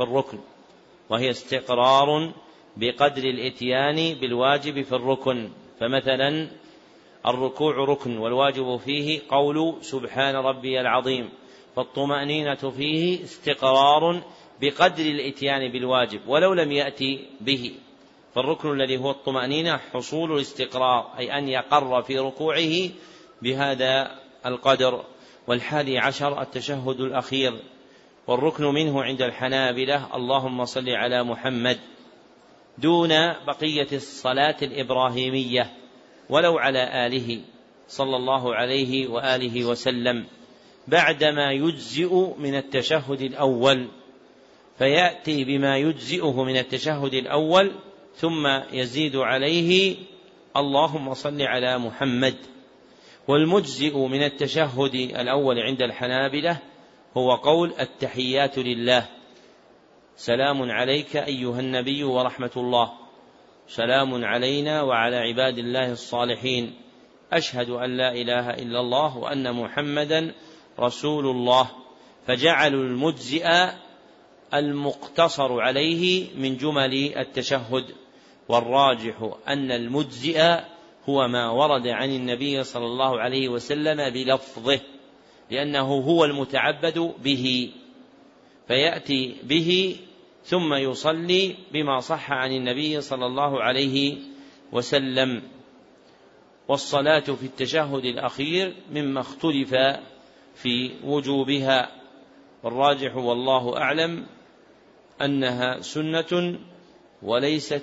في الركن. فمثلا الركوع ركن والواجب فيه قول سبحان ربي العظيم، فالطمأنينة فيه استقرار بقدر الإتيان بالواجب ولو لم يأتي به، فالركن الذي هو الطمأنينة حصول الاستقرار، أي أن يقر في ركوعه بهذا القدر. والحادي عشر التشهد الأخير، والركن منه عند الحنابلة اللهم صل على محمد، دون بقية الصلاة الإبراهيمية ولو على آله صلى الله عليه وآله وسلم، بعدما يجزئ من التشهد الأول، فيأتي بما يجزئه من التشهد الأول ثم يزيد عليه اللهم صل على محمد. والمجزئ من التشهد الأول عند الحنابلة هو قول التحيات لله، سلام عليك أيها النبي ورحمة الله، سلام علينا وعلى عباد الله الصالحين، أشهد أن لا إله إلا الله وأن محمدا رسول الله، فجعلوا المجزئ المقتصر عليه من جمل التشهد. والراجح أن المجزئ هو ما ورد عن النبي صلى الله عليه وسلم بلفظه، لأنه هو المتعبد به، فيأتي به ثم يصلي بما صح عن النبي صلى الله عليه وسلم. والصلاة في التشهد الأخير مما اختلف في وجوبها، والراجح والله أعلم أنها سنة وليست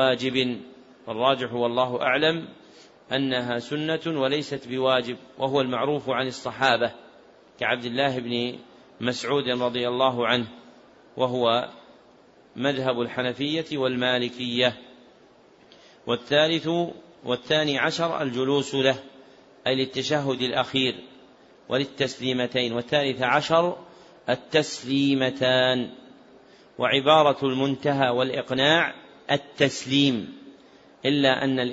بواجب، وهو المعروف عن الصحابة كعبد الله بن مسعود رضي الله عنه، وهو مذهب الحنفية والمالكية. والثاني عشر الجلوس له، أي للتشهد الأخير وللتسليمتين. والثالث عشر التسليمتان. وعبارة المنتهى والإقناع التسليم، إلا أن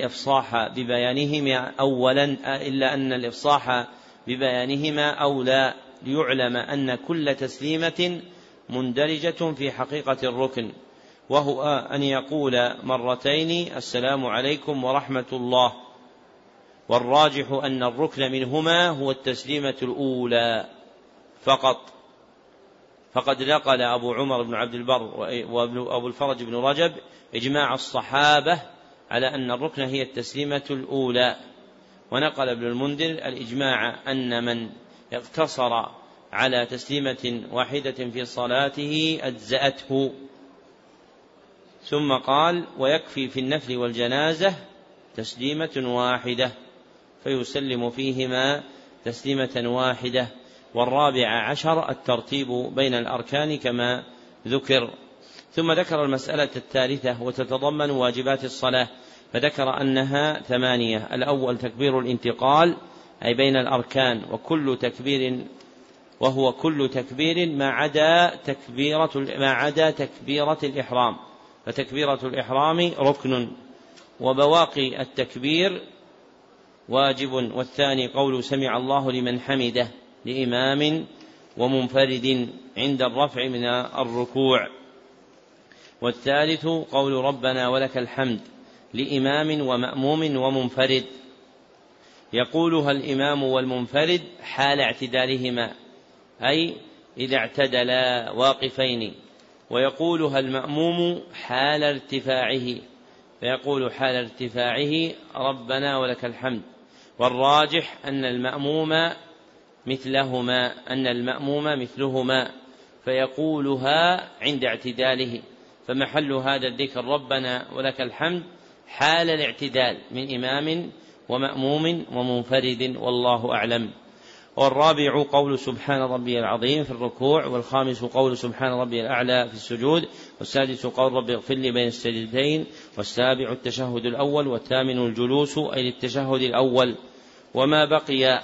الإفصاح ببيانهما أولى، ليعلم أن كل تسليمة مندرجة في حقيقة الركن، وهو أن يقول مرتين السلام عليكم ورحمة الله، والراجح أن الركن منهما هو التسليمة الأولى فقط. فقد نقل أبو عمر بن عبد البر وأبو الفرج بن رجب إجماع الصحابة على أن الركن هي التسليمة الأولى، ونقل ابن المنذر الإجماع أن من اقتصر على تسليمة واحدة في صلاته أجزأته. ثم قال ويكفي في النفل والجنازة تسليمة واحدة، فيسلم فيهما تسليمة واحدة. والرابع عشر الترتيب بين الأركان كما ذكر. ثم ذكر المسألة الثالثة وتتضمن واجبات الصلاة، فذكر أنها 8. الأول تكبير الانتقال أي بين الأركان، وهو كل تكبير ما عدا تكبيرة الإحرام، فتكبيرة الإحرام ركن، وبواقي التكبير واجب. والثاني قول سمع الله لمن حمده لإمام ومنفرد عند الرفع من الركوع. والثالث قول ربنا ولك الحمد لإمام ومأموم ومنفرد، يقولها الإمام والمنفرد حال اعتدالهما، أي إذا اعتدلا واقفين، ويقولها المأموم حال ارتفاعه، فيقول حال ارتفاعه ربنا ولك الحمد. والراجح أن المأموم مثلهما فيقولها عند اعتداله، فمحل هذا الذكر ربنا ولك الحمد حال الاعتدال من إمام ومأموم ومنفرد، والله أعلم. والرابع قول سبحان ربي العظيم في الركوع، والخامس قول سبحان ربي الأعلى في السجود، والسادس قول ربي اغفر لي بين السجدتين، والسابع التشهد الأول، والثامن الجلوس أي للتشهد الأول. وما بقي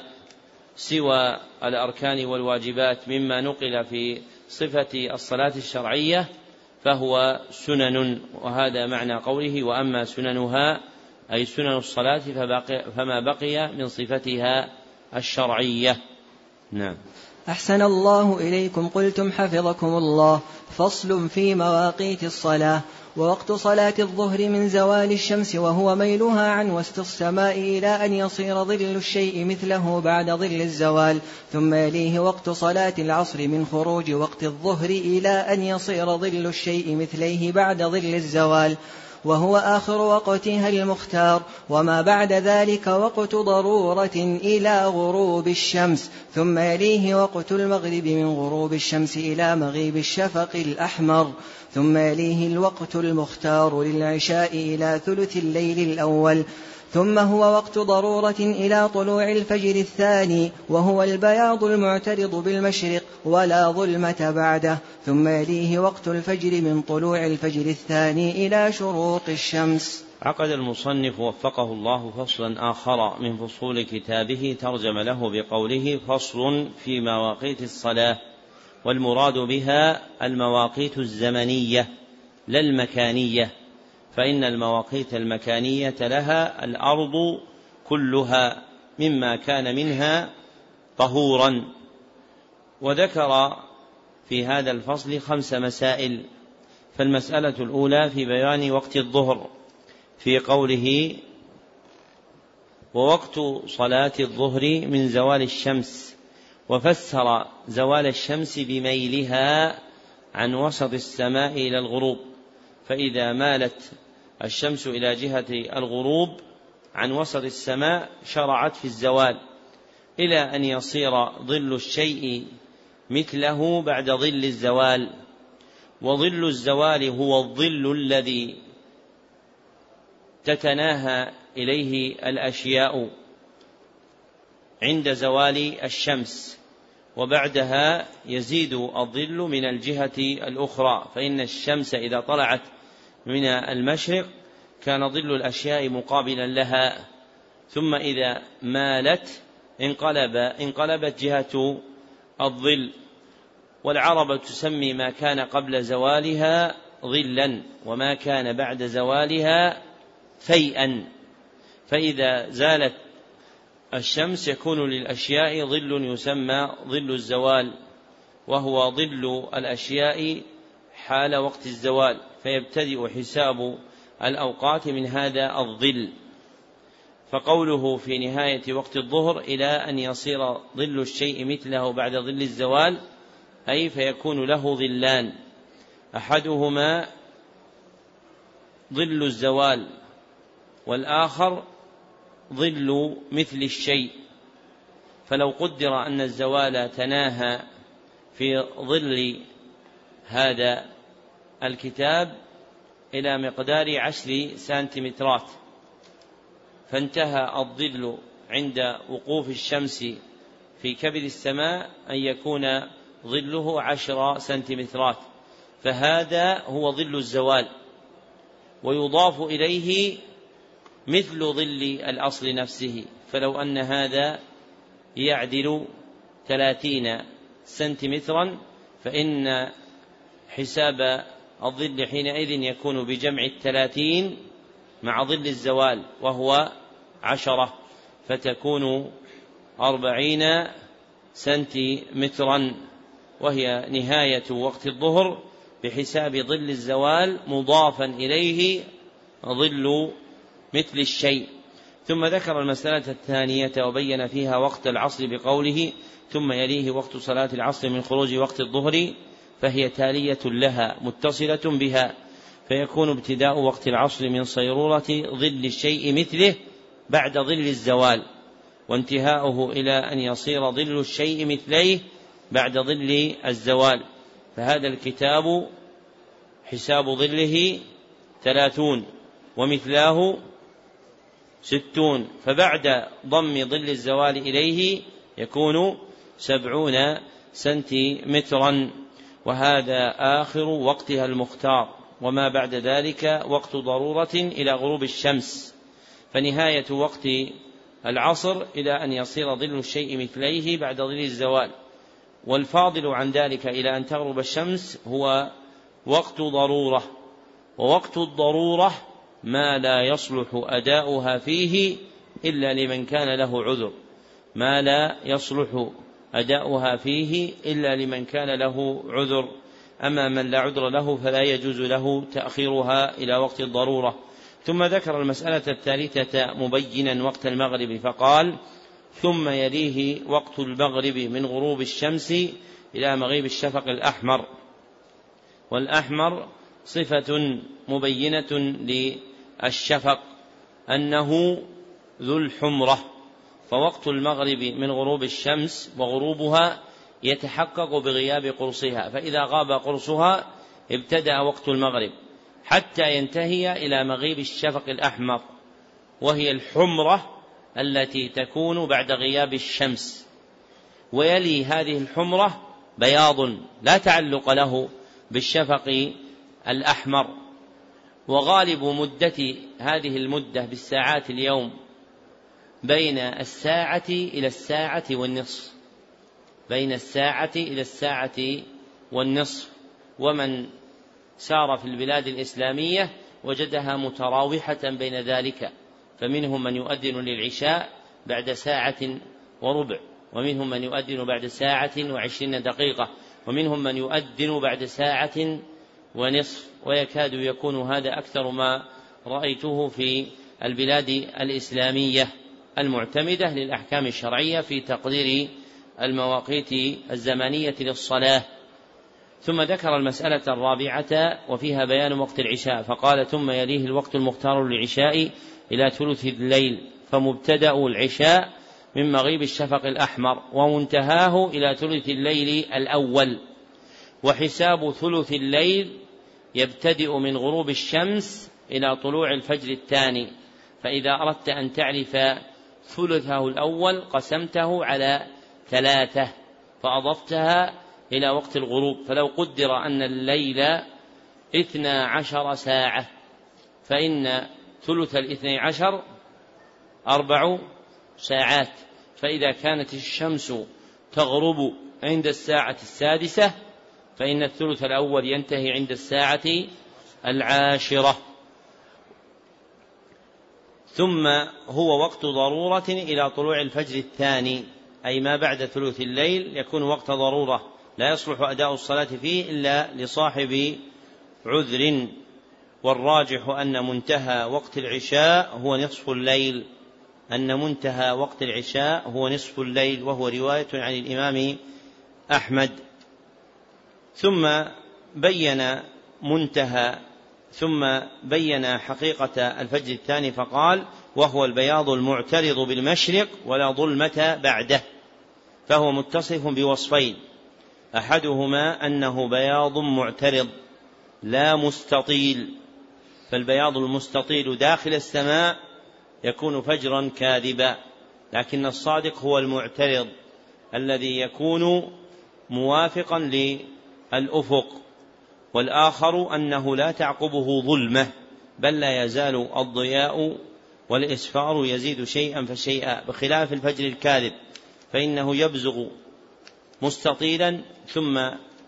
سوى الأركان والواجبات مما نقل في صفة الصلاة الشرعية فهو سنن، وهذا معنى قوله وأما سننها أي سنن الصلاة فما بقي من صفتها الشرعية. نعم. أحسن الله إليكم. قلتم حفظكم الله. فصل في مواقيت الصلاة. ووقت صلاة الظهر من زوال الشمس وهو ميلها عن وسط السماء إلى أن يصير ظل الشيء مثله بعد ظل الزوال، ثم يليه وقت صلاة العصر من خروج وقت الظهر إلى أن يصير ظل الشيء مثليه بعد ظل الزوال، وهو آخر وقتها المختار. وما بعد ذلك وقت ضرورة إلى غروب الشمس، ثم يليه وقت المغرب من غروب الشمس إلى مغيب الشفق الأحمر، ثم يليه الوقت المختار للعشاء إلى ثلث الليل الأول، ثم هو وقت ضرورة إلى طلوع الفجر الثاني، وهو البياض المعترض بالمشرق ولا ظلمة بعده، ثم يليه وقت الفجر من طلوع الفجر الثاني إلى شروق الشمس. عقد المصنف وفقه الله فصلا آخر من فصول كتابه ترجم له بقوله فصل في مواقيت الصلاة، والمراد بها المواقيت الزمنية لا المكانية، فإن المواقيت المكانية لها الأرض كلها مما كان منها طهورا. وذكر في هذا الفصل 5 مسائل. فالمسألة الأولى في بيان وقت الظهر في قوله ووقت صلاة الظهر من زوال الشمس، وفسر زوال الشمس بميلها عن وسط السماء إلى الغروب، فإذا مالت الشمس إلى جهة الغروب عن وسط السماء شرعت في الزوال إلى أن يصير ظل الشيء مثله بعد ظل الزوال. وظل الزوال هو الظل الذي تتناهى إليه الأشياء عند زوال الشمس، وبعدها يزيد الظل من الجهة الأخرى، فإن الشمس إذا طلعت من المشرق كان ظل الأشياء مقابلا لها، ثم إذا مالت انقلبت جهة الظل. والعرب تسمي ما كان قبل زوالها ظلا، وما كان بعد زوالها فيئا، فإذا زالت الشمس يكون للأشياء ظل يسمى ظل الزوال، وهو ظل الأشياء حال وقت الزوال، فيبتدئ حساب الأوقات من هذا الظل. فقوله في نهاية وقت الظهر إلى أن يصير ظل الشيء مثله بعد ظل الزوال، أي فيكون له ظلان، أحدهما ظل الزوال والآخر ظل مثل الشيء. فلو قدر أن الزوال تناهى في ظل هذا الكتاب إلى مقدار 10 سنتيمترات، فانتهى الظل عند وقوف الشمس في كبد السماء أن يكون ظله 10 سنتيمترات، فهذا هو ظل الزوال، ويضاف إليه مثل ظل الأصل نفسه. فلو أن هذا يعدل 30 سنتيمترا، فإن حساب الظل حينئذ يكون بجمع 30 مع ظل الزوال وهو 10، فتكون 40 سنتيمترا، وهي نهاية وقت الظهر بحساب ظل الزوال مضافا إليه ظل مثل الشيء. ثم ذكر المسألة الثانية وبين فيها وقت العصر بقوله ثم يليه وقت صلاة العصر من خروج وقت الظهر، فهي تالية لها متصلة بها، فيكون ابتداء وقت العصر من صيرورة ظل الشيء مثله بعد ظل الزوال، وانتهاؤه إلى أن يصير ظل الشيء مثليه بعد ظل الزوال. فهذا الكتاب حساب ظله 30 ومثلاه 60، فبعد ضم ظل الزوال إليه يكون 70 سنتيمترا، وهذا آخر وقتها المختار، وما بعد ذلك وقت ضرورة إلى غروب الشمس. فنهاية وقت العصر إلى أن يصير ظل الشيء مثليه بعد ظل الزوال، والفاضل عن ذلك إلى أن تغرب الشمس هو وقت ضرورة. ووقت الضرورة ما لا يصلح أداؤها فيه إلا لمن كان له عذر، ما لا يصلح أداؤها فيه إلا لمن كان له عذر، أما من لا عذر له فلا يجوز له تأخيرها إلى وقت الضرورة. ثم ذكر المسألة الثالثة مبينا وقت المغرب، فقال ثم يليه وقت المغرب من غروب الشمس إلى مغيب الشفق الأحمر. والأحمر صفة مبينة للشفق أنه ذو الحمرة، فوقت المغرب من غروب الشمس وغروبها يتحقق بغياب قرصها، فإذا غاب قرصها ابتدأ وقت المغرب حتى ينتهي إلى مغيب الشفق الأحمر، وهي الحمرة التي تكون بعد غياب الشمس. ويلي هذه الحمرة بياض لا تعلق له بالشفق الأحمر، وغالب مدة هذه المدة بالساعات اليوم بين الساعة إلى الساعة والنصف، بين الساعة إلى الساعة والنصف. ومن سار في البلاد الإسلامية وجدها متراوحة بين ذلك، فمنهم من يؤذن للعشاء بعد 1 وربع ساعة، ومنهم من يؤذن بعد 1 و20 دقيقة، ومنهم من يؤذن بعد 1 ونصف ساعة، ويكاد يكون هذا أكثر ما رأيته في البلاد الإسلامية المعتمدة للأحكام الشرعية في تقدير المواقيت الزمنية للصلاة. ثم ذكر المسألة الرابعة وفيها بيان وقت العشاء، فقال ثم يليه الوقت المختار للعشاء إلى ثلث الليل، فمبتدأ العشاء من مغيب الشفق الأحمر ومنتهاه إلى ثلث الليل الأول. وحساب ثلث الليل يبتدئ من غروب الشمس إلى طلوع الفجر الثاني، فإذا أردت أن تعرف ثلثه الأول قسمته على 3 فأضفتها إلى وقت الغروب، فلو قدر أن الليل 12 ساعة فإن ثلث 12 4 ساعات، فإذا كانت الشمس تغرب عند الساعة 6 فإن الثلث الأول ينتهي عند الساعة 10. ثم هو وقت ضرورة إلى طلوع الفجر الثاني، أي ما بعد ثلث الليل يكون وقت ضرورة، لا يصلح أداء الصلاة فيه إلا لصاحب عذر. والراجح أن منتهى وقت العشاء هو نصف الليل، وهو رواية عن الإمام أحمد. ثم بين حقيقة الفجر الثاني فقال: وهو البياض المعترض بالمشرق ولا ظلمة بعده. فهو متصف بوصفين: أحدهما أنه بياض معترض لا مستطيل، فالبياض المستطيل داخل السماء يكون فجرا كاذبا، لكن الصادق هو المعترض الذي يكون موافقا للأفق. والآخر أنه لا تعقبه ظلمة، بل لا يزال الضياء والإسفار يزيد شيئا فشيئا، بخلاف الفجر الكاذب فإنه يبزغ مستطيلا ثم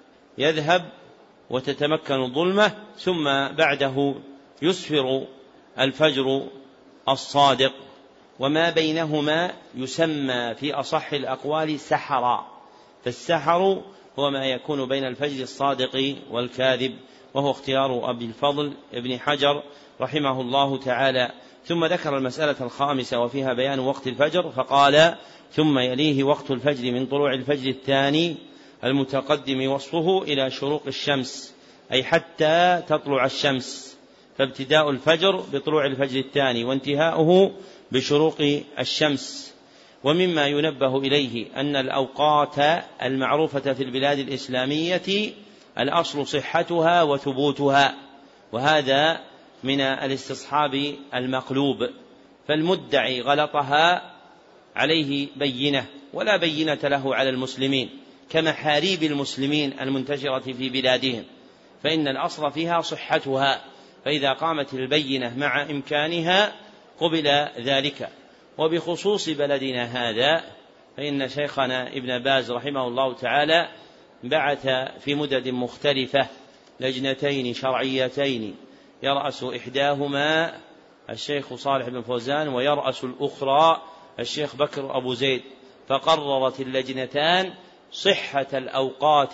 يذهب وتتمكن الظلمة، ثم بعده يسفر الفجر الصادق، وما بينهما يسمى في أصح الأقوال سحرا. فالسحر هو ما يكون بين الفجر الصادق والكاذب، وهو اختيار أبي الفضل ابن حجر رحمه الله تعالى. ثم ذكر المسألة الخامسة وفيها بيان وقت الفجر، فقال: ثم يليه وقت الفجر من طلوع الفجر الثاني المتقدم وصفه إلى شروق الشمس، أي حتى تطلع الشمس، فابتداء الفجر بطلوع الفجر الثاني وانتهاؤه بشروق الشمس. ومما ينبه إليه أن الأوقات المعروفة في البلاد الإسلامية الأصل صحتها وثبوتها، وهذا من الاستصحاب المقلوب، فالمدعي غلطها عليه بينة ولا بينة له على المسلمين، كمحاريب المسلمين المنتشرة في بلادهم، فإن الأصل فيها صحتها، فإذا قامت البينة مع إمكانها قبل ذلك. وبخصوص بلدنا هذا فإن شيخنا ابن باز رحمه الله تعالى بعث في مدد مختلفة لجنتين شرعيتين، يرأس إحداهما الشيخ صالح بن فوزان، ويرأس الأخرى الشيخ بكر أبو زيد، فقررت اللجنتان صحة الأوقات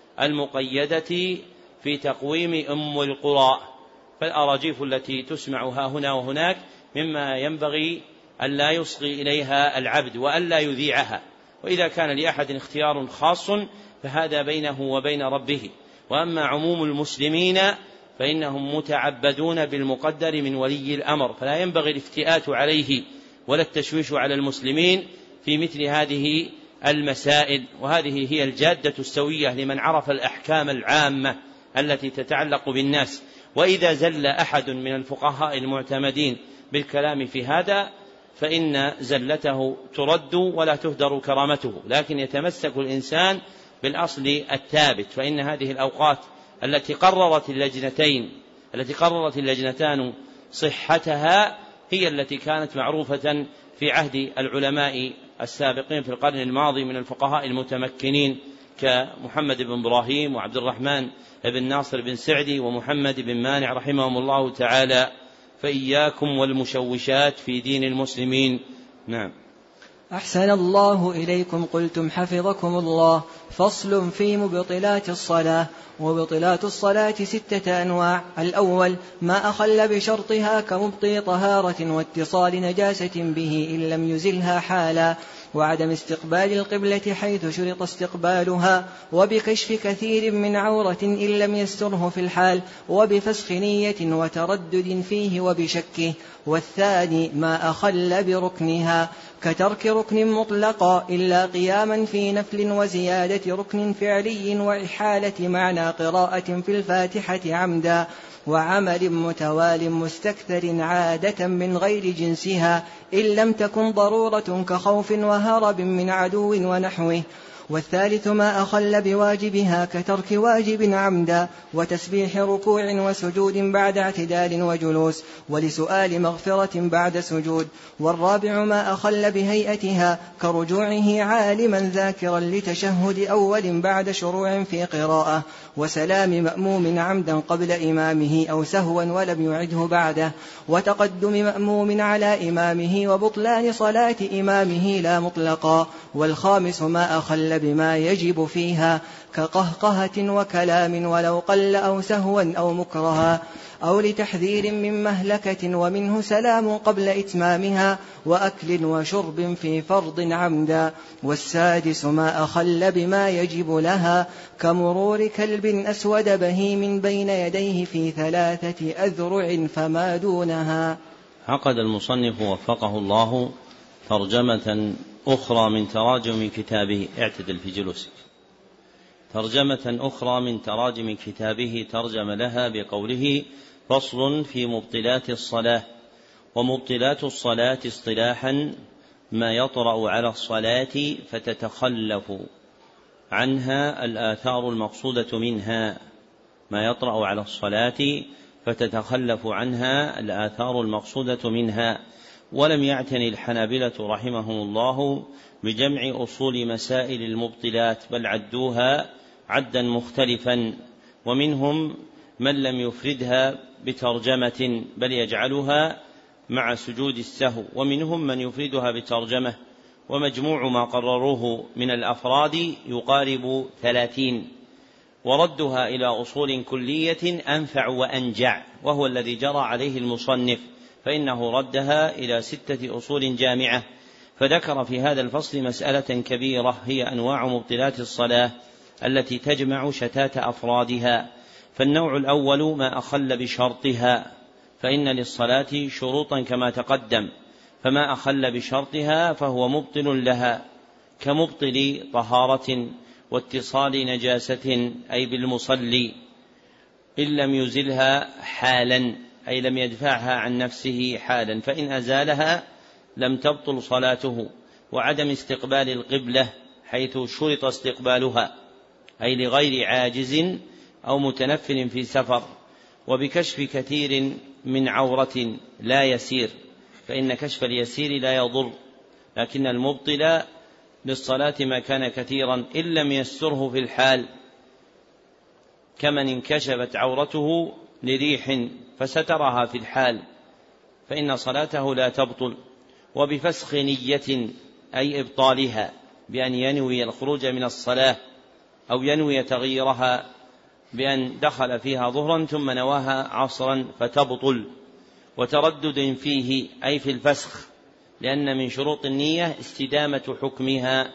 المقيدة في تقويم أم القرى، فالأراجيف التي تسمع ها هنا وهناك مما ينبغي أن لا يصغي إليها العبد وأن لا يذيعها، وإذا كان لأحد اختيار خاص فهذا بينه وبين ربه. وأما عموم المسلمين فإنهم متعبدون بالمقدر من ولي الأمر، فلا ينبغي الافتئات عليه ولا التشويش على المسلمين في مثل هذه المسائل. وهذه هي الجادة السوية لمن عرف الأحكام العامة التي تتعلق بالناس. وإذا زل أحد من الفقهاء المعتمدين بالكلام في هذا فإن زلته ترد ولا تهدر كرامته، لكن يتمسك الإنسان بالأصل الثابت، فإن هذه الأوقات التي قررت اللجنتان صحتها هي التي كانت معروفة في عهد العلماء السابقين في القرن الماضي من الفقهاء المتمكنين كمحمد بن إبراهيم وعبد الرحمن بن ناصر بن سعدي ومحمد بن مانع رحمهم الله تعالى. فإياكم والمشوشات في دين المسلمين. نعم. أحسن الله إليكم. قلتم حفظكم الله. فصل في مبطلات الصلاة. وبطلات الصلاة 6 أنواع. الأول ما أخل بشرطها كمبطي طهارة واتصال نجاسة به إن لم يزلها حالا، وعدم استقبال القبلة حيث شرط استقبالها، وبكشف كثير من عورة إن لم يستره في الحال، وبفسخ نية وتردد فيه وبشكه. والثاني ما أخل بركنها كترك ركن مطلقا إلا قياما في نفل وزيادة ركن فعلي وإحالة معنى قراءة في الفاتحة عمدا، وعمل متوال مستكثر عادة من غير جنسها إن لم تكن ضرورة كخوف وهرب من عدو ونحوه. والثالث ما أخل بواجبها كترك واجب عمدا، وتسبيح ركوع وسجود بعد اعتدال وجلوس، ولسؤال مغفرة بعد سجود. والرابع ما أخل بهيئتها كرجوعه عالما ذاكرا لتشهد أول بعد شروع في قراءة، وسلام مأموم عمدا قبل إمامه أو سهوا ولم يعده بعده، وتقدم مأموم على إمامه، وبطلان صلاة إمامه لا مطلقا. والخامس ما أخل بما يجب فيها كقهقهة وكلام ولو قل أو سهوا أو مكرها، أو لتحذير من مهلكة ومنه سلام قبل إتمامها، وأكل وشرب في فرض عمدا. والسادس ما أخل بما يجب لها كمرور كلب أسود بهيم بين يديه في 3 أذرع فما دونها. عقد المصنف وفقه الله ترجمة أخرى من تراجم كتابه، اعتدل في جلوسك، ترجمة أخرى من تراجم كتابه ترجم لها بقوله: فصل في مبطلات الصلاة. ومبطلات الصلاة اصطلاحا ما يطرأ على الصلاة فتتخلف عنها الآثار المقصودة منها، ما يطرأ على الصلاة فتتخلف عنها الآثار المقصودة منها. ولم يعتني الحنابلة رحمهم الله بجمع أصول مسائل المبطلات، بل عدوها عدا مختلفا، ومنهم من لم يفردها بترجمة بل يجعلها مع سجود السهو، ومنهم من يفردها بترجمة، ومجموع ما قرروه من الأفراد يقارب 30، وردها إلى أصول كلية أنفع وأنجع، وهو الذي جرى عليه المصنف، فإنه ردها إلى 6 أصول جامعة. فذكر في هذا الفصل مسألة كبيرة هي أنواع مبطلات الصلاة التي تجمع شتات أفرادها. فالنوع الأول ما أخل بشرطها، فإن للصلاة شروطا كما تقدم، فما أخل بشرطها فهو مبطل لها، كمبطل طهارة واتصال نجاسة أي بالمصلي، إن لم يزلها حالا أي لم يدفعها عن نفسه حالا، فإن أزالها لم تبطل صلاته. وعدم استقبال القبلة حيث شرط استقبالها أي لغير عاجز أو متنفل في سفر، وبكشف كثير من عورة لا يسير، فإن كشف اليسير لا يضر، لكن المبطل للصلاة ما كان كثيرا إن لم يستره في الحال، كمن انكشفت عورته لريح فسترها في الحال فإن صلاته لا تبطل. وبفسخ نية أي إبطالها بأن ينوي الخروج من الصلاة أو ينوي تغييرها بأن دخل فيها ظهرا ثم نواها عصرا فتبطل. وتردد فيه أي في الفسخ، لأن من شروط النية استدامة حكمها،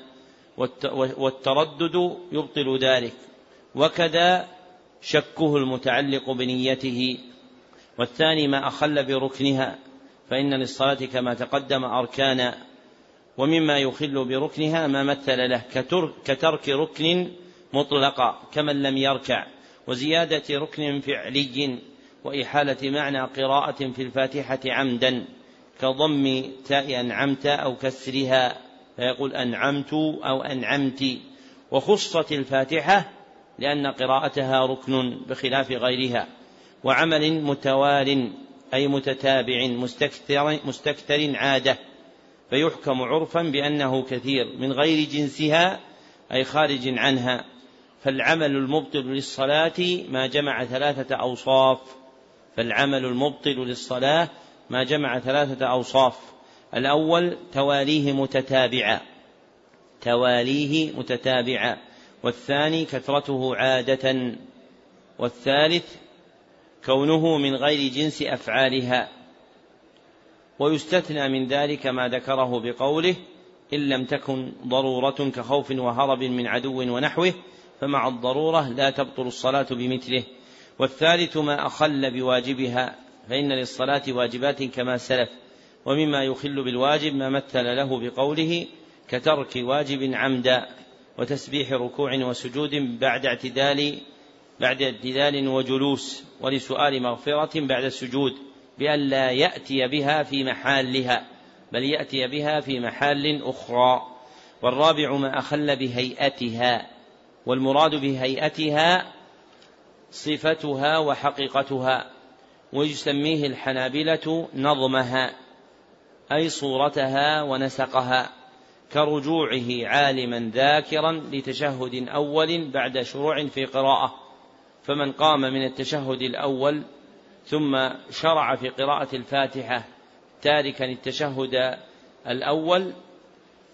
والتردد يبطل ذلك، وكذا شكه المتعلق بنيته. والثاني ما أخل بركنها، فإن للصلاة كما تقدم أركانا، ومما يخل بركنها ما مثل له كترك ركن مطلقا كمن لم يركع، وزيادة ركن فعلي، وإحالة معنى قراءة في الفاتحة عمدا كضم تاء أنعمت أو كسرها فيقول أنعمت أو أنعمت. وخصت الفاتحة لأن قراءتها ركن بخلاف غيرها. وعمل متوال أي متتابع مستكثر عادة، فيحكم عرفا بأنه كثير من غير جنسها أي خارج عنها. فالعمل المبطل للصلاة ما جمع 3 أوصاف، فالعمل المبطل للصلاة ما جمع 3 أوصاف: الأول تواليه متتابعة، والثاني كثرته عادة، والثالث كونه من غير جنس أفعالها. ويستثنى من ذلك ما ذكره بقوله إن لم تكن ضرورة كخوف وهرب من عدو ونحوه، فمع الضرورة لا تبطل الصلاة بمثله. والثالث ما أخل بواجبها، فإن للصلاة واجبات كما سلف. ومما يخل بالواجب ما مثل له بقوله كترك واجب عمدا، وتسبيح ركوع وسجود بعد اعتدال وجلوس، ولسؤال مغفرة بعد السجود، بأن لا يأتي بها في محلها بل يأتي بها في محال أخرى. والرابع ما أخل بهيئتها، والمراد بهيئتها صفتها وحقيقتها، ويسميه الحنابلة نظمها أي صورتها ونسقها، كرجوعه عالما ذاكرا لتشهد أول بعد شروع في قراءة، فمن قام من التشهد الأول ثم شرع في قراءة الفاتحة تاركا التشهد الأول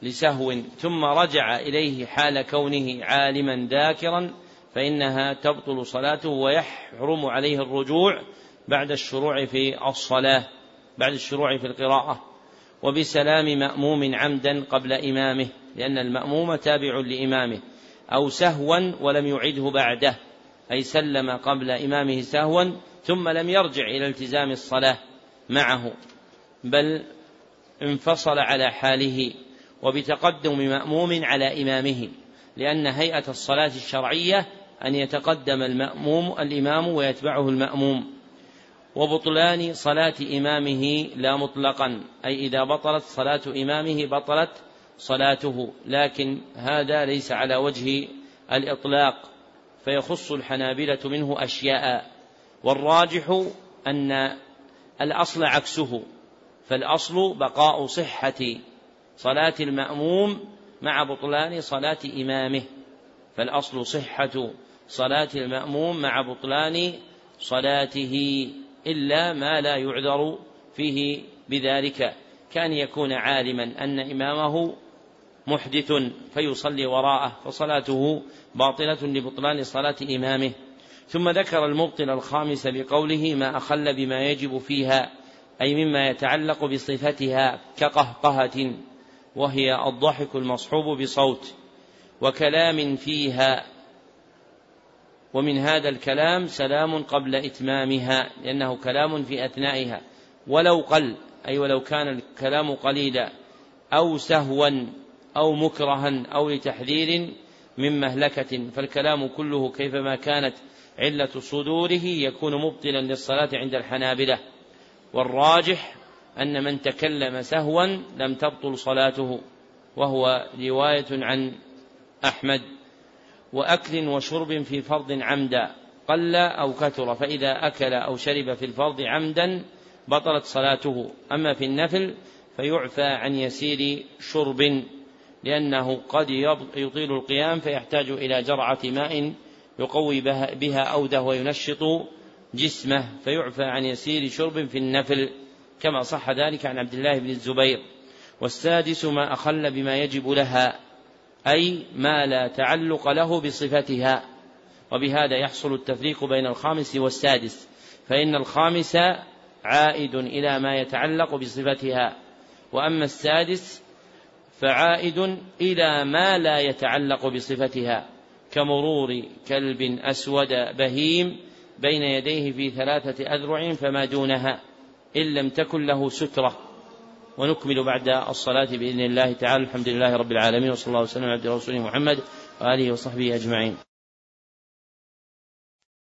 لسهو ثم رجع إليه حال كونه عالما ذاكرا فإنها تبطل صلاته ويحرم عليه الرجوع بعد الشروع في الصلاة بعد الشروع في القراءة. وبسلام مأموم عمدا قبل إمامه، لأن المأموم تابع لإمامه، أو سهوا ولم يعده بعده، أي سلم قبل إمامه سهوا ثم لم يرجع إلى التزام الصلاة معه بل انفصل على حاله، وبتقدم مأموم على إمامه، لأن هيئة الصلاة الشرعية أن يتقدم الإمام ويتبعه المأموم. وبطلان صلاة إمامه لا مطلقا، أي إذا بطلت صلاة إمامه بطلت صلاته، لكن هذا ليس على وجه الإطلاق فيخص الحنابلة منه أشياء، والراجح أن الأصل عكسه، فالأصل بقاء صحة صلاة المأموم مع بطلان صلاة إمامه، فالأصل صحة صلاة المأموم مع بطلان صلاته، إلا ما لا يعذر فيه بذلك، كان يكون عالما أن إمامه محدث فيصلي وراءه فصلاته باطلة لبطلان صلاة إمامه. ثم ذكر المبطل الخامس بقوله ما أخل بما يجب فيها، أي مما يتعلق بصفتها كقهقهة، وهي الضحك المصحوب بصوت، وكلام فيها، ومن هذا الكلام سلام قبل إتمامها لأنه كلام في أثنائها، ولو قل، أي ولو كان الكلام قليلا، أو سهوا أو مكرها أو لتحذير من مهلكة، فالكلام كله كيفما كانت علة صدوره يكون مبطلا للصلاة عند الحنابلة. والراجح أن من تكلم سهوا لم تبطل صلاته، وهو رواية عن أحمد. وأكل وشرب في فرض عمدا قل أو كثر، فإذا أكل أو شرب في الفرض عمدا بطلت صلاته، أما في النفل فيعفى عن يسير شرب، لأنه قد يطيل القيام فيحتاج إلى جرعة ماء يقوي بها أوده وينشط جسمه، فيعفى عن يسير شرب في النفل، كما صح ذلك عن عبد الله بن الزبير. والسادس ما أخل بما يجب لها، أي ما لا تعلق له بصفتها، وبهذا يحصل التفريق بين الخامس والسادس، فإن الخامس عائد إلى ما يتعلق بصفتها، وأما السادس فعائد إلى ما لا يتعلق بصفتها، كمرور كلب أسود بهيم بين يديه في 3 أذرع فما دونها إن لم تكن له سترة. ونكمل بعد الصلاة بإذن الله تعالى. الحمد لله رب العالمين، وصلى الله وسلم على عبده ورسوله محمد وآله وصحبه أجمعين.